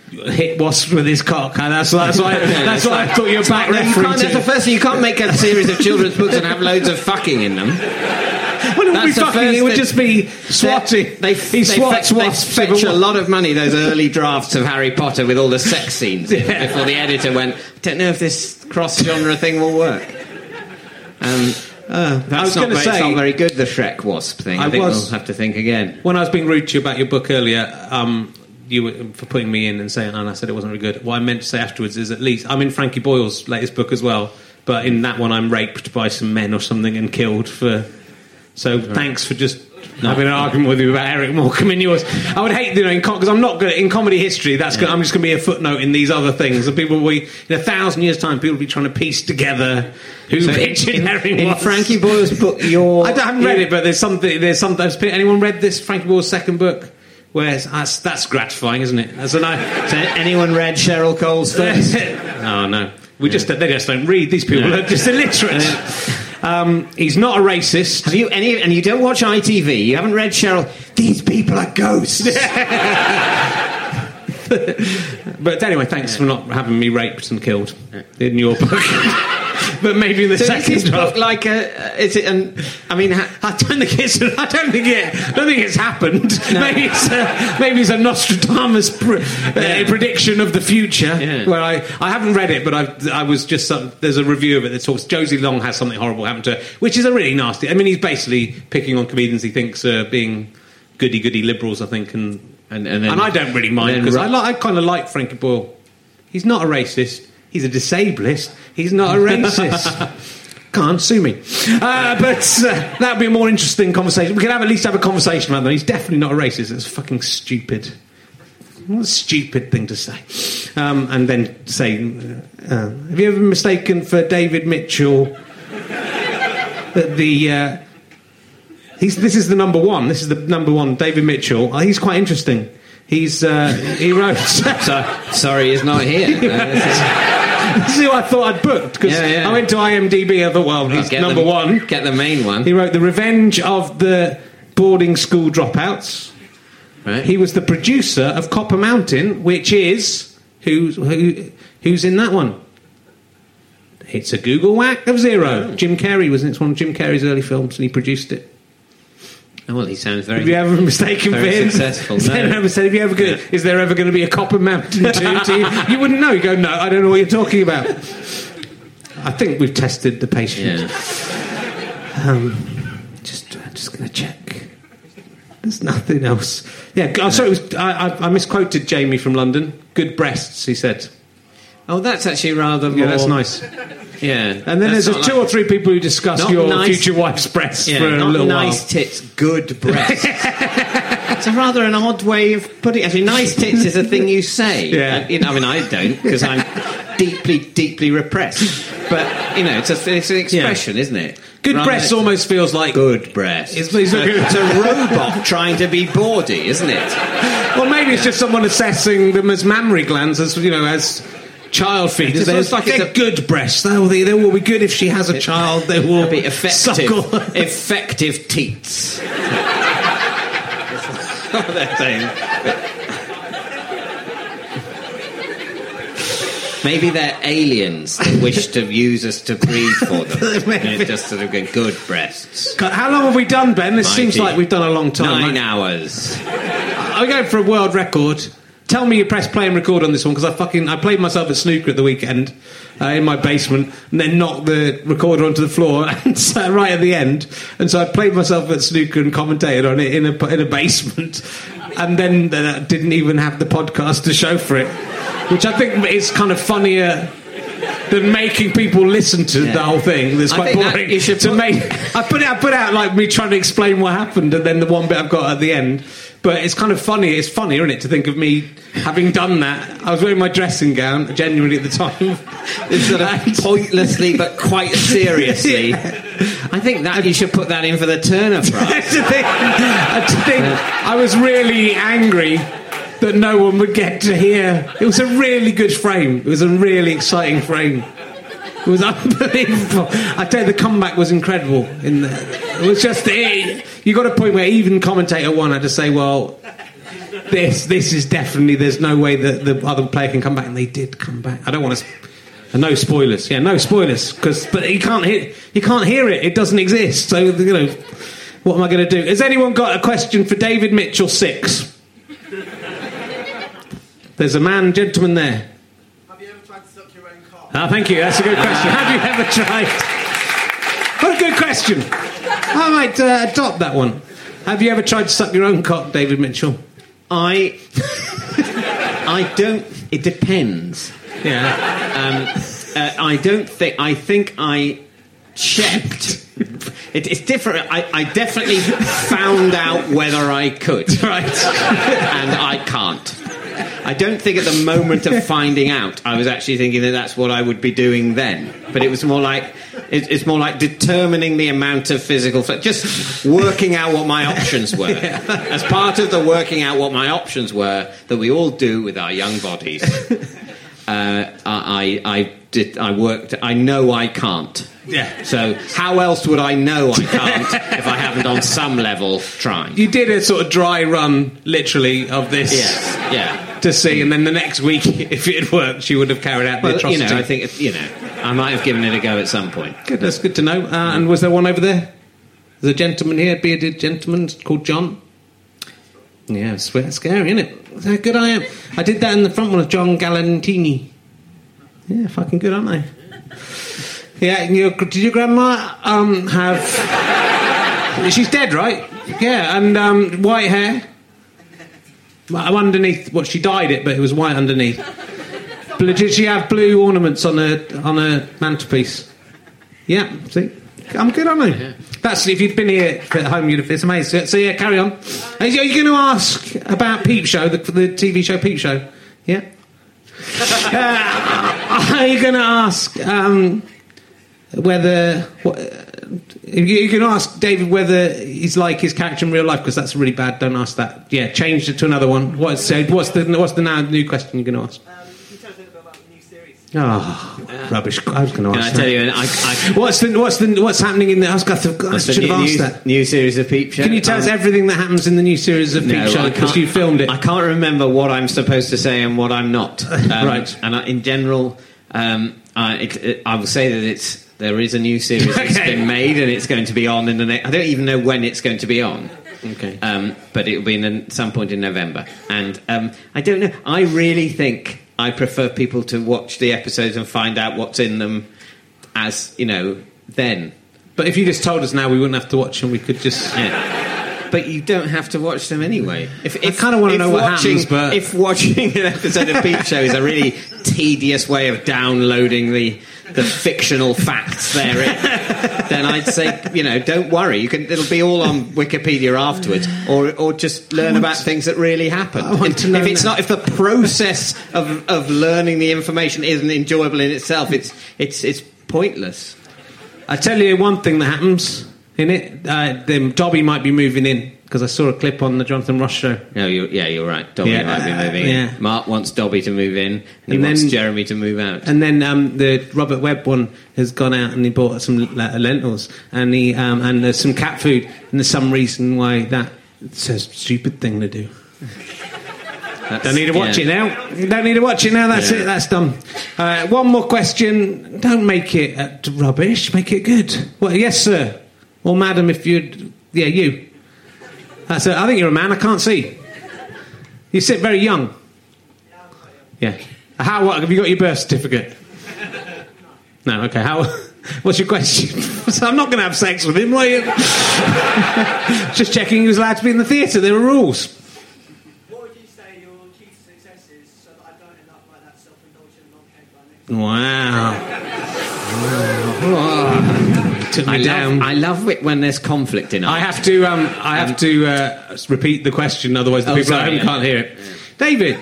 hit wasps with his cock. And that's that's why that's why I thought you were back No, you referring can't, to. that's the first thing. You can't make a series of children's books and have loads of fucking in them. Well, it would be That's the fucking. first It would thing- just be swatting. They, he they, swats fe- they wasps. fetch with a wa- lot of money, those early drafts of Harry Potter with all the sex scenes in, Yeah. before the editor went, don't know if this cross-genre thing will work. Um, uh, that's I was not gonna very, it's say- not very good, the Shrek wasp thing. I, I think was- we'll have to think again. When I was being rude to you about your book earlier, um, you were for putting me in and saying, and I said it wasn't very good. What I meant to say afterwards is, at least I'm in Frankie Boyle's latest book as well, but in that one I'm raped by some men or something and killed for. So thanks for just having an argument with you about Eric Morecambe in yours. I would hate, you know, because I'm not good at, in comedy history. That's good, I'm just going to be a footnote in these other things. And people will be, in a thousand years' time, people will be trying to piece together who So Richard in, Herring in was. Frankie Boyle's book, your... I, don't- I haven't read it, but there's something. There's something. has anyone read this Frankie Boyle's second book? Where it's- that's, that's gratifying, isn't it? That's a nice. So anyone read Cheryl Cole's first? Oh no, we just they just don't read. These people No. are just illiterate. Um, he's not a racist. Have you any? And you don't watch I T V. You haven't read Cheryl. These people are ghosts. But anyway, thanks for not having me raped and killed in your book. But maybe in the So is second this draft. book like a? Is it? An, I mean, ha, I don't think it's. I don't think it. I don't think it's happened. Maybe it's. A, maybe it's a Nostradamus pr- Yeah. uh, prediction of the future. Yeah. Where I, I haven't read it, but I I was just. Some, there's a review of it that talks. Josie Long has something horrible happen to her, which is a really nasty. I mean, he's basically picking on comedians he thinks are being goody goody liberals. I think, and and and, then, and I don't really mind then because ru- I, li- I kind of like Frankie Boyle. He's not a racist. He's a disablist. He's not a racist. Can't sue me. Uh, but uh, that would be a more interesting conversation. We could have at least have a conversation about that. He's definitely not a racist. It's fucking stupid. What a stupid thing to say. Um, and then say, uh, uh, have you ever been mistaken for David Mitchell? the... the uh, he's, this is the number one. This is the number one, David Mitchell. Uh, he's quite interesting. He's uh, he wrote. so, sorry, he's not here. Uh, this is- This is who I thought I'd booked because Yeah, yeah. I went to IMDb. I thought, well, he's get number the, one. Get the main one. He wrote The Revenge of the Boarding School Dropouts. Right. He was the producer of Copper Mountain, which is who's who, who's in that one. It's a Google whack of zero. Oh. Jim Carrey was in it. It's one of Jim Carrey's early films, and he produced it. Oh, well, he sounds very. Have you ever been mistaken very for him? successful, Has no. anyone ever said, have you ever gonna, is there ever going to be a Copper Mountain two to you? You wouldn't know. You go, no, I don't know what you're talking about. I think we've tested the patient. Yeah. Um, just, uh, just going to check. There's nothing else. Yeah, oh, sorry, it was, I, I, I misquoted Jamie from London. Good breasts, he said. Oh, that's actually rather more. Yeah, that's nice. Yeah. And then That's there's not two like- or three people who discuss Not your nice- future wife's breasts Yeah, for a not little nice while. tits, good breasts. It's a rather an odd way of putting it. Actually, nice tits is a thing you say. Yeah. Uh, you know, I mean, I don't because I'm deeply, deeply repressed. But you know, it's, a, it's an expression, isn't it? Good Rather- breasts almost feels like... Good breasts. It's- it's a, not good. it's a robot trying to be bawdy, isn't it? Well, maybe it's just someone assessing them as mammary glands, as, you know, as... child feeders. It They're, looks like it's they're a- good breasts. They will, they will be good if she has a child. They will Be effective, suckle. effective teats. That's what they're saying. Maybe they're aliens that wish to use us to breed for them. You know, just sort of go, good breasts. God, how long have we done, Ben? This Mighty. seems like we've done a long time. Nine right? hours. I'm going for a world record. Tell me you press play and record on this one because I fucking I played myself at snooker at the weekend uh, in my basement and then knocked the recorder onto the floor and sat right at the end. And so I played myself at snooker and commentated on it in a in a basement, and then uh, didn't even have the podcast to show for it, which I think is kind of funnier than making people listen to Yeah. the whole thing. That's I quite think that boring. you should to put- make I put it I put out like me trying to explain what happened and then the one bit I've got at the end. But it's kind of funny. It's funny, isn't it, to think of me having done that. I was wearing my dressing gown, genuinely at the time. It's sort of pointlessly but quite seriously. I think that you should put that in for the Turner Prize. That's the thing. I think I was really angry that no one would get to hear. It was a really good frame. It was a really exciting frame. It was unbelievable. I tell you, the comeback was incredible. In the, it was just it, you got a point where even commentator one had to say, "Well, this this is definitely, there's no way that the other player can come back, and they did come back. I don't want to... Uh, no spoilers. Yeah, no spoilers. Cause, but you can't hear, you can't hear it. It doesn't exist. So, you know, what am I going to do? Has anyone got a question for David Mitchell six? There's a man, gentleman there. Have you ever tried to suck your own cock? Ah, thank you. That's a good question. Have you ever tried? What a good question. I might uh, adopt that one. Have you ever tried to suck your own cock, David Mitchell? I... I don't... It depends. Yeah. Um, uh, I don't think... I think I checked. It, it's different. I, I definitely found out whether I could. Right. And I can't. I don't think at the moment of finding out I was actually thinking that that's what I would be doing then. But it was more like it, it's more like determining the amount of physical, just working out what my options were. Yeah. As part of the working out what my options were that we all do with our young bodies. Uh, I, I did. I worked. I know I can't. Yeah. So how else would I know I can't if I haven't on some level tried? You did a sort of dry run, literally, of this. Yes. Yeah. To see, and then the next week, if it had worked, you would have carried out the well, atrocity. You know, I think you know, I might have given it a go at some point. Good. That's good to know. Uh, and was there one over there? There's a gentleman here, a bearded gentleman called John. Yeah, it's scary, isn't it? How good I am. I did that in the front one of John Galantini. Yeah, fucking good, aren't I? Yeah, and your, did your grandma um, have... She's dead, right? Yeah, and um, white hair. I'm underneath... What, she dyed it, but it was white underneath. Did she have blue ornaments on her, on her mantelpiece? Yeah, see? I'm good, aren't I? Yeah. That's, if you'd been here at home, you'd have... It's amazing. So, yeah, carry on. Are you going to ask about Peep Show, the, the T V show Peep Show? Yeah? uh, are you going to ask... Um, whether what, you can ask David whether he's like his character in real life, because that's really bad. Don't ask that. Yeah, change it to another one. What's uh, what's the what's the now new question you're going to ask? Um, can you tell us a little bit about the new series? Oh, uh, rubbish! I was going to ask. Can I tell that. you? I, I, what's the what's the what's happening in the? I, was going to, I should have asked new, that. New series of Peep Show. Can you tell um, us everything that happens in the new series of Peep no, Show, because you filmed it? I can't remember what I'm supposed to say and what I'm not. Um, right. And I, in general, um, I, it, it, I will say that it's. There is a new series that's okay. been made, and it's going to be on in the next... I don't even know when it's going to be on. Okay. Um, but it will be in some point in November. And um, I don't know. I really think I prefer people to watch the episodes and find out what's in them as, you know, then. But if you just told us now, we wouldn't have to watch them. We could just... Yeah. But you don't have to watch them anyway. If, if, I kind of want to know what watching, happens, but... If watching an episode of Peep Show is a really tedious way of downloading the... the fictional facts therein, then I'd say, you know, don't worry. You can. It'll be all on Wikipedia afterwards, or or just learn about things that really happened. I want If, to know if it's now. not, if the process of of learning the information isn't enjoyable in itself, it's it's it's pointless. I tell you one thing that happens in it. Uh, then Dobby might be moving in, because I saw a clip on the Jonathan Ross show. No, you're, yeah, you're right. Dobby Yeah, might be uh, moving yeah. in. Mark wants Dobby to move in, and he And wants then- Jeremy to move out. And then um, the Robert Webb one has gone out and he bought some l- lentils and he um, and there's some cat food, and there's some reason why that it's a stupid thing to do. That's- Don't need to watch yeah. it now. You don't need to watch it now. That's Yeah. it. That's done. Uh, one more question. Don't make it uh, rubbish. Make it good. Well, yes, sir, or madam, if you'd. Yeah, you. That's it. I think you're a man. I can't see. You sit very young. Yeah. How? What, have you got your birth certificate? No. Okay. How? What's your question? So I'm not going to have sex with him. Why? You? Just checking he was allowed to be in the theatre. There are rules. What would you say your key to success is, so that I don't end up like that self-indulgent long-haired guy next Wow. Wow. Took me I down. love, I love it when there's conflict in art. I have to. Um, I have to uh, repeat the question, otherwise the Oh, people sorry, at home yeah. can't hear it. David,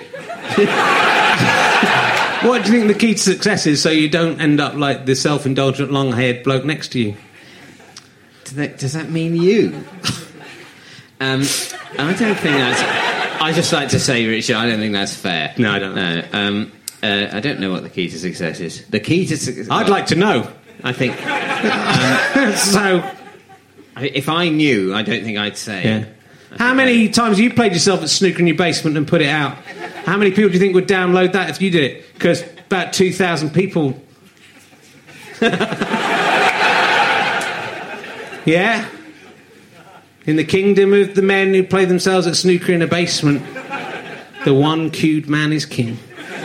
what do you think the key to success is, so you don't end up like the self-indulgent, long-haired bloke next to you? Does that, does that mean you? um, I don't think that's... I just like to say, Richard, I don't think that's fair. No, I don't. No, um, uh, I don't know what the key to success is. The key to success... I'd like to know. I think... So, I- if I knew, I don't think I'd say. Yeah. How many times have you played yourself at snooker in your basement and put it out? How many people do you think would download that if you did it? Because about two thousand people. Yeah? In the kingdom of the men who play themselves at snooker in a basement, the one cued man is king.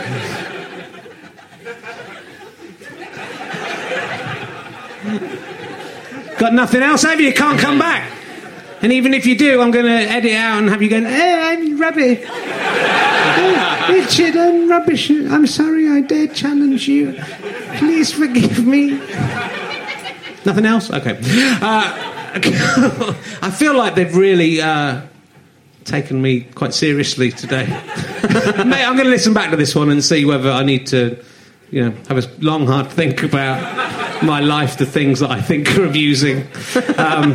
Got nothing else, have you? Can't come back. And even if you do, I'm going to edit out and have you going, hey, I'm rubbish. Oh, Richard, I'm rubbish. I'm sorry I dare challenge you. Please forgive me. Nothing else? Okay. Uh, I feel like they've really uh, taken me quite seriously today. Mate, I'm going to listen back to this one and see whether I need to, you know, have a long, hard think about my life, the things that I think are abusing. Um,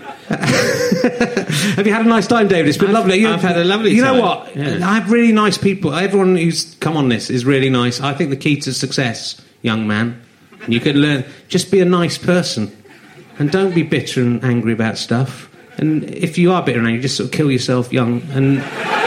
have you had a nice time, David? It's been I've, lovely. I've had a lovely you time. You know what? Yeah. I have really nice people. Everyone who's come on this is really nice. I think the key to success, young man, and you can learn, just be a nice person. And don't be bitter and angry about stuff. And if you are bitter and angry, just sort of kill yourself young. And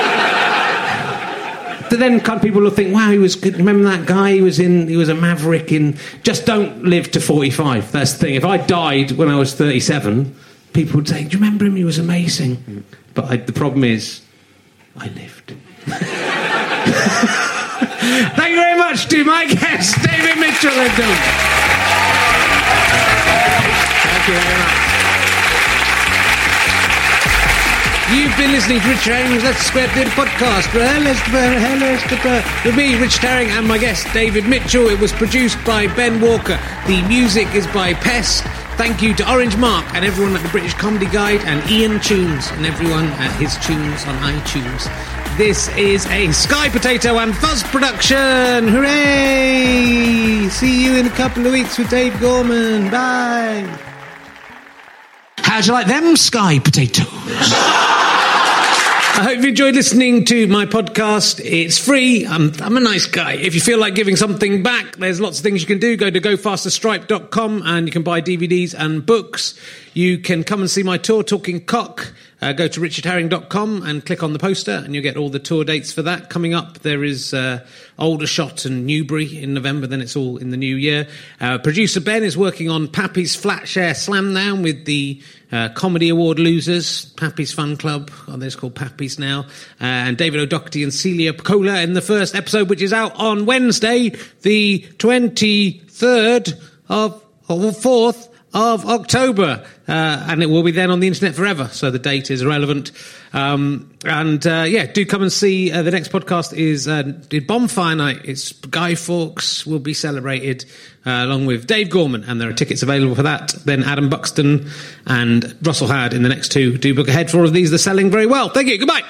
but then kind of people will think, wow, he was good. Remember that guy? He was in. He was a maverick in. Just don't live to forty-five. That's the thing. If I died when I was thirty-seven, people would say, do you remember him? He was amazing. But I, the problem is, I lived. Thank you very much to my guest, David Mitchell. Thank you very much. You've been listening to Richard Herring's Leicester Square Theatre podcast. With me, Richard Herring, and my guest, David Mitchell. It was produced by Ben Walker. The music is by Pest. Thank you to Orange Mark and everyone at the British Comedy Guide, and Ian Tunes and everyone at his tunes on iTunes. This is a Sky Potato and Fuzz production. Hooray! See you in a couple of weeks with Dave Gorman. Bye. How'd you like them Sky Potatoes? I hope you enjoyed listening to my podcast. It's free. I'm, I'm a nice guy. If you feel like giving something back, there's lots of things you can do. Go to go faster stripe dot com and you can buy D V Ds and books. You can come and see my tour, Talking Cock. Uh, go to richard herring dot com and click on the poster and you'll get all the tour dates for that. Coming up, there is uh, Aldershot and Newbury in November, then it's all in the new year. Uh, producer Ben is working on Pappy's Flatshare Slamdown with the uh, Comedy Award losers, Pappy's Fun Club, oh, they're called Pappy's now, uh, and David O'Doherty and Celia Piccola in the first episode, which is out on Wednesday, the twenty-third of, or fourth of October, uh, and it will be then on the internet forever, so the date is irrelevant. Um, and uh, yeah, do come and see. Uh, the next podcast is uh, Bonfire Night. It's Guy Fawkes will be celebrated uh, along with Dave Gorman, and there are tickets available for that. Then Adam Buxton and Russell Howard in the next two. Do book ahead for all of these. They're selling very well. Thank you. Goodbye.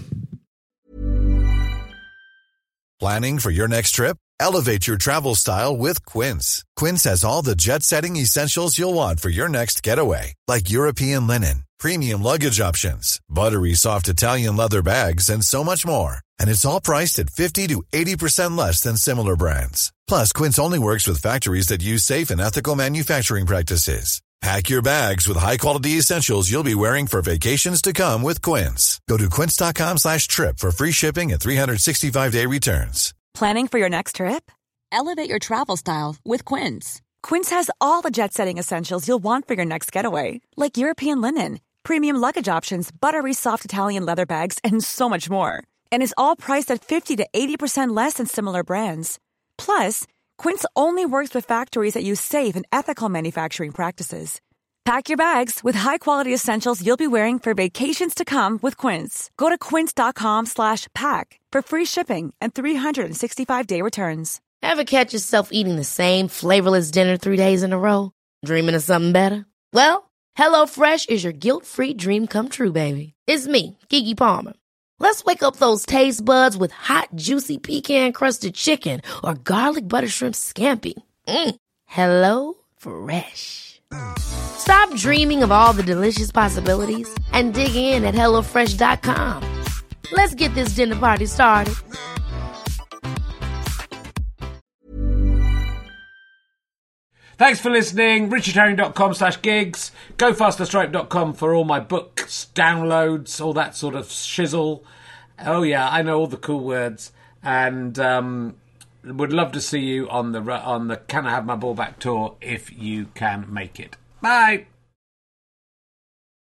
Planning for your next trip? Elevate your travel style with Quince. Quince has all the jet-setting essentials you'll want for your next getaway, like European linen, premium luggage options, buttery soft Italian leather bags, and so much more. And it's all priced at fifty to eighty percent less than similar brands. Plus, Quince only works with factories that use safe and ethical manufacturing practices. Pack your bags with high-quality essentials you'll be wearing for vacations to come with Quince. Go to quince dot com slash trip for free shipping and three sixty-five day returns. Planning for your next trip? Elevate your travel style with Quince. Quince has all the jet-setting essentials you'll want for your next getaway, like European linen, premium luggage options, buttery soft Italian leather bags, and so much more. And is all priced at fifty to eighty percent less than similar brands. Plus, Quince only works with factories that use safe and ethical manufacturing practices. Pack your bags with high-quality essentials you'll be wearing for vacations to come with Quince. Go to quince dot com slash pack for free shipping and three sixty-five day returns. Ever catch yourself eating the same flavorless dinner three days in a row? Dreaming of something better? Well, HelloFresh is your guilt-free dream come true, baby. It's me, Keke Palmer. Let's wake up those taste buds with hot, juicy pecan-crusted chicken or garlic butter shrimp scampi. Mm. Hello Fresh. Stop dreaming of all the delicious possibilities and dig in at hello fresh dot com. Let's get this dinner party started. Thanks for listening. richardherring.com slash gigs. go faster stripe dot com for all my books, downloads, all that sort of shizzle. Oh, yeah, I know all the cool words. And um, would love to see you on the on the Can I Have My Ball Back tour if you can make it. Bye.